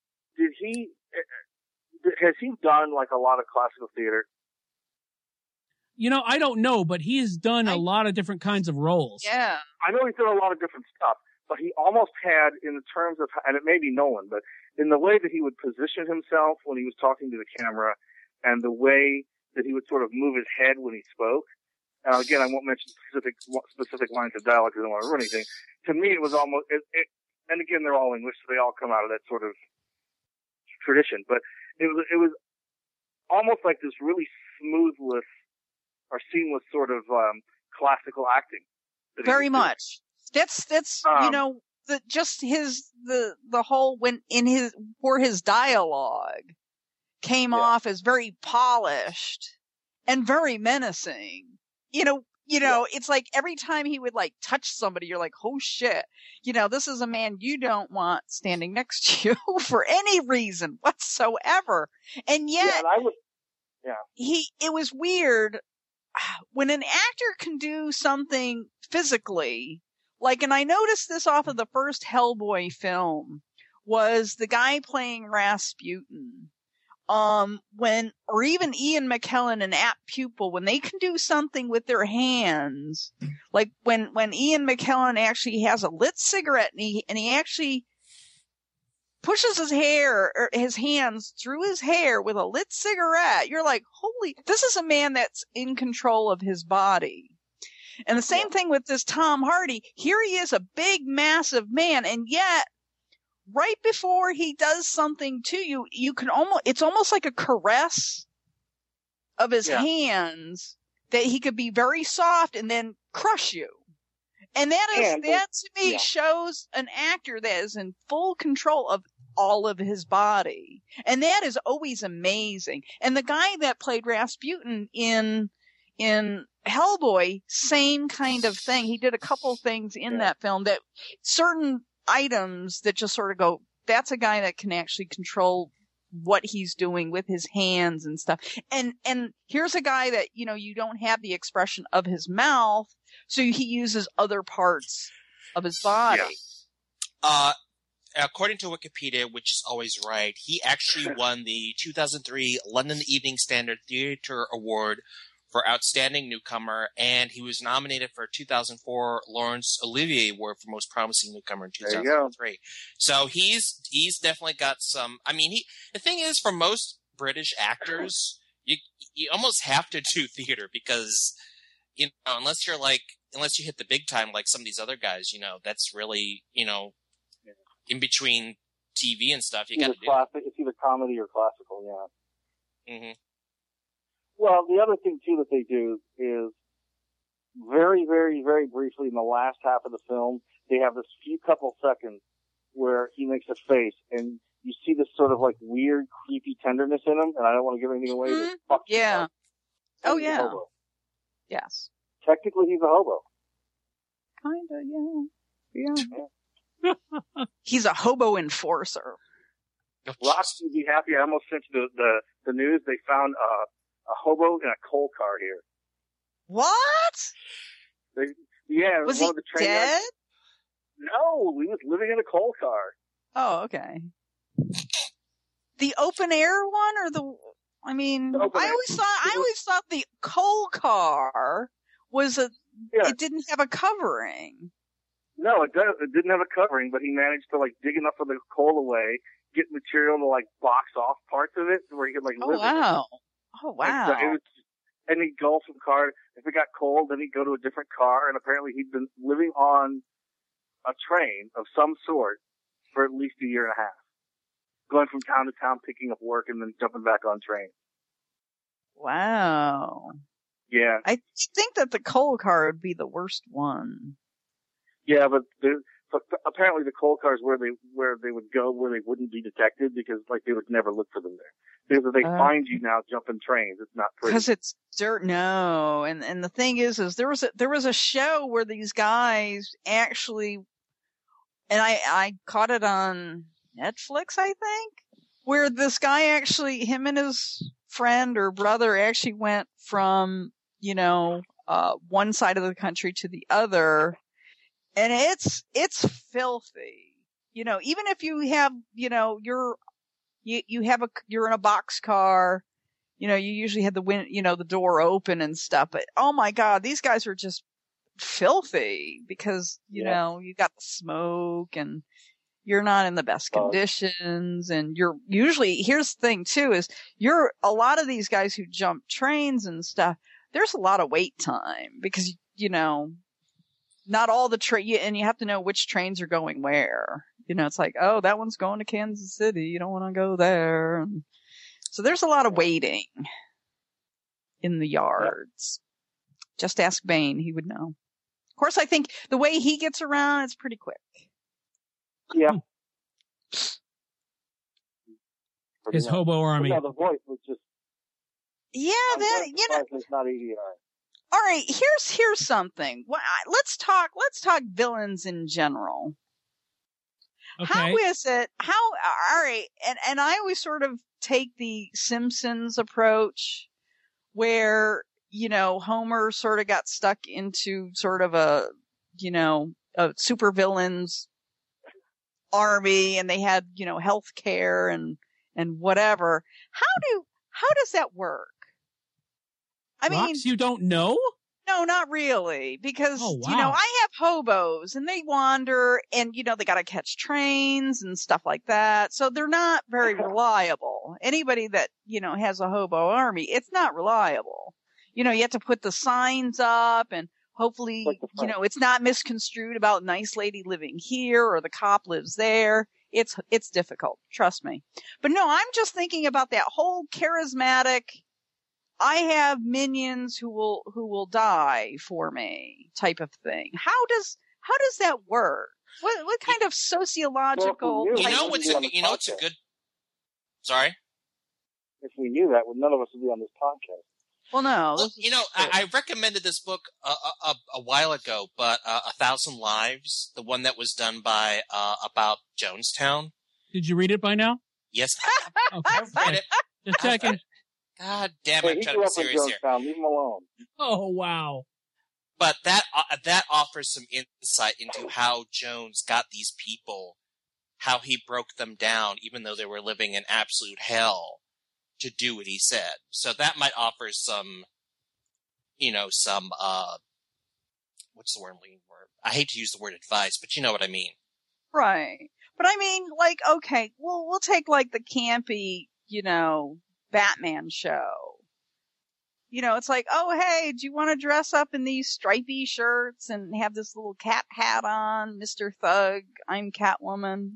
has he done like a lot of classical theater? I don't know, but he's done a lot of different kinds of roles. Yeah. I know he's done a lot of different stuff, but he almost had, in the terms of, and it may be Nolan, but in the way that he would position himself when he was talking to the camera and the way that he would sort of move his head when he spoke. Now, again, I won't mention specific lines of dialogue because I don't want to ruin anything. To me, it was almost, and again, they're all English, so they all come out of that sort of tradition, but it was almost like this really smoothless or seamless sort of classical acting. Very much. That's the whole where his dialogue came off as very polished and very menacing. It's like every time he would like touch somebody, you're like, oh shit, this is a man you don't want standing next to you for any reason whatsoever. And yet, it was weird when an actor can do something physically, like, and I noticed this off of the first Hellboy film, was the guy playing Rasputin. Or even Ian McKellen and Apt Pupil, when they can do something with their hands, like when Ian McKellen actually has a lit cigarette and he actually pushes his hands through his hair with a lit cigarette, you're like, holy, this is a man that's in control of his body. And the same thing with this Tom Hardy. Here he is, a big, massive man, and yet, right before he does something to you, it's almost like a caress of his hands that he could be very soft and then crush you. And that to me shows an actor that is in full control of all of his body. And that is always amazing. And the guy that played Rasputin in Hellboy, same kind of thing. He did a couple things in that film that certain items that just sort of go, that's a guy that can actually control what he's doing with his hands and stuff. And here's a guy that, you don't have the expression of his mouth, so he uses other parts of his body. Yeah. According to Wikipedia, which is always right, he actually won the 2003 London Evening Standard Theatre Award for Outstanding Newcomer, and he was nominated for a 2004 Laurence Olivier Award for Most Promising Newcomer in 2003. So he's definitely got some. I mean, the thing is, for most British actors, you almost have to do theater because unless you hit the big time like some of these other guys, that's really in between TV and stuff. You got to do. It's either comedy or classical. Yeah. Mm-hmm. Well, the other thing, too, that they do is very, very, very briefly in the last half of the film, they have this few couple seconds where he makes a face, and you see this sort of like weird, creepy tenderness in him, and I don't want to give anything away. Yeah. Oh, he's yeah. a hobo. Yes. Technically, he's a hobo. Kinda, yeah. He's a hobo enforcer. Ross would be happy. I almost sent you the news. They found a hobo in a coal car here. What? Was he dead? No, he was living in a coal car. Oh, okay. The open air one, or I always thought the coal car was it didn't have a covering. No, it didn't have a covering, but he managed to dig enough of the coal away, get material to like box off parts of it where he could like Oh, live in it. wow. Oh, And so wow. and he'd go from car. If it got cold, then he'd go to a different car. And apparently he'd been living on a train of some sort for at least a year and a half. Going from town to town, picking up work, and then jumping back on trains. Wow. Yeah. I think that the coal car would be the worst one. Yeah, but apparently the coal cars where they would go where they wouldn't be detected because like they would never look for them there. Because if they find you now jumping trains, it's not pretty. Because it's dirt. No, and the thing is there was a show where these guys actually, and I caught it on Netflix, I think, where this guy actually, him and his friend or brother actually went from one side of the country to the other. And it's filthy. Even if you have, you're in a boxcar, you usually have the door open and stuff, but oh my God, these guys are just filthy because, you got the smoke and you're not in the best conditions. And you're usually, here's the thing too, is a lot of these guys who jump trains and stuff, there's a lot of wait time because, not all the and you have to know which trains are going where. It's like, oh, that one's going to Kansas City. You don't want to go there. And so there's a lot of waiting in the yards. Just ask Bane. He would know. Of course, I think the way he gets around, it's pretty quick. Yeah. His hobo army. Yeah, the voice was just. Yeah, it's not EDR. All right, here's something. Let's talk villains in general. Okay. How is it? All right, and I always sort of take the Simpsons approach where, Homer sort of got stuck into sort of a supervillains army and they had, health care and whatever. How does that work? I mean, Rox, you don't know? No, not really, because, Oh, wow. I have hobos and they wander and, they got to catch trains and stuff like that. So they're not very reliable. Anybody that, has a hobo army, it's not reliable. You have to put the signs up and hopefully, it's not misconstrued about nice lady living here or the cop lives there. It's difficult. Trust me. But no, I'm just thinking about that whole charismatic, I have minions who will die for me type of thing. How does that work? What kind of sociological? What's a good. Sorry. If we knew that, none of us would be on this podcast. Well, no. Well, I recommended this book a while ago, but 1,000 Lives, the one that was done by about Jonestown. Did you read it by now? Yes. Okay. I've read it. Just checking. God damn it! I'm trying to be serious here. Leave him alone. Oh wow! But that offers some insight into how Jones got these people, how he broke them down, even though they were living in absolute hell, to do what he said. So that might offer some, what's the word I'm looking for? I hate to use the word advice, but you know what I mean. Right. But I mean, like, okay, we'll take like the campy, Batman show. It's like, oh, hey, do you want to dress up in these stripy shirts and have this little cat hat on, Mr. Thug? I'm Catwoman.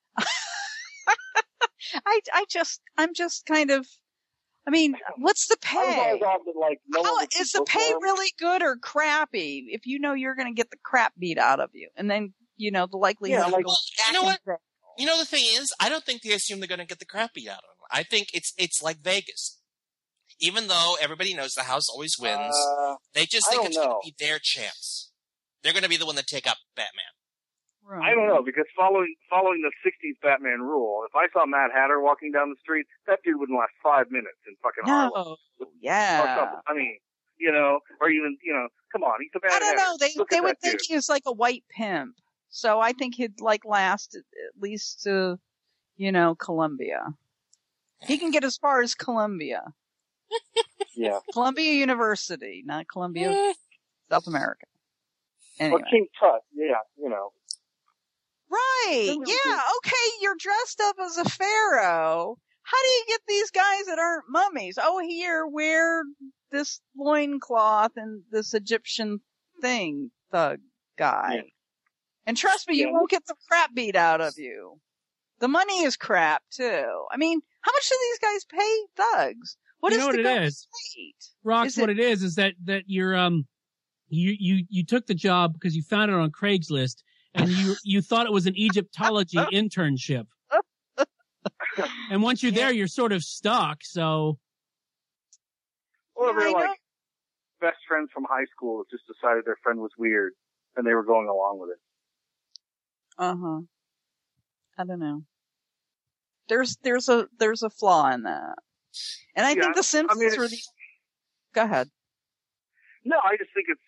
I'm just kind of, I mean, what's the pay? Is the pay really good or crappy if you're going to get the crap beat out of you? And then, the likelihood of you know what? The thing is, I don't think they assume they're going to get the crap beat out of them. I think it's like Vegas. Even though everybody knows the house always wins, they just think it's going to be their chance. They're going to be the one that take up Batman. Right. I don't know, because following the 60s Batman rule, if I saw Mad Hatter walking down the street, that dude wouldn't last 5 minutes in fucking Harlem. Yeah. I mean, or even, come on, he's a Mad Hatter. I don't know, they would think he was like a white pimp. So I think he'd last at least to, Columbia. He can get as far as Columbia. Yeah. Columbia University, not Columbia, South America. Anyway. Or King Tut, yeah, Right. Yeah. Okay. You're dressed up as a pharaoh. How do you get these guys that aren't mummies? Oh, here, wear this loincloth and this Egyptian thing, thug guy. Yeah. And trust me, you won't get the crap beat out of you. The money is crap too. I mean, how much do these guys pay thugs? What is the going rate? Rox, what it is that you're you took the job because you found it on Craigslist and you thought it was an Egyptology internship. And once you're there, you're sort of stuck, so. Well, they're like best friends from high school that just decided their friend was weird and they were going along with it. Uh-huh. I don't know. There's a flaw in that. And I think the Simpsons were these. Go ahead. No, I just think it's,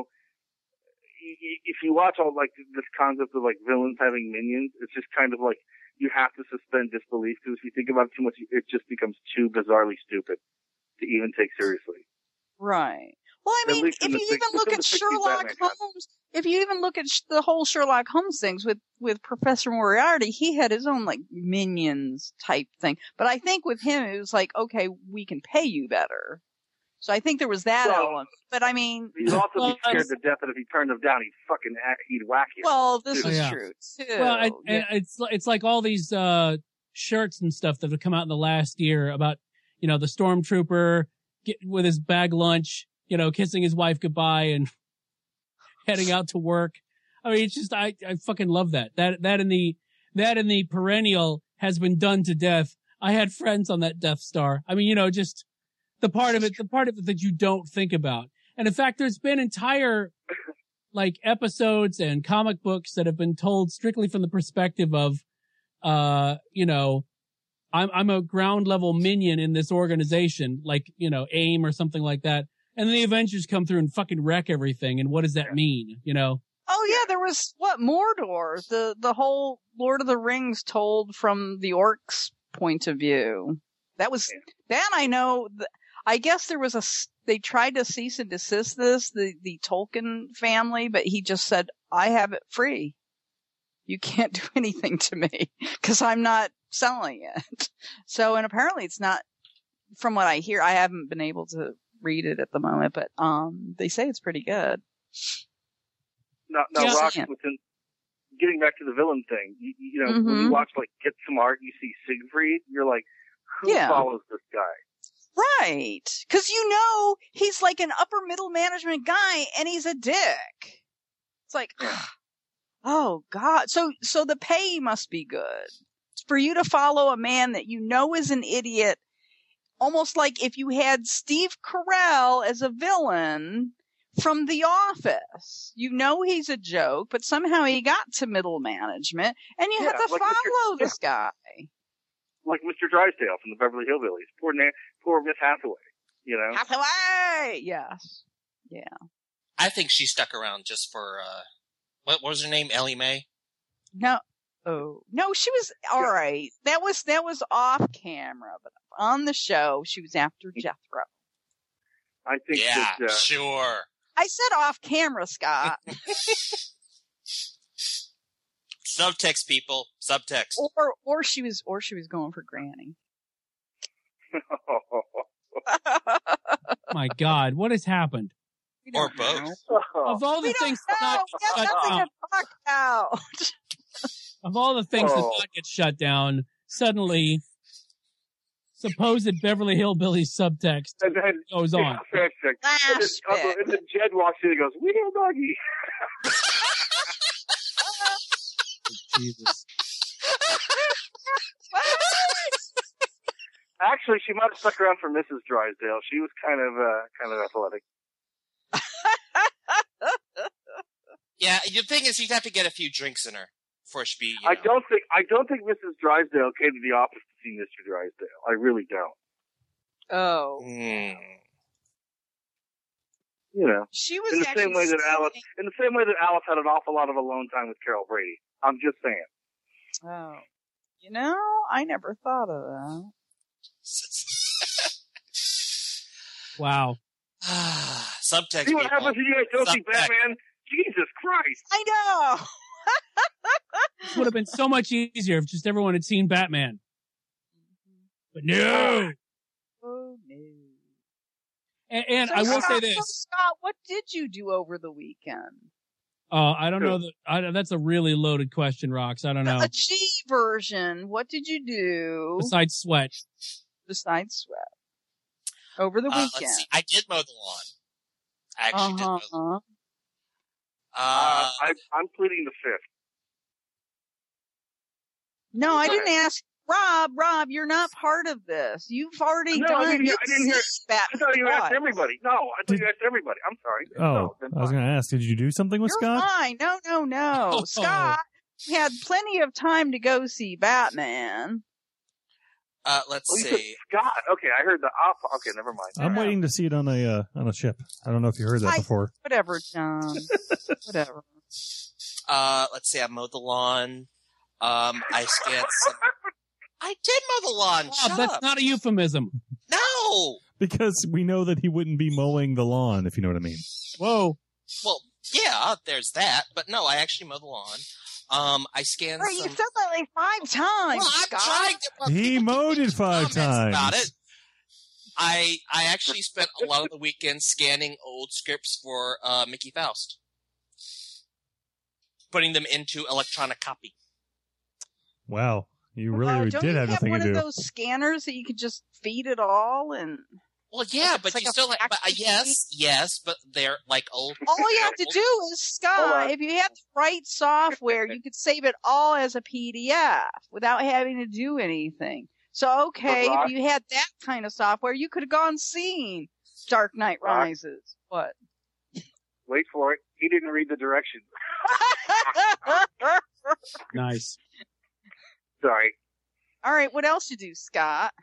if you watch all like this concept of like villains having minions, it's just kind of like you have to suspend disbelief because if you think about it too much, it just becomes too bizarrely stupid to even take seriously. Right. Well, I mean, if you even look at Sherlock Holmes, if you even look at the whole Sherlock Holmes things with Professor Moriarty, he had his own like minions type thing. But I think with him, it was like, okay, we can pay you better. So I think there was that element. But I mean, he'd also be scared to death that if he turned him down, he'd whack you. Well, this is true too. Well, it's like all these shirts and stuff that have come out in the last year about the stormtrooper with his bag lunch, kissing his wife goodbye and heading out to work. I mean, it's just I fucking love that. That in the perennial has been done to death. I had friends on that Death Star. I mean, just. The part of it that you don't think about. And in fact, there's been entire, like, episodes and comic books that have been told strictly from the perspective of, I'm a ground level minion in this organization, like, AIM or something like that. And then the Avengers come through and fucking wreck everything. And what does that mean, Oh yeah, there was, Mordor, the whole Lord of the Rings told from the orcs' point of view. That was, that I know, I guess there was they tried to cease and desist the Tolkien family, but he just said, I have it free. You can't do anything to me because I'm not selling it. So, and apparently it's not, from what I hear, I haven't been able to read it at the moment, but, they say it's pretty good. Now, Rox, getting back to the villain thing, when you watch like Get Smart, you see Siegfried, you're like, who follows this guy? Right. Cause he's like an upper middle management guy and he's a dick. It's like, oh God. So the pay must be good. For you to follow a man that is an idiot, almost like if you had Steve Carell as a villain from The Office. He's a joke, but somehow he got to middle management and you have to follow this guy. Like Mr. Drysdale from the Beverly Hillbillies. Poor Miss Hathaway, Hathaway! Yes. Yeah. I think she stuck around just for, what was her name? Ellie Mae? No. Oh. No, she was, alright. That was off camera, but on the show, she was after Jethro. I think sure. I said off camera, Scott. Subtext, people. Subtext. Or she was going for Granny. My God, what has happened? Or both. Of all the things that not shut down. Of all the things that not get shut down, suddenly supposed Beverly Hillbillies subtext goes on. And then Jed walks in and goes, "We hear doggy." Jesus. Actually, she might have stuck around for Mrs. Drysdale. She was kind of athletic. Yeah, the thing is, you'd have to get a few drinks in her before she'd be. I don't think Mrs. Drysdale came to the office to see Mr. Drysdale. I really don't. Oh. She was in the same way that Alice had an awful lot of alone time with Carol Brady. I'm just saying. Oh. I never thought of that. Wow. Subtext. See what happens when you guys don't see Subtext. Batman? Jesus Christ. I know. This would have been so much easier if just everyone had seen Batman. But no. Oh no. And So I will say Scott, this. so Scott, what did you do over the weekend? I don't know that's a really loaded question, Rox. I don't know. A G version. What did you do Besides sweat. besides sweat over the Let's weekend? see. I did mow the lawn. I actually did mow the lawn. I'm pleading the fifth. No, I didn't ask. Rob, you're not part of this. You've already No, done. I didn't hear. Bat I thought you asked twice. everybody. No, I thought you asked everybody. I'm sorry. Oh, No, I was going to ask, did you do something with You're Scott? fine. No. Oh. Scott had plenty of time to go see Batman. Let's Oh, you said see. Scott. Okay, I heard the op. Okay, never mind. I'm waiting to see it on a ship. I don't know if you heard that before. Whatever, John. Whatever. Let's see. I mowed the lawn. I scanned some. I did mow the lawn. Rob, Shut that's up. not a euphemism. No. Because we know that he wouldn't be mowing the lawn, if you know what I mean. Whoa. Well, yeah, there's that. But no, I actually mowed the lawn. I scanned Right, you some. said that like 5 times. Well, I'm Scott. trying to. He mowed it 5 times. About it. I actually spent a lot of the weekend scanning old scripts for Mickey Faust, putting them into electronic copy. Wow. You Oh, really don't did you have nothing one to do. of those scanners that you could just feed it all and? Well, yeah, It's but like you a still fax yes, but they're like old. All you have to do is, Scott, if you had the right software, you could save it all as a PDF without having to do anything. So, okay, But Rock- if you had that kind of software, you could have gone seen Dark Knight Rock- Rises. What? Wait for it. He didn't read the directions. Nice. Sorry. All right, what else you do, Scott?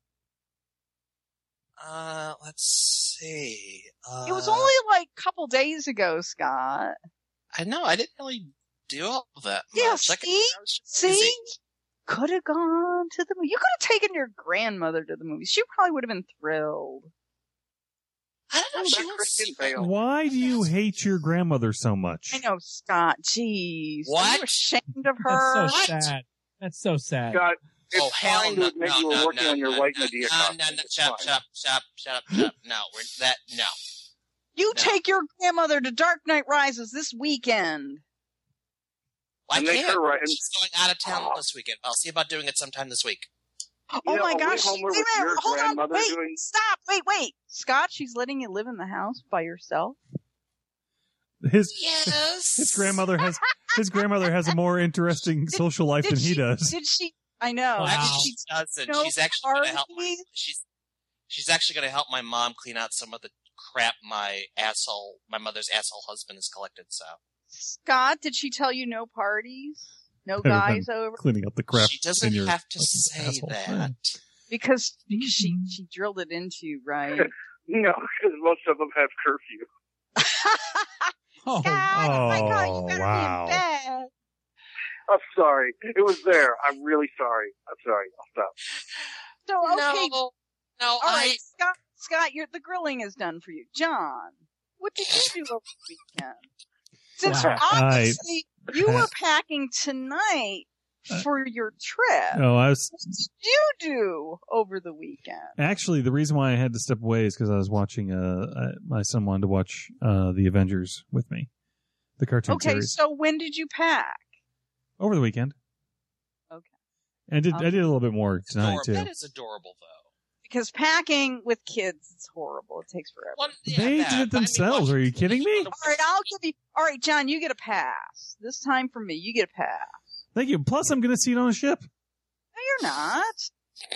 Let's see. It was only like a couple days ago, Scott. I know. I didn't really do all of that. Yeah, much. Like, see? I was just See? busy. Could have gone to the movie. You could have taken your grandmother to the movie. She probably would have been thrilled. I don't know if she That wants to Christian see Bale. Why do you hate your grandmother so much? I know, Scott. Jeez. Are What? you ashamed of her? That's so What? sad. That's so sad. Scott, it's Oh, hell fine no, to admit you were working on your white Medea costume. No, It's shut fine. up. No, no. You No. take your grandmother to Dark Knight Rises this weekend. I And make can't. her right- and- She's going out of town this weekend. I'll see about doing it sometime this week. You Oh know, my a gosh. Way Homer Wait with a minute. your Hold on. grandmother Wait. doing- Stop. Wait. Scott, she's letting you live in the house by yourself? His Yes. grandmother has a more interesting social life than he does. Did she? I know. Wow. Actually, Did she doesn't. no She's actually going to help. parties? She's actually going to help my mom clean out some of the crap my mother's asshole husband has collected. So Scott, did she tell you no parties? No Everyone guys over? Cleaning up the crap. she doesn't in your have to say asshole. that. Because she drilled it into you, right? No, because most of them have curfew. Oh, Scott, oh my God, you better wow. be in bed. I'm sorry. It was there. I'm really sorry. I'm sorry. I'll stop. So, okay. No, All right, Scott, the grilling is done for you. John, what did you do over the weekend? Since Wow. obviously you were packing tonight for your trip. Oh, What did you do over the weekend? Actually, the reason why I had to step away is because I was watching. My son wanted to watch the Avengers with me, the cartoon Okay, series, so when did you pack? over the weekend. Okay. And I did a little bit more tonight Adorable. too. That is adorable, though. Because packing with kids is horrible. It takes forever. Well, yeah, They that. did it But I mean, themselves. Are you kidding me? All right, I'll give you. All right, John, you get a pass. This time for me, you get a pass. Thank you. Plus, I'm going to see it on a ship. No, you're not.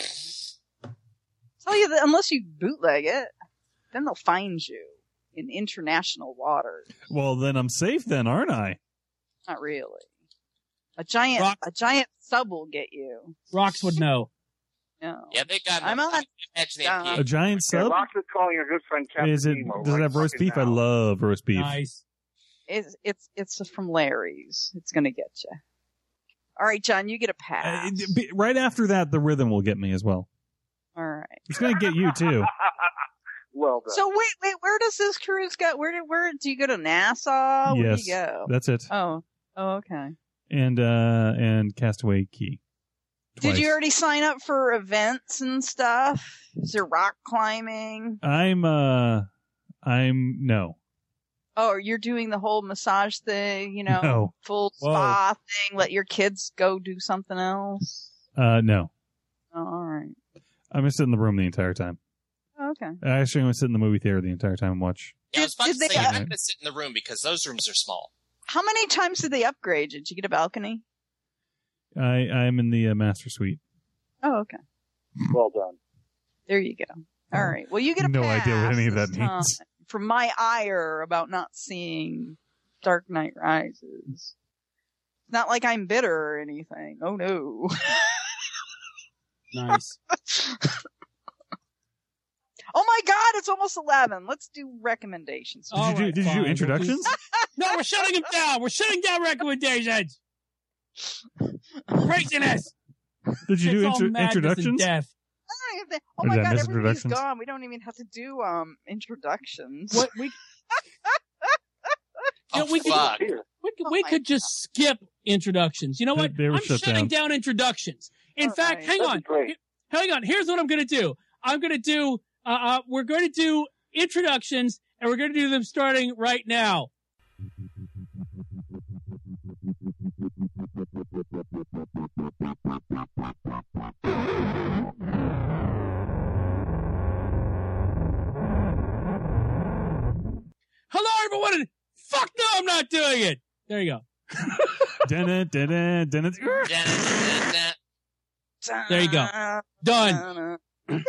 Tell you that unless you bootleg it, then they'll find you in international waters. Well, then I'm safe, then, aren't I? Not really. A giant sub will get you. Rox would know. No. Yeah, they got. I'm on. Imagine A giant Yeah, sub? Rox is calling your good friend Captain Is it? Nemo. Does it right have roast fucking beef? I now. love roast beef. Nice. It's from Larry's. It's gonna get you. All right, John, you get a pass. Right after that, the rhythm will get me as well. All right. It's going to get you too. Well done. So wait, where does this cruise go? Where do you go to Nassau? Where Yes, do you go? that's it. Oh, okay. and Castaway Key. Twice. Did you already sign up for events and stuff? Is there rock climbing? I'm no. Oh, you're doing the whole massage thing, No. full spa thing. Let your kids go do something else. No. Oh, all right. I'm gonna sit in the room the entire time. Oh, okay. Actually, I'm gonna sit in the movie theater the entire time and watch. Yeah, I was about to Did say, they- you're not going to sit in the room because those rooms are small. How many times did they upgrade you? Did you get a balcony? I'm in the master suite. Oh, okay. Well done. There you go. All right. Well, you get a No idea what pass any of this that means. time for my ire about not seeing Dark Knight Rises. It's not like I'm bitter or anything. Oh no. Nice. Oh my God! It's almost 11. Let's do recommendations. Did you do introductions? No, we're shutting him down. We're shutting down recommendations. Craziness. Did you do It's all madness and introductions? death. I don't even think- oh Or my did I God! miss Everybody's introductions? gone. We don't even have to do introductions. What we Oh, we could, fuck. we could just skip introductions. You know what? They were I'm shut shutting down. down introductions. In All fact, right. hang That'd on. be great. Hang on. Here's what I'm going to do. I'm going to do, we're going to do introductions, and we're going to do them starting right now. Hello, everyone. And fuck no, I'm not doing it. There you go. Dun-dun. There you go. Done.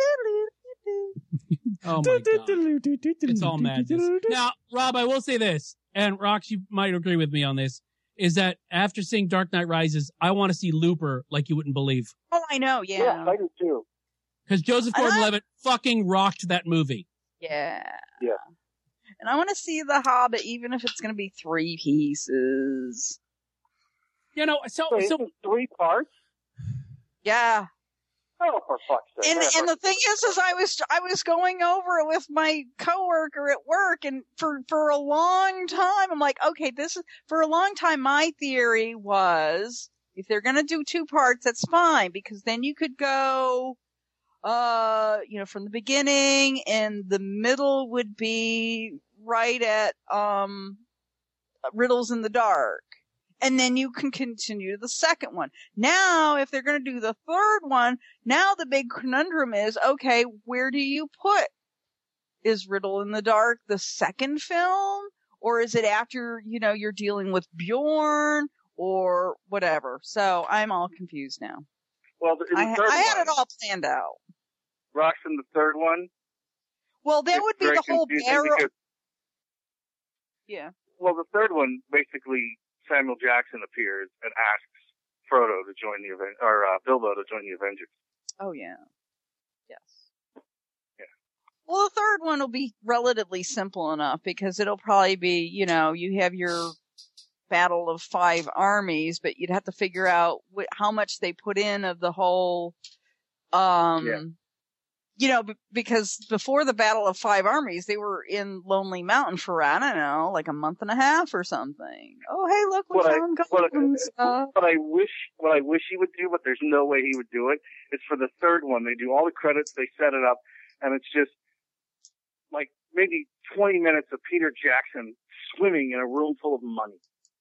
Oh my God. It's all madness. Now, Rob, I will say this, and Rox, you might agree with me on this, is that after seeing Dark Knight Rises, I want to see Looper like you wouldn't believe. Oh, I know. Yeah, I do too. Because Joseph Gordon-Levitt fucking rocked that movie. Yeah. Yeah. And I want to see The Hobbit, even if it's going to be 3 pieces. You know, so Wait, it's 3 parts? Yeah. Oh, for fuck's sake. And the thing is I was going over it with my coworker at work, and for a long time, I'm like, okay, for a long time, my theory was, if they're gonna do 2 parts, that's fine, because then you could go, from the beginning, and the middle would be right at, Riddles in the Dark. And then you can continue the second one. Now, if they're going to do the third one, now the big conundrum is, okay, where do you put? Is Riddle in the Dark the second film? Or is it after, you're dealing with Bjorn or whatever? So I'm all confused now. Well, in the third I had one, it all planned out. Rox, in the third one, Well, that it's would be very the whole confusing barrel. because- Yeah. well, the third one, basically, Samuel Jackson appears and asks Frodo to join the Bilbo to join the Avengers. Oh, yeah. Yes. Yeah. Well, the third one will be relatively simple enough because it'll probably be, you have your Battle of 5 Armies, but you'd have to figure out how much they put in of the whole, because before the Battle of 5 Armies, they were in Lonely Mountain for, I don't know, like a month and a half or something. Oh, hey, look, we found gold and stuff. What I wish he would do, but there's no way he would do it, is for the third one, they do all the credits, they set it up, and it's just like maybe 20 minutes of Peter Jackson swimming in a room full of money.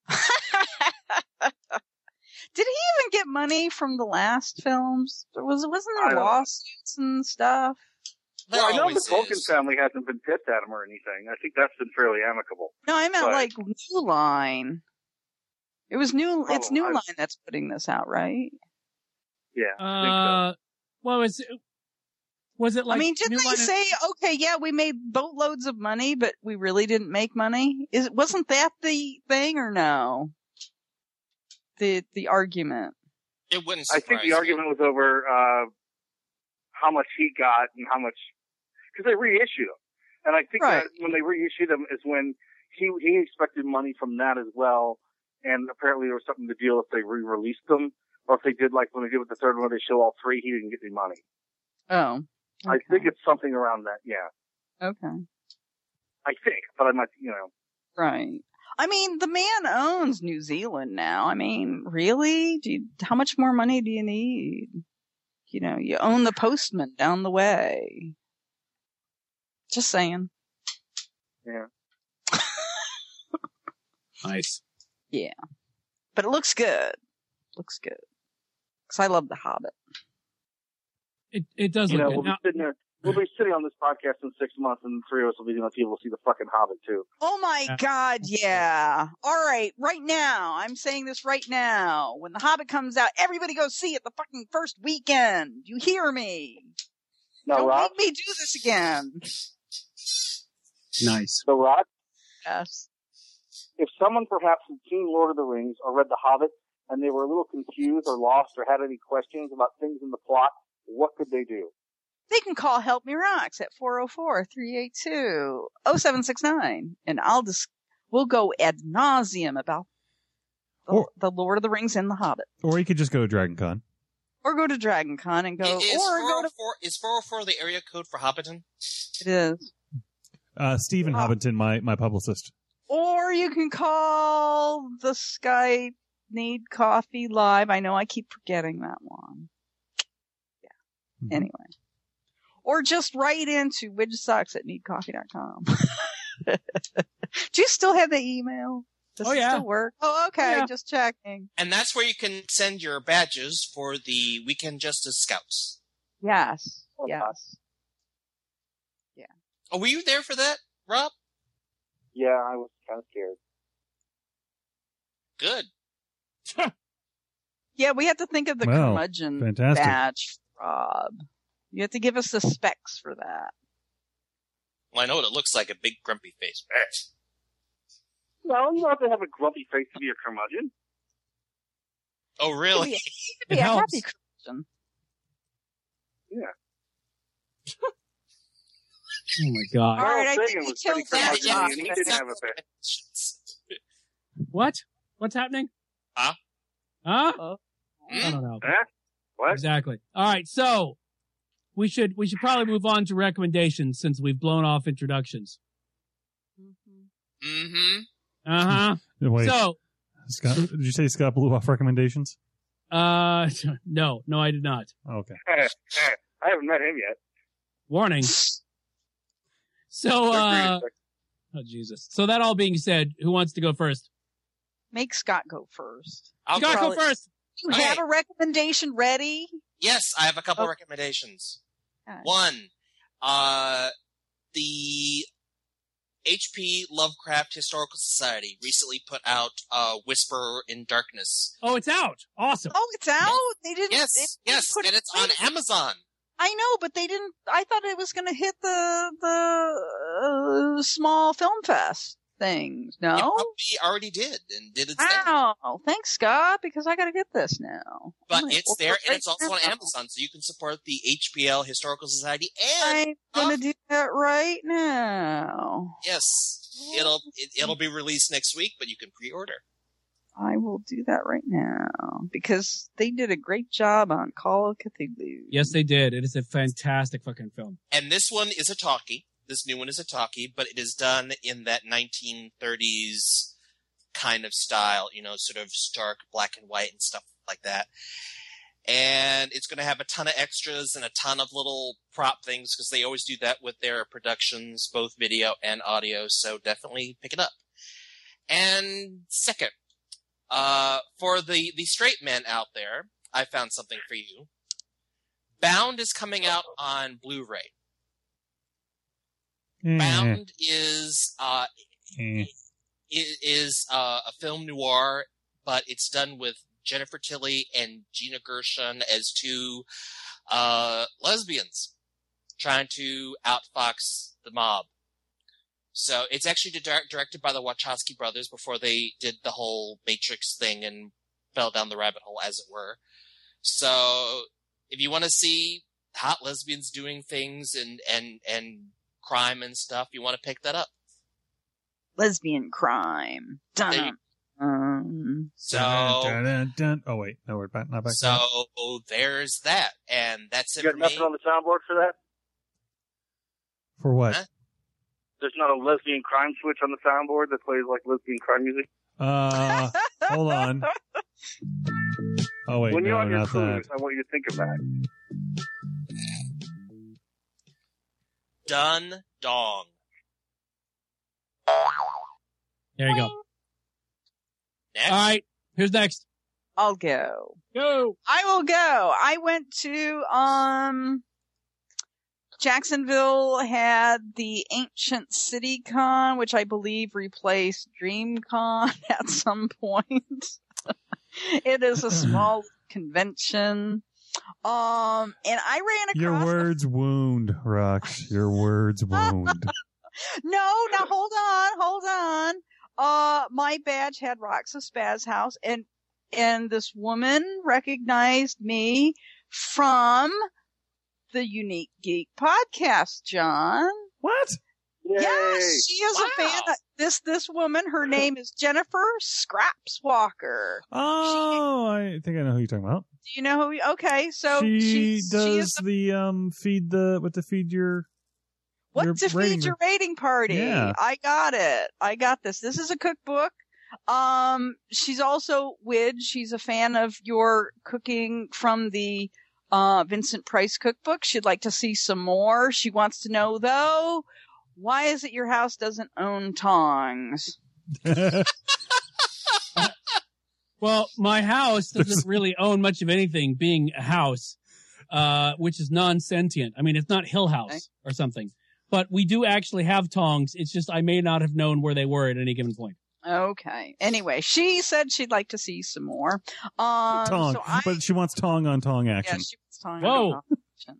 Did he even get money from the last films? Wasn't I there don't know. lawsuits and stuff? There Well, I know the always Tolkien is. family hasn't been pissed at him or anything. I think that's been fairly amicable. No, I meant But- like New Line. It was It's New Line that's putting this out, right? Yeah. I think so. Well, was it like? I mean, didn't New they Line- say, okay, yeah, we made boatloads of money, but we really didn't make money? Wasn't that the thing or no? The argument. It wouldn't I surprise think the me. argument was over how much he got and how much, because they reissued them, and I think Right. that when they reissued them is when he expected money from that as well, and apparently there was something to deal if they re-released them, or if they did like when they did with the third one, they show all 3, he didn't get any money. Oh. I think it's something around that, yeah. Okay. I think, but I'm not, Right. I mean, the man owns New Zealand now. I mean, really? How much more money do you need? You know, you own the postman down the way. Just saying. Yeah. Nice. Yeah. But it looks good. Looks good. Because I love The Hobbit. It does look good. We'll be sitting on this podcast in 6 months, and the three of us will be the only people to see the fucking Hobbit too. Oh my God, yeah. All right, right now. I'm saying this right now. When The Hobbit comes out, everybody go see it the fucking first weekend. You hear me? Now, Don't Rob? make me do this again. Nice. So, Rod, Yes. if someone perhaps had seen Lord of the Rings or read The Hobbit, and they were a little confused or lost or had any questions about things in the plot, what could they do? They can call Help Me Rocks at 404-382-0769, and we'll go ad nauseum about the Lord of the Rings and The Hobbit. Or you could just go to Dragon Con. Or go to Dragon Con and go, Is or go to... 404 is 404 the area code for Hobbiton? It is. Stephen Hobbiton, my publicist. Or you can call the Skype Need Coffee Live. I know I keep forgetting that one. Yeah. Mm-hmm. Anyway. Or just write into widgetsocks@needcoffee.com. Do you still have the email? Does it still work? Oh, okay. Yeah. Just checking. And that's where you can send your badges for the Weekend Justice Scouts. Yes. Yes. Yeah. Oh, were you there for that, Rob? Yeah, I was kind of scared. Good. Yeah, we have to think of the Wow, curmudgeon fantastic. badge, Rob. You have to give us the specs for that. Well, I know what it looks like, a big grumpy face. Well, you don't have to have a grumpy face to be a curmudgeon. Oh, really? You could be a happy curmudgeon. Yeah. Oh my God. All right, I Carl think Sagan we was pretty killed that. curmudgeon, and he didn't have a face. What? What's happening? Huh? Huh? I don't know. Huh? What? Exactly. All right, so we should probably move on to recommendations since we've blown off introductions. Mm-hmm. Uh-huh. Wait, So, Scott, did you say Scott blew off recommendations? no, I did not. Okay. I haven't met him yet. Warning. So, oh Jesus. So that all being said, who wants to go first? Make Scott go first. Scott, go first. You have a recommendation ready? Yes, I have a couple recommendations. Alright. One, the H.P. Lovecraft Historical Society recently put out Whisper in Darkness. Oh, it's out. Awesome. Oh, it's out? They didn't. Yes, they didn't yes, put and it it's on Amazon. I know, but they didn't. I thought it was going to hit the small film fest things. No, It probably already did, and did its thing. wow. Thanks, Scott, because I got to get this now. But I'm it's gonna there, order and it it's also on now. Amazon, so you can support the HPL Historical Society. And I'm going to do that right now. yes, it'll be released next week, but you can pre-order. I will do that right now because they did a great job on Call of Cthulhu. Yes, they did. It is a fantastic fucking film. And this one is a talkie. This new one is a talkie, but it is done in that 1930s kind of style, sort of stark black and white and stuff like that. And it's going to have a ton of extras and a ton of little prop things because they always do that with their productions, both video and audio. So definitely pick it up. And second, for the straight men out there, I found something for you. Bound is coming out on Blu-ray. Bound is a film noir, but it's done with Jennifer Tilly and Gina Gershon as two lesbians trying to outfox the mob. So it's actually directed by the Wachowski brothers before they did the whole Matrix thing and fell down the rabbit hole, as it were. So if you want to see hot lesbians doing things and crime and stuff, you want to pick that up. Lesbian crime. Dun. So oh wait, no, we're not back. So there's that, and that's it You for got nothing me. on the soundboard for that? For what? Huh? There's not a lesbian crime switch on the soundboard that plays like lesbian crime music. Hold on. Oh wait, when you're no, on your not cruise, that. I want you to think of that. Dun dong. There you go. Next. All right. Who's next? I'll go. Go. I will go. I went to Jacksonville had the Ancient City Con, which I believe replaced DreamCon at some point. It is a small convention. And I ran across Your words wound, Rox. Your words wound. No, now hold on. My badge had Roxas Spaz House, and this woman recognized me from the Unique Geek podcast, John. What? Yay. Yes, she is a fan of this woman. Her name is Jennifer Scraps Walker. Oh, I think I know who you're talking about. Do you know who? Okay, so she does she is feed your feed your rating party. Yeah. I got it. I got this. This is a cookbook. She's also Widge. She's a fan of your cooking from the Vincent Price cookbook. She'd like to see some more. She wants to know though, why is it your house doesn't own tongs? Well, my house doesn't really own much of anything, being a house, which is non-sentient. I mean, it's not Hill House or something. But we do actually have tongs. It's just I may not have known where they were at any given point. Okay. Anyway, she said she'd like to see some more. Tong, so but she wants tongue on tongue action. Yeah, she wants tongue Whoa. on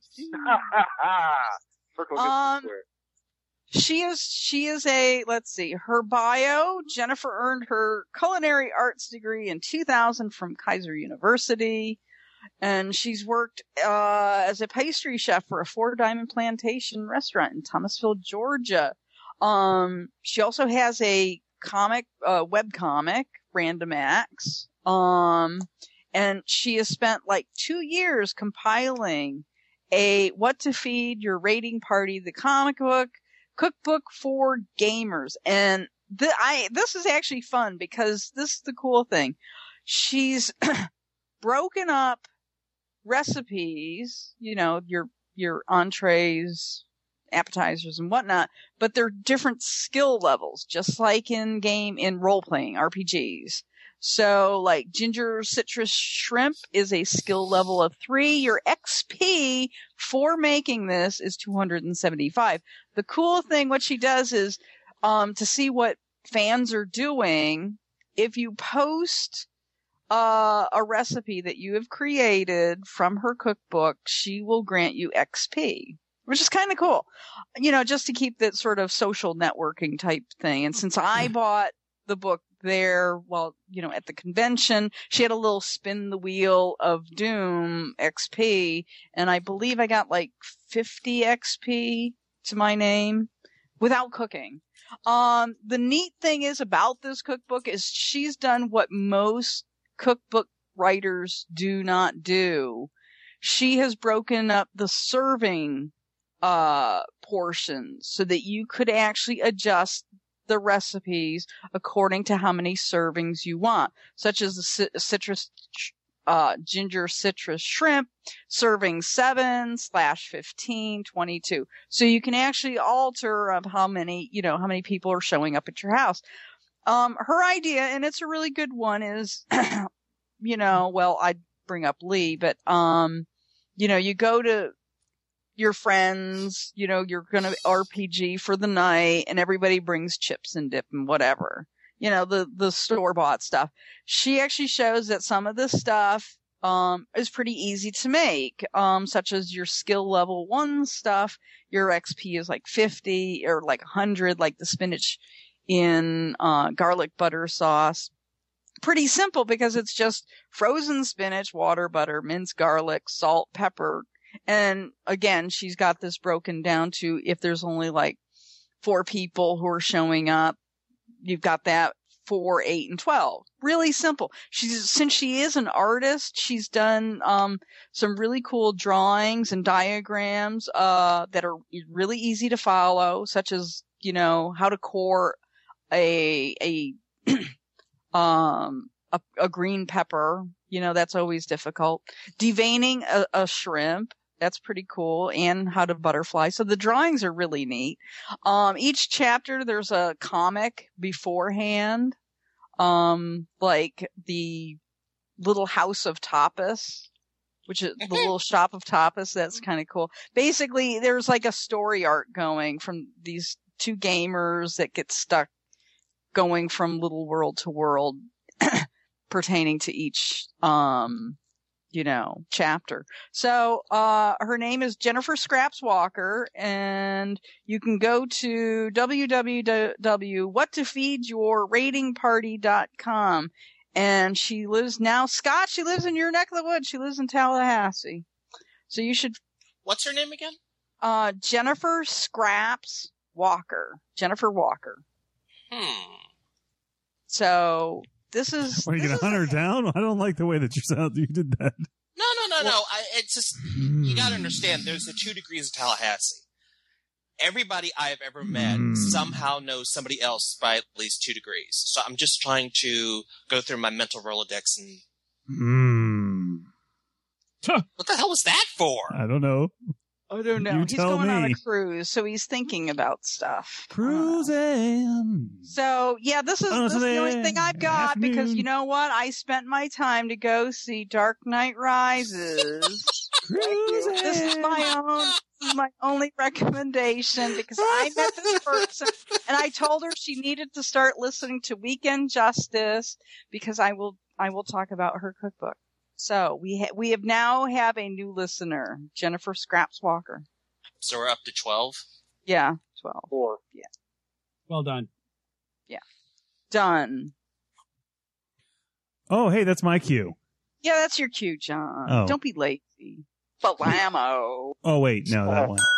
tongue action. She is a, let's see, her bio. Jennifer earned her culinary arts degree in 2000 from Kaiser University. And she's worked as a pastry chef for a Four Diamond Plantation restaurant in Thomasville, Georgia. She also has a comic, web comic, Random Acts. And she has spent like 2 years compiling a What to Feed Your Rating Party, the comic book, cookbook for gamers. And this is actually fun because this is the cool thing. She's broken up recipes, you know, your entrees, appetizers and whatnot, but they're different skill levels, just like in role-playing RPGs. So like ginger citrus shrimp is a skill level of 3. Your XP for making this is 275. The cool thing, what she does is, to see what fans are doing, if you post a recipe that you have created from her cookbook, she will grant you XP, which is kind of cool, you know, just to keep that sort of social networking type thing. And since I bought the book there, well, you know, at the convention, she had a little spin the wheel of doom XP, and I believe I got like 50 XP to my name without cooking. The neat thing is about this cookbook is she's done what most cookbook writers do not do. She has broken up the serving portions so that you could actually adjust the recipes according to how many servings you want, such as the ginger citrus shrimp serving 7 / 15, 22. So you can actually alter of how many people are showing up at your house. Her idea, and it's a really good one, is, you know, well, I'd bring up Lee, but, you know, you go to your friends, you know, you're going to RPG for the night and everybody brings chips and dip and whatever, you know, the store-bought stuff. She actually shows that some of this stuff, is pretty easy to make, such as your skill level 1 stuff. Your XP is like 50 or like 100, like the spinach in garlic butter sauce. Pretty simple because it's just frozen spinach, water, butter, minced garlic, salt, pepper. And again, she's got this broken down to if there's only like 4 people who are showing up, you've got that 4, 8, and 12. Really simple. Since she is an artist, she's done some really cool drawings and diagrams that are really easy to follow, such as how to core a green pepper. That's always difficult. Deveining a shrimp. That's pretty cool. And how to butterfly. So the drawings are really neat. Each chapter, there's a comic beforehand. Like the little house of tapas, which is the little shop of tapas. That's kind of cool. Basically, there's like a story arc going from these two gamers that get stuck going from little world to world pertaining to each, chapter. So, her name is Jennifer Scraps Walker, and you can go to www.whattofeedyourratingparty.com. And she lives now, Scott, she lives in your neck of the woods. She lives in Tallahassee. So you should. What's her name again? Jennifer Scraps Walker. Jennifer Walker. So this is. Are you going to hunt her down? I don't like the way that you did that. No. It's just, you got to understand, there's the 2 degrees of Tallahassee. Everybody I have ever met somehow knows somebody else by at least 2 degrees. So I'm just trying to go through my mental Rolodex and. What the hell was that for? I don't know. I don't know. He's going on a cruise, so he's thinking about stuff. Cruising. So, yeah, this is the only thing I've got because you know what? I spent my time to go see Dark Knight Rises. This is my only recommendation because I met this person and I told her she needed to start listening to Weekend Justice because I will talk about her cookbook. So we now have a new listener, Jennifer Scraps Walker. So we're up to 12? Yeah, 12. 4. Yeah. Well done. Yeah. Done. Oh, hey, that's my cue. Yeah, that's your cue, John. Oh. Don't be lazy. Blammo. Oh, wait, no, that one.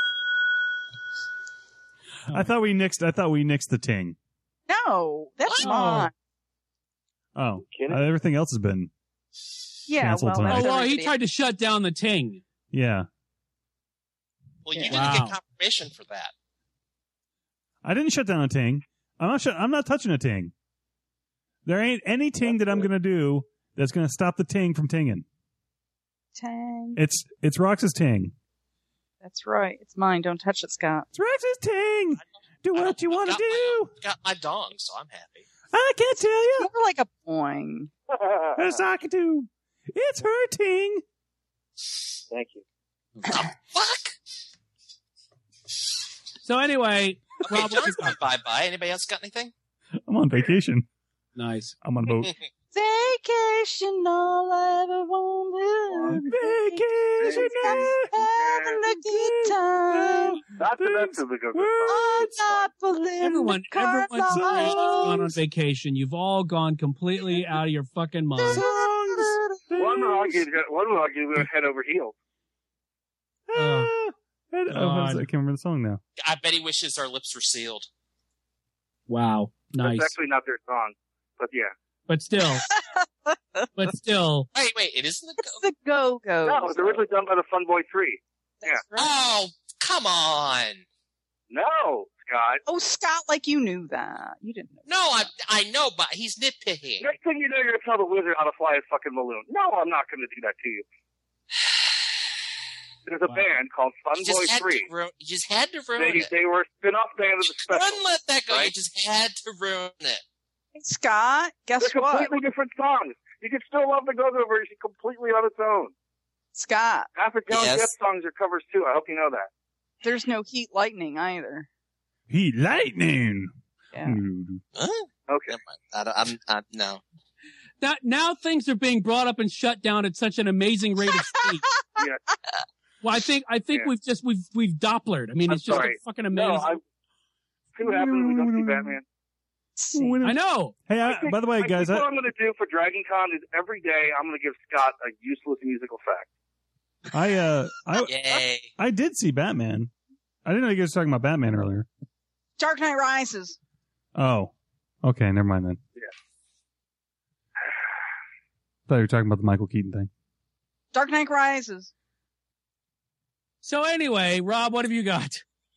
I thought we nixed the ting. No, that's mine. Oh, everything else has been. Yeah, he tried to shut down the ting. Yeah. Well, you didn't get confirmation for that. I didn't shut down a ting. I'm not touching a ting. There ain't any ting that I'm going to do that's going to stop the ting from tinging. Tang. It's Rox's ting. That's right. It's mine. Don't touch it, Scott. It's Rox's ting. Do what you want to do. Got my dong, so I'm happy. I can't tell you. It's more like a boing. A sockatoo. It's her ting. Thank you. Fuck. So anyway, Okay, Rob, John's gone bye-bye. Anybody else got anything? I'm on vacation. Nice. I'm on a boat. Vacation, all I ever wanted. Vacation, having a good time. Not the best of the good Everyone's gone on vacation. You've all gone completely out of your fucking mind. One would argue we're head over heels. I can't remember the song now. I bet he wishes our lips were sealed. Wow. Nice. That's actually not their song, but yeah. But still. Wait, it isn't the Go-Go. No, it was originally done by the Fun Boy 3. That's right. Oh, come on. No, Scott. Oh, Scott, like you knew that. You didn't know. No, I know, but he's nitpicking. Next thing you know, you're going to tell the wizard how to fly a fucking balloon. No, I'm not going to do that to you. There's a band called Fun Boy 3. You just had to ruin it. They were a spin-off band of the special. Couldn't let that go. Right? You just had to ruin it. Hey, Scott, guess They're what? completely different songs. You can still love the Go-Go version completely on its own. Scott. Half of Joan Jett songs are covers too. I hope you know that. There's no Heat Lightning either. Heat Lightning. Yeah. Huh? Okay. I'm no. Now things are being brought up and shut down at such an amazing rate of speed. Yeah. Well, I think we've Dopplered. I mean, it's just fucking amazing. See what happens when we don't see Batman. I know. Hey, by the way, guys, what I'm going to do for Dragon Con is every day I'm going to give Scott a useless musical fact. I did see Batman. I didn't know you guys were talking about Batman earlier. Dark Knight Rises. Oh, okay, never mind then. Yeah. Thought you were talking about the Michael Keaton thing. Dark Knight Rises. So anyway, Rob, what have you got?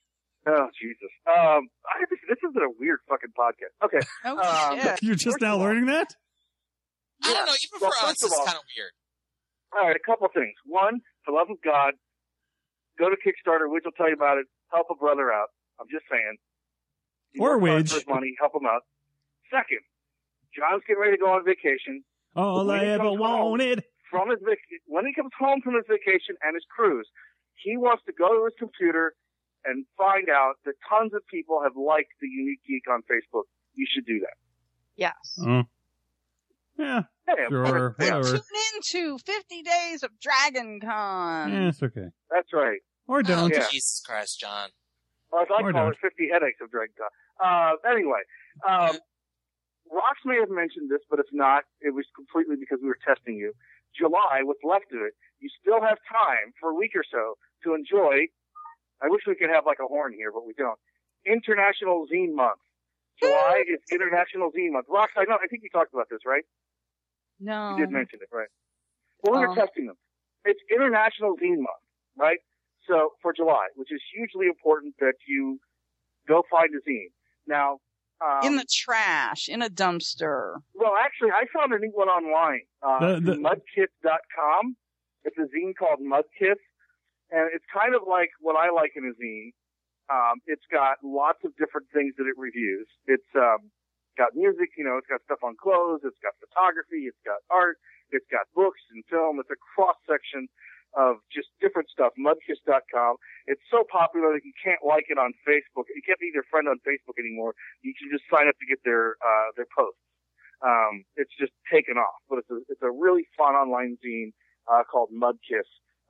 Oh, Jesus. This is a weird fucking podcast. Okay. Oh, shit. You're just now learning that? I don't know. Even for us, it's kind of weird. All right, a couple things. One, for the love of God, go to Kickstarter. Widge will tell you about it. Help a brother out. I'm just saying. Or Widge. For his money, help him out. Second, John's getting ready to go on vacation. All I ever wanted. When he comes home from his vacation and his cruise, he wants to go to his computer and find out that tons of people have liked the Unique Geek on Facebook. You should do that. Yes. Yeah. Hey, Sure. And Whatever. tune into 50 Days of Dragon Con. Yeah, it's okay. That's right. Or don't. Yeah. Jesus Christ, John. Or as I Or call don't. it, 50 Headaches of Dragon Con. Anyway, Rox may have mentioned this, but if not, it was completely because we were testing you. July, what's left of it, you still have time for a week or so to enjoy. I wish we could have like a horn here, but we don't. International Zine Month. July is International Zine Month. Rox, I think you talked about this, right? No. You did mention it, right? Well, we were testing them. It's International Zine Month, right? So for July, which is hugely important that you go find a zine. Now, in the trash, in a dumpster. well, actually, I found a neat one online. Mudkiss.com. It's a zine called Mudkiss, and it's kind of like what I like in a zine. It's got lots of different things that it reviews. It's got music, it's got stuff on clothes, it's got photography, it's got art, it's got books and film. It's a cross section of just different stuff. Mudkiss.com. It's so popular that you can't like it on Facebook. You can't be their friend on Facebook anymore. You can just sign up to get their posts. It's just taken off, but it's a really fun online zine, called Mudkiss.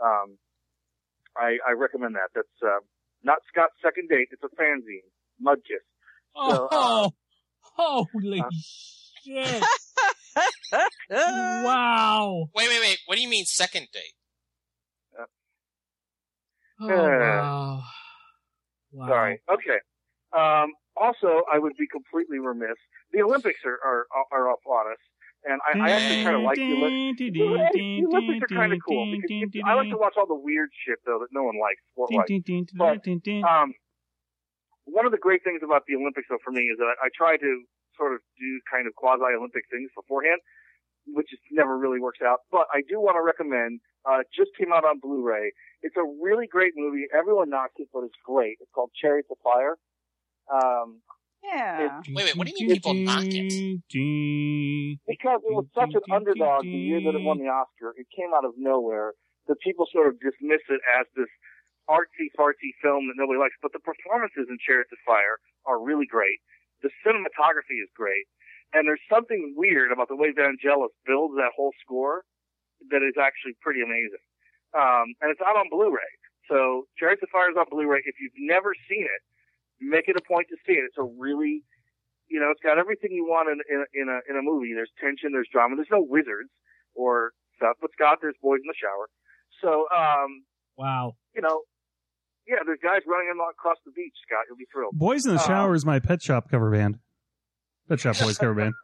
I recommend that. That's, not Scott's second date. It's a fanzine. Mudkiss. So, holy shit. Wow. Wait. What do you mean second date? Wow. Sorry. Okay. Also, I would be completely remiss. The Olympics are up on us, and I actually kind of like the Olympics. The Olympics are kind of cool because I like to watch all the weird shit though that no one likes. But one of the great things about the Olympics though for me is that I try to sort of do kind of quasi-Olympic things beforehand, which never really works out. But I do want to recommend. Just came out on Blu-ray. It's a really great movie. Everyone knocks it, but it's great. It's called Chariots of Fire. Yeah. Wait, what do you mean people knock it? Because it was such an underdog the year that it won the Oscar. It came out of nowhere. The people sort of dismiss it as this artsy-fartsy film that nobody likes. But the performances in Chariots of Fire are really great. The cinematography is great. And there's something weird about the way Vangelis builds that whole score that is actually pretty amazing. And it's out on Blu-ray. So Chariots of Fire is on Blu-ray. If you've never seen it, make it a point to see it. It's a really, it's got everything you want in a movie. There's tension, there's drama. There's no wizards or stuff, but Scott, there's boys in the shower. So, wow. Yeah, there's guys running across the beach, Scott. You'll be thrilled. Boys in the Shower is my Pet Shop cover band. Pet Shop Boys cover band.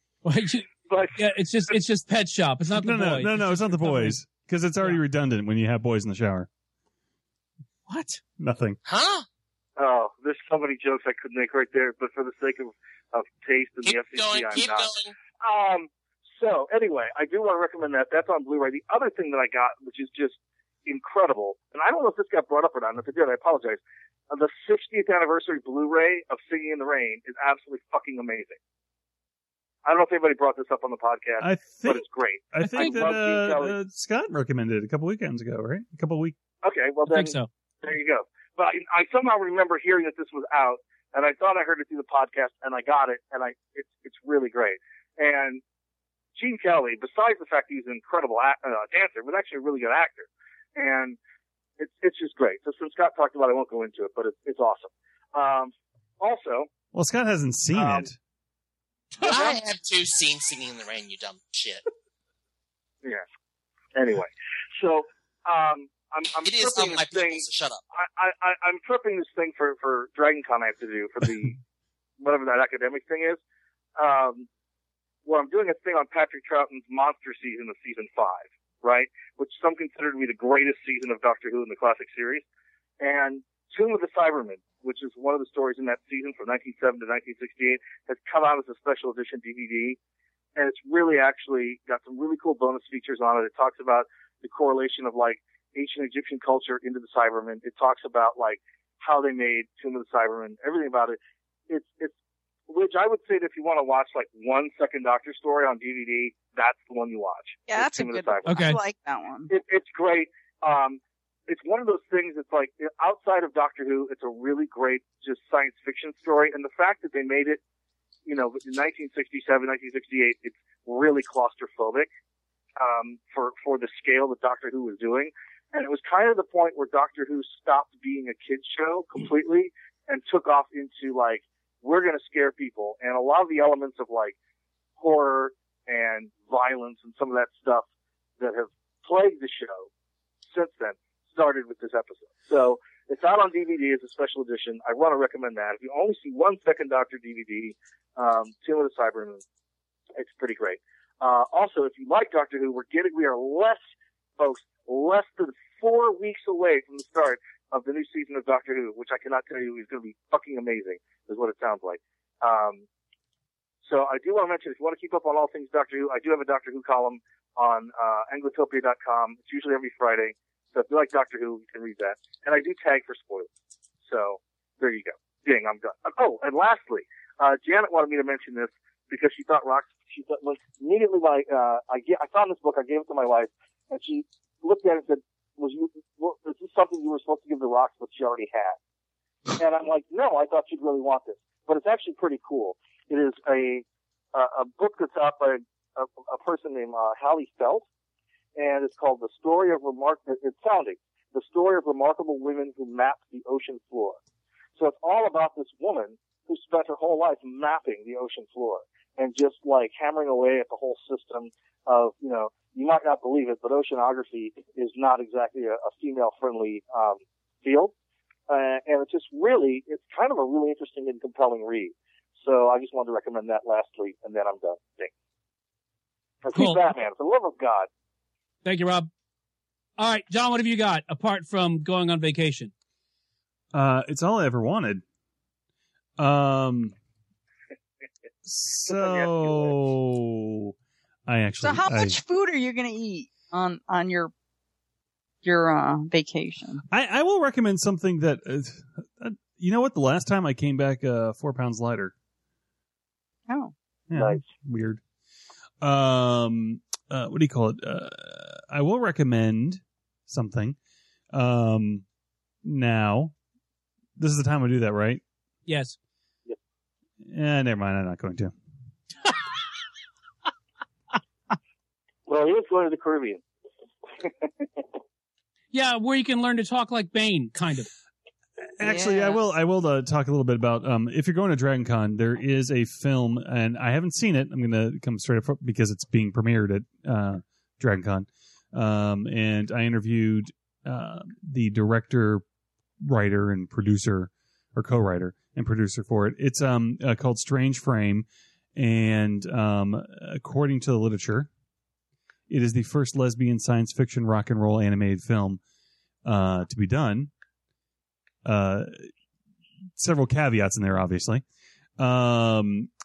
Yeah, it's just Pet Shop. It's not the boys. No, it's not the boys. Because it's already redundant when you have boys in the shower. What? Nothing. Huh? Oh, there's so many jokes I could make right there, but for the sake of taste and the FCC, I'm not. Going. So anyway, I do want to recommend that. That's on Blu-ray. The other thing that I got, which is just incredible, and I don't know if this got brought up or not, and if it did, I apologize. The 60th anniversary Blu-ray of Singing in the Rain is absolutely fucking amazing. I don't know if anybody brought this up on the podcast, but it's great. I think that Scott recommended it a couple weekends ago, right? A couple weeks. Okay, well then, I think so. There you go. But I somehow remember hearing that this was out, and I thought I heard it through the podcast, and I got it, and it's really great. And Gene Kelly, besides the fact he's an incredible dancer, was actually a really good actor, and it's just great. So since Scott talked about it, I won't go into it, but it's awesome. Also, well, Scott hasn't seen it. I have too seen Singing in the Rain, you dumb shit. Yeah. Anyway, so I'm it is prepping on my this thing. people, so shut up. I'm prepping this thing for Dragon Con I have to do for the whatever that academic thing is. Well, I'm doing a thing on Patrick Troughton's monster season of season 5, right? Which some consider to be the greatest season of Doctor Who in the classic series. And Tomb of the Cybermen which is one of the stories in that season from 1907 to 1968, has come out as a special edition DVD. And it's really actually got some really cool bonus features on it. It talks about the correlation of like ancient Egyptian culture into the Cybermen. It talks about like how they made Tomb of the Cybermen, everything about it. It's which I would say that if you want to watch like one Second Doctor story on DVD, that's the one you watch. Yeah, that's a Tomb of good the one. Cybermen. I like that one. It's great. It's one of those things that's like outside of Doctor Who, it's a really great just science fiction story. And the fact that they made it, in 1967, 1968, it's really claustrophobic, for the scale that Doctor Who was doing. And it was kind of the point where Doctor Who stopped being a kid's show completely and took off into like, we're going to scare people. And a lot of the elements of like horror and violence and some of that stuff that have plagued the show since then started with this episode. So it's out on DVD as a special edition. I want to recommend that. If you only see one Second Doctor DVD, Tomb of the Cybermen, it's pretty great. Also, if you like Doctor Who, we are less than 4 weeks away from the start of the new season of Doctor Who, which I cannot tell you is going to be fucking amazing, is what it sounds like. So I do want to mention, if you want to keep up on all things Doctor Who, I do have a Doctor Who column on Anglotopia.com. It's usually every Friday. So if you like Doctor Who, you can read that. And I do tag for spoilers. So there you go. Ding, I'm done. Oh, and lastly, Janet wanted me to mention this because she thought immediately when I found this book, I gave it to my wife, and she looked at it and said, is this something you were supposed to give the Rocks, but she already had? And I'm like, no, I thought she'd really want this. But it's actually pretty cool. It is a book that's out by a person named Hallie Felt, and it's called The Story of The Story of Remarkable Women Who Mapped the Ocean Floor. So it's all about this woman who spent her whole life mapping the ocean floor and just like hammering away at the whole system of, you might not believe it, but oceanography is not exactly a female-friendly field. And it's it's kind of a really interesting and compelling read. So I just wanted to recommend that lastly, and then I'm done. Thanks. Cool. Batman, for the love of God. Thank you, Rob. All right, John, what have you got apart from going on vacation? It's all I ever wanted. So how much food are you going to eat on your vacation? I will recommend something that you know what? The last time I came back 4 pounds lighter. Oh, yeah, nice. Weird. What do you call it? I will recommend something. Now, this is the time I do that, right? Yes. Never mind. I'm not going to. Well, he was going to the Caribbean. Yeah, where you can learn to talk like Bane, kind of. Actually, yeah. I will talk a little bit about if you're going to Dragon Con, there is a film, and I haven't seen it. I'm going to come straight up because it's being premiered at Dragon Con. And I interviewed the director, writer, and producer, or co-writer and producer for it. It's called Strange Frame, and according to the literature, it is the first lesbian science fiction rock and roll animated film to be done. Several caveats in there, obviously. But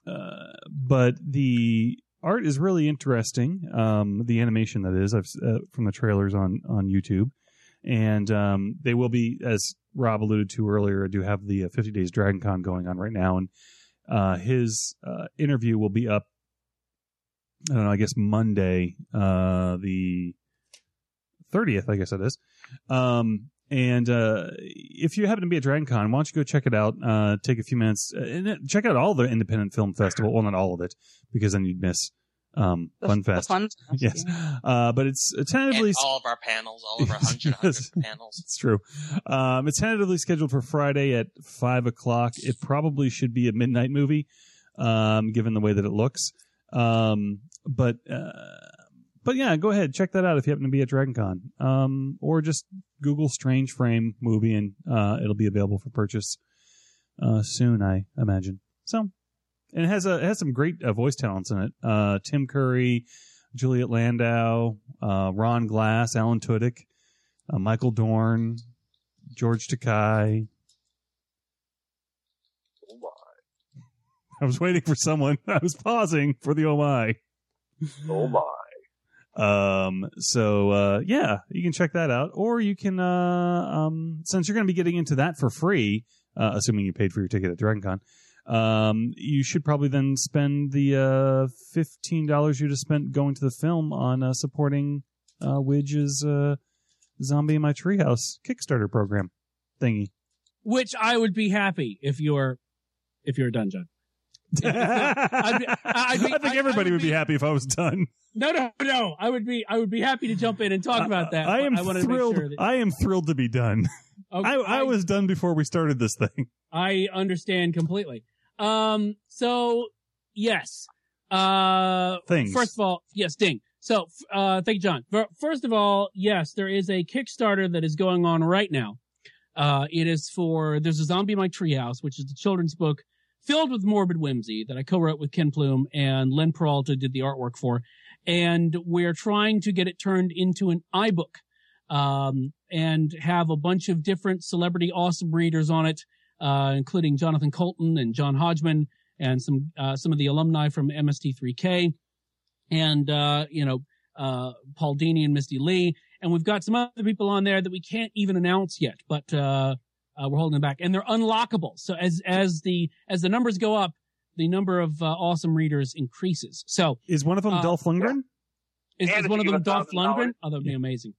the art is really interesting. The animation, that is, from the trailers on YouTube. And they will be, as Rob alluded to earlier, I do have the 50 Days Dragon Con going on right now. And his interview will be up, I don't know, I guess Monday, the 30th, I guess it is. And if you happen to be at Dragon Con, why don't you go check it out, take a few minutes, and check out all the Independent Film Festival. Well, not all of it, because then you'd miss Funfest. Yes. But it's tentatively... And all of our panels, all of our 100 panels. It's true. It's tentatively scheduled for Friday at 5 o'clock. It probably should be a midnight movie, given the way that it looks. But yeah, go ahead. Check that out if you happen to be at Dragon Con. Or just Google Strange Frame movie, and it'll be available for purchase soon, I imagine. So, and it has some great voice talents in it. Tim Curry, Juliet Landau, Ron Glass, Alan Tudyk, Michael Dorn, George Takei. Oh my. I was waiting for someone. I was pausing for the oh my. Oh my. So yeah, you can check that out, or you can since you're going to be getting into that for free, assuming you paid for your ticket at DragonCon, you should probably then spend the $15 you just spent going to the film on supporting Widge's Zombie in My Treehouse Kickstarter program thingy. Which I would be happy if you're done, John. I think everybody would be happy if I was done. No. I would be happy to jump in and talk about that. I am wanted thrilled. To make sure that, I am thrilled to be done. Okay, I was done before we started this thing. I understand completely. So yes. Things. First of all, yes, ding. So, thank you, John. First of all, yes, there is a Kickstarter that is going on right now. There's a Zombie in My Treehouse, which is the children's book filled with morbid whimsy that I co-wrote with Ken Plume and Len Peralta did the artwork for. And we're trying to get it turned into an iBook, and have a bunch of different celebrity awesome readers on it, including Jonathan Colton and John Hodgman and some of the alumni from MST3K and, Paul Dini and Misty Lee. And we've got some other people on there that we can't even announce yet, but, we're holding them back, and they're unlockable. So as the numbers go up, the number of awesome readers increases. So is one of them Dolph Lundgren? Is one of them Dolph Lundgren? Oh, that would be amazing.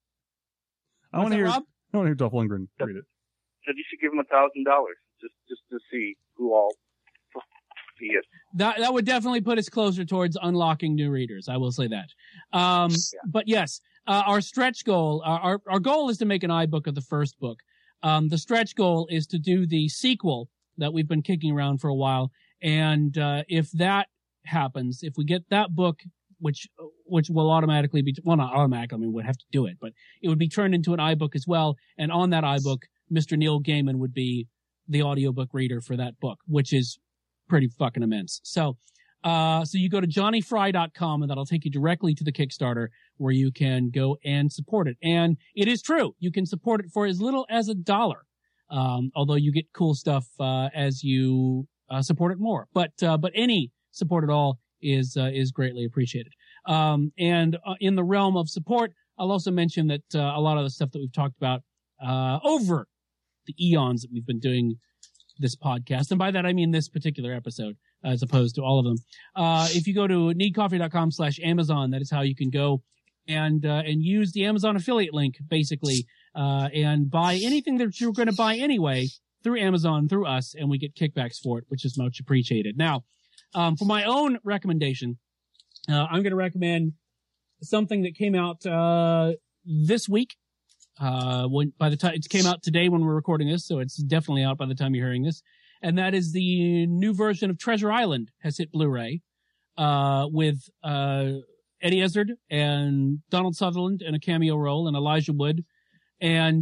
I want to hear Dolph Lundgren read it. Said you should give him $1,000 just to see who all he is. That would definitely put us closer towards unlocking new readers. I will say that. But yes, our stretch goal, our goal is to make an iBook of the first book. The stretch goal is to do the sequel that we've been kicking around for a while. And, if that happens, if we get that book, which will automatically be, well, not automatically, I mean, we'd have to do it, but it would be turned into an iBook as well. And on that iBook, Mr. Neil Gaiman would be the audiobook reader for that book, which is pretty fucking immense. So you go to johnnyfry.com and that'll take you directly to the Kickstarter where you can go and support it. And it is true. You can support it for as little as $1. Although you get cool stuff, as you, support it more. But any support at all is greatly appreciated. In the realm of support, I'll also mention that, a lot of the stuff that we've talked about, over the eons that we've been doing this podcast, and by that I mean this particular episode, as opposed to all of them. If you go to needcoffee.com/Amazon, that is how you can go and use the Amazon affiliate link, basically, and buy anything that you're going to buy anyway through Amazon, through us, and we get kickbacks for it, which is much appreciated. Now, for my own recommendation, I'm going to recommend something that came out, this week. By the time it came out today when we're recording this, so it's definitely out by the time you're hearing this. And that is the new version of Treasure Island has hit Blu-ray, with, Eddie Izzard and Donald Sutherland in a cameo role and Elijah Wood and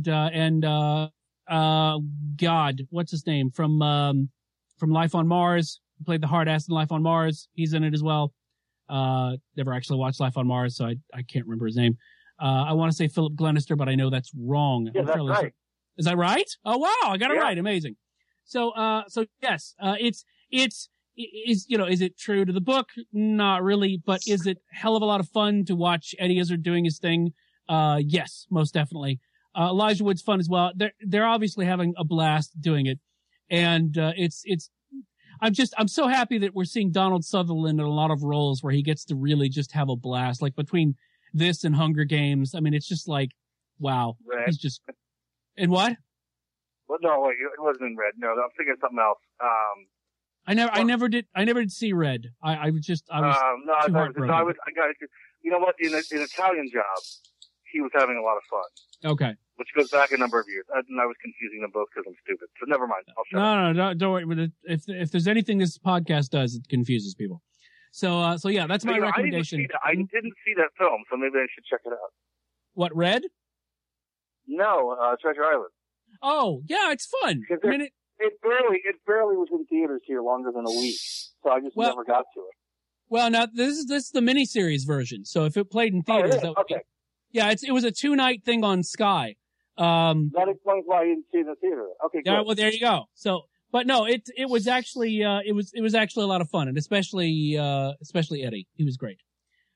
God, what's his name? From Life on Mars, who played the hard ass in Life on Mars. He's in it as well. Never actually watched Life on Mars, so I can't remember his name. I want to say Philip Glenister, but I know that's wrong. Yeah, that's right. Is that right? Oh, wow. I got it right. Amazing. So yes, is it true to the book? Not really, but is it hell of a lot of fun to watch Eddie Izzard doing his thing? Yes, most definitely. Elijah Wood's fun as well. They're obviously having a blast doing it. And, I'm so happy that we're seeing Donald Sutherland in a lot of roles where he gets to really just have a blast. Like between this and Hunger Games, I mean, it's just like, wow. Red. He's just, and what? Well, no, wait, it wasn't in Red. No, I'm thinking of something else. I never did see Red. I was too heartbroken. I got it. You know what? In Italian Job, he was having a lot of fun. Okay. Which goes back a number of years. And I was confusing them both because I'm stupid. So never mind. I'll shut up. No, don't worry. If there's anything this podcast does, it confuses people. So yeah, that's my recommendation. I didn't see that film, so maybe I should check it out. What, Red? No, Treasure Island. Oh, yeah, it's fun. I mean, it barely was in theaters here longer than a week, so I just never got to it. Well, now this is the miniseries version. So if it played in theaters, that would be, yeah, it was a 2-night thing on Sky. That explains why you didn't see it in the theater. Okay, good. Yeah, well, there you go. So But no, it was actually it was actually a lot of fun, and especially Eddie. He was great.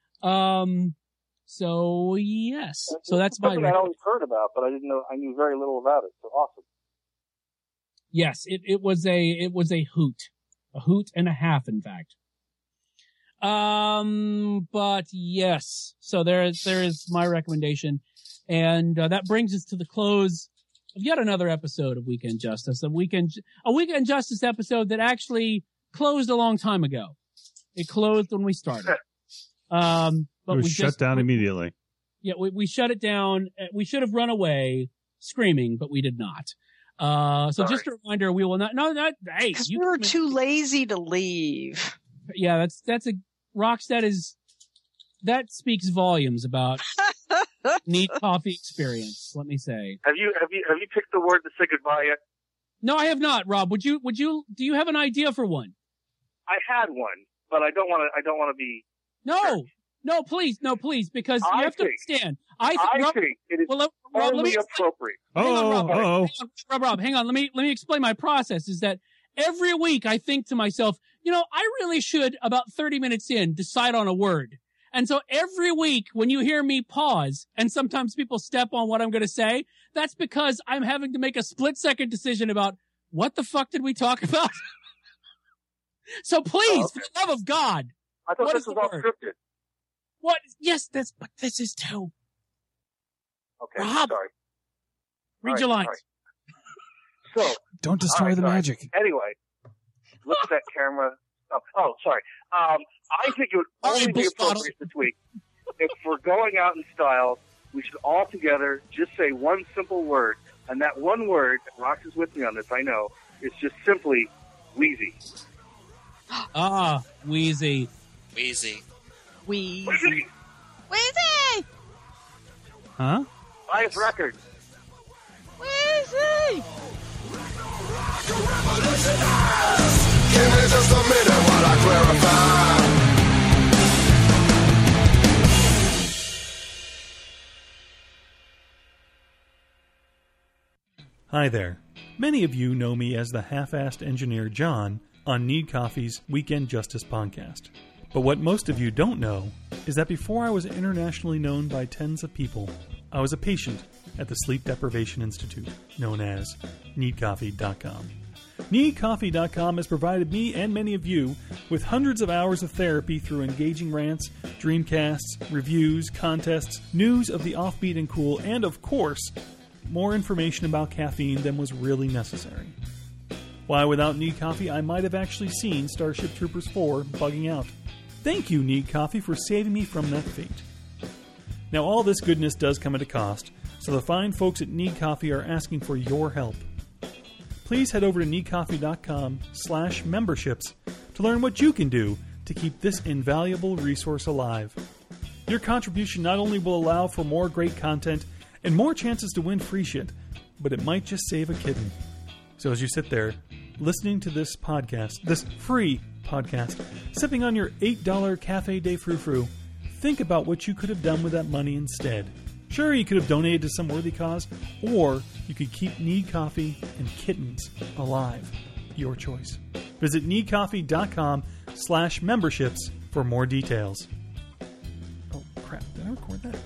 So yes, so that's my something I'd always heard about, but I didn't know. I knew very little about it. So awesome. Yes, it was a hoot and a half, in fact. But yes, so there is my recommendation, and that brings us to the close of yet another episode of Weekend Justice, a Weekend Justice episode that actually closed a long time ago. It closed when we started. But it was shut down immediately. Yeah, we shut it down. We should have run away screaming, but we did not. So just a reminder, we will not. No, not. Hey, because we were too lazy to leave. Yeah, that's a that speaks volumes about Need Coffee experience. Let me say. Have you picked the word to say goodbye yet? No, I have not. Rob, do you have an idea for one? I had one, but I don't want to be. No, please, because you have to understand. I think it is only appropriate. Rob, hang on. Let me explain my process. Is that every week I think to myself, I really should, about 30 minutes in, decide on a word. And so every week when you hear me pause, and sometimes people step on what I'm going to say, that's because I'm having to make a split-second decision about what the fuck did we talk about? So please, for the love of God. I thought this was all scripted. What? Yes, but this is too. Okay, Rob, sorry. Read your lines. So don't destroy the magic. Anyway, look at that camera. Oh, sorry. I think it would only be appropriate this week if we're going out in style. We should all together just say one simple word, and that one word, Rox is with me on this, I know, is just simply Wheezy. Ah, Wheezy. Wheezy. Wheezy. Wheezy! Huh? Highest record. Wheezy! Give me just a minute while I clarify. Hi there. Many of you know me as the half-assed engineer John on Need Coffee's Weekend Justice podcast. But what most of you don't know is that before I was internationally known by tens of people, I was a patient at the Sleep Deprivation Institute, known as NeedCoffee.com. NeedCoffee.com has provided me and many of you with hundreds of hours of therapy through engaging rants, dreamcasts, reviews, contests, news of the offbeat and cool, and of course, more information about caffeine than was really necessary. Why, without Need Coffee, I might have actually seen Starship Troopers 4 bugging out. Thank you, Need Coffee, for saving me from that fate. Now, all this goodness does come at a cost, so the fine folks at Need Coffee are asking for your help. Please head over to needcoffee.com/memberships to learn what you can do to keep this invaluable resource alive. Your contribution not only will allow for more great content and more chances to win free shit, but it might just save a kitten. So as you sit there, listening to this podcast, this free podcast, sipping on your $8 Cafe de Frou-Frou, think about what you could have done with that money instead. Sure, you could have donated to some worthy cause, or you could keep Need Coffee and kittens alive. Your choice. Visit needcoffee.com/memberships for more details. Oh, crap. Did I record that?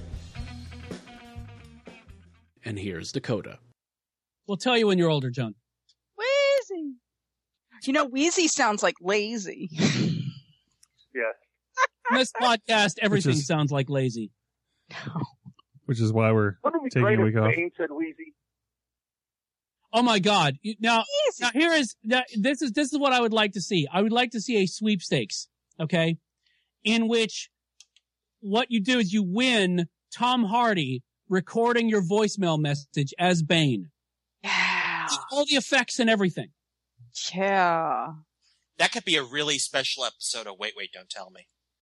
And here's Dakota. We'll tell you when you're older, John. Wheezy. Wheezy sounds like lazy. Yes. In this podcast, everything sounds like lazy. Which is why we're taking a week off. Bane said Wheezy. Oh my God! Now this is what I would like to see. I would like to see a sweepstakes, okay, in which what you do is you win Tom Hardy recording your voicemail message as Bane. Yeah. All the effects and everything. Yeah. That could be a really special episode of Wait, Don't Tell Me.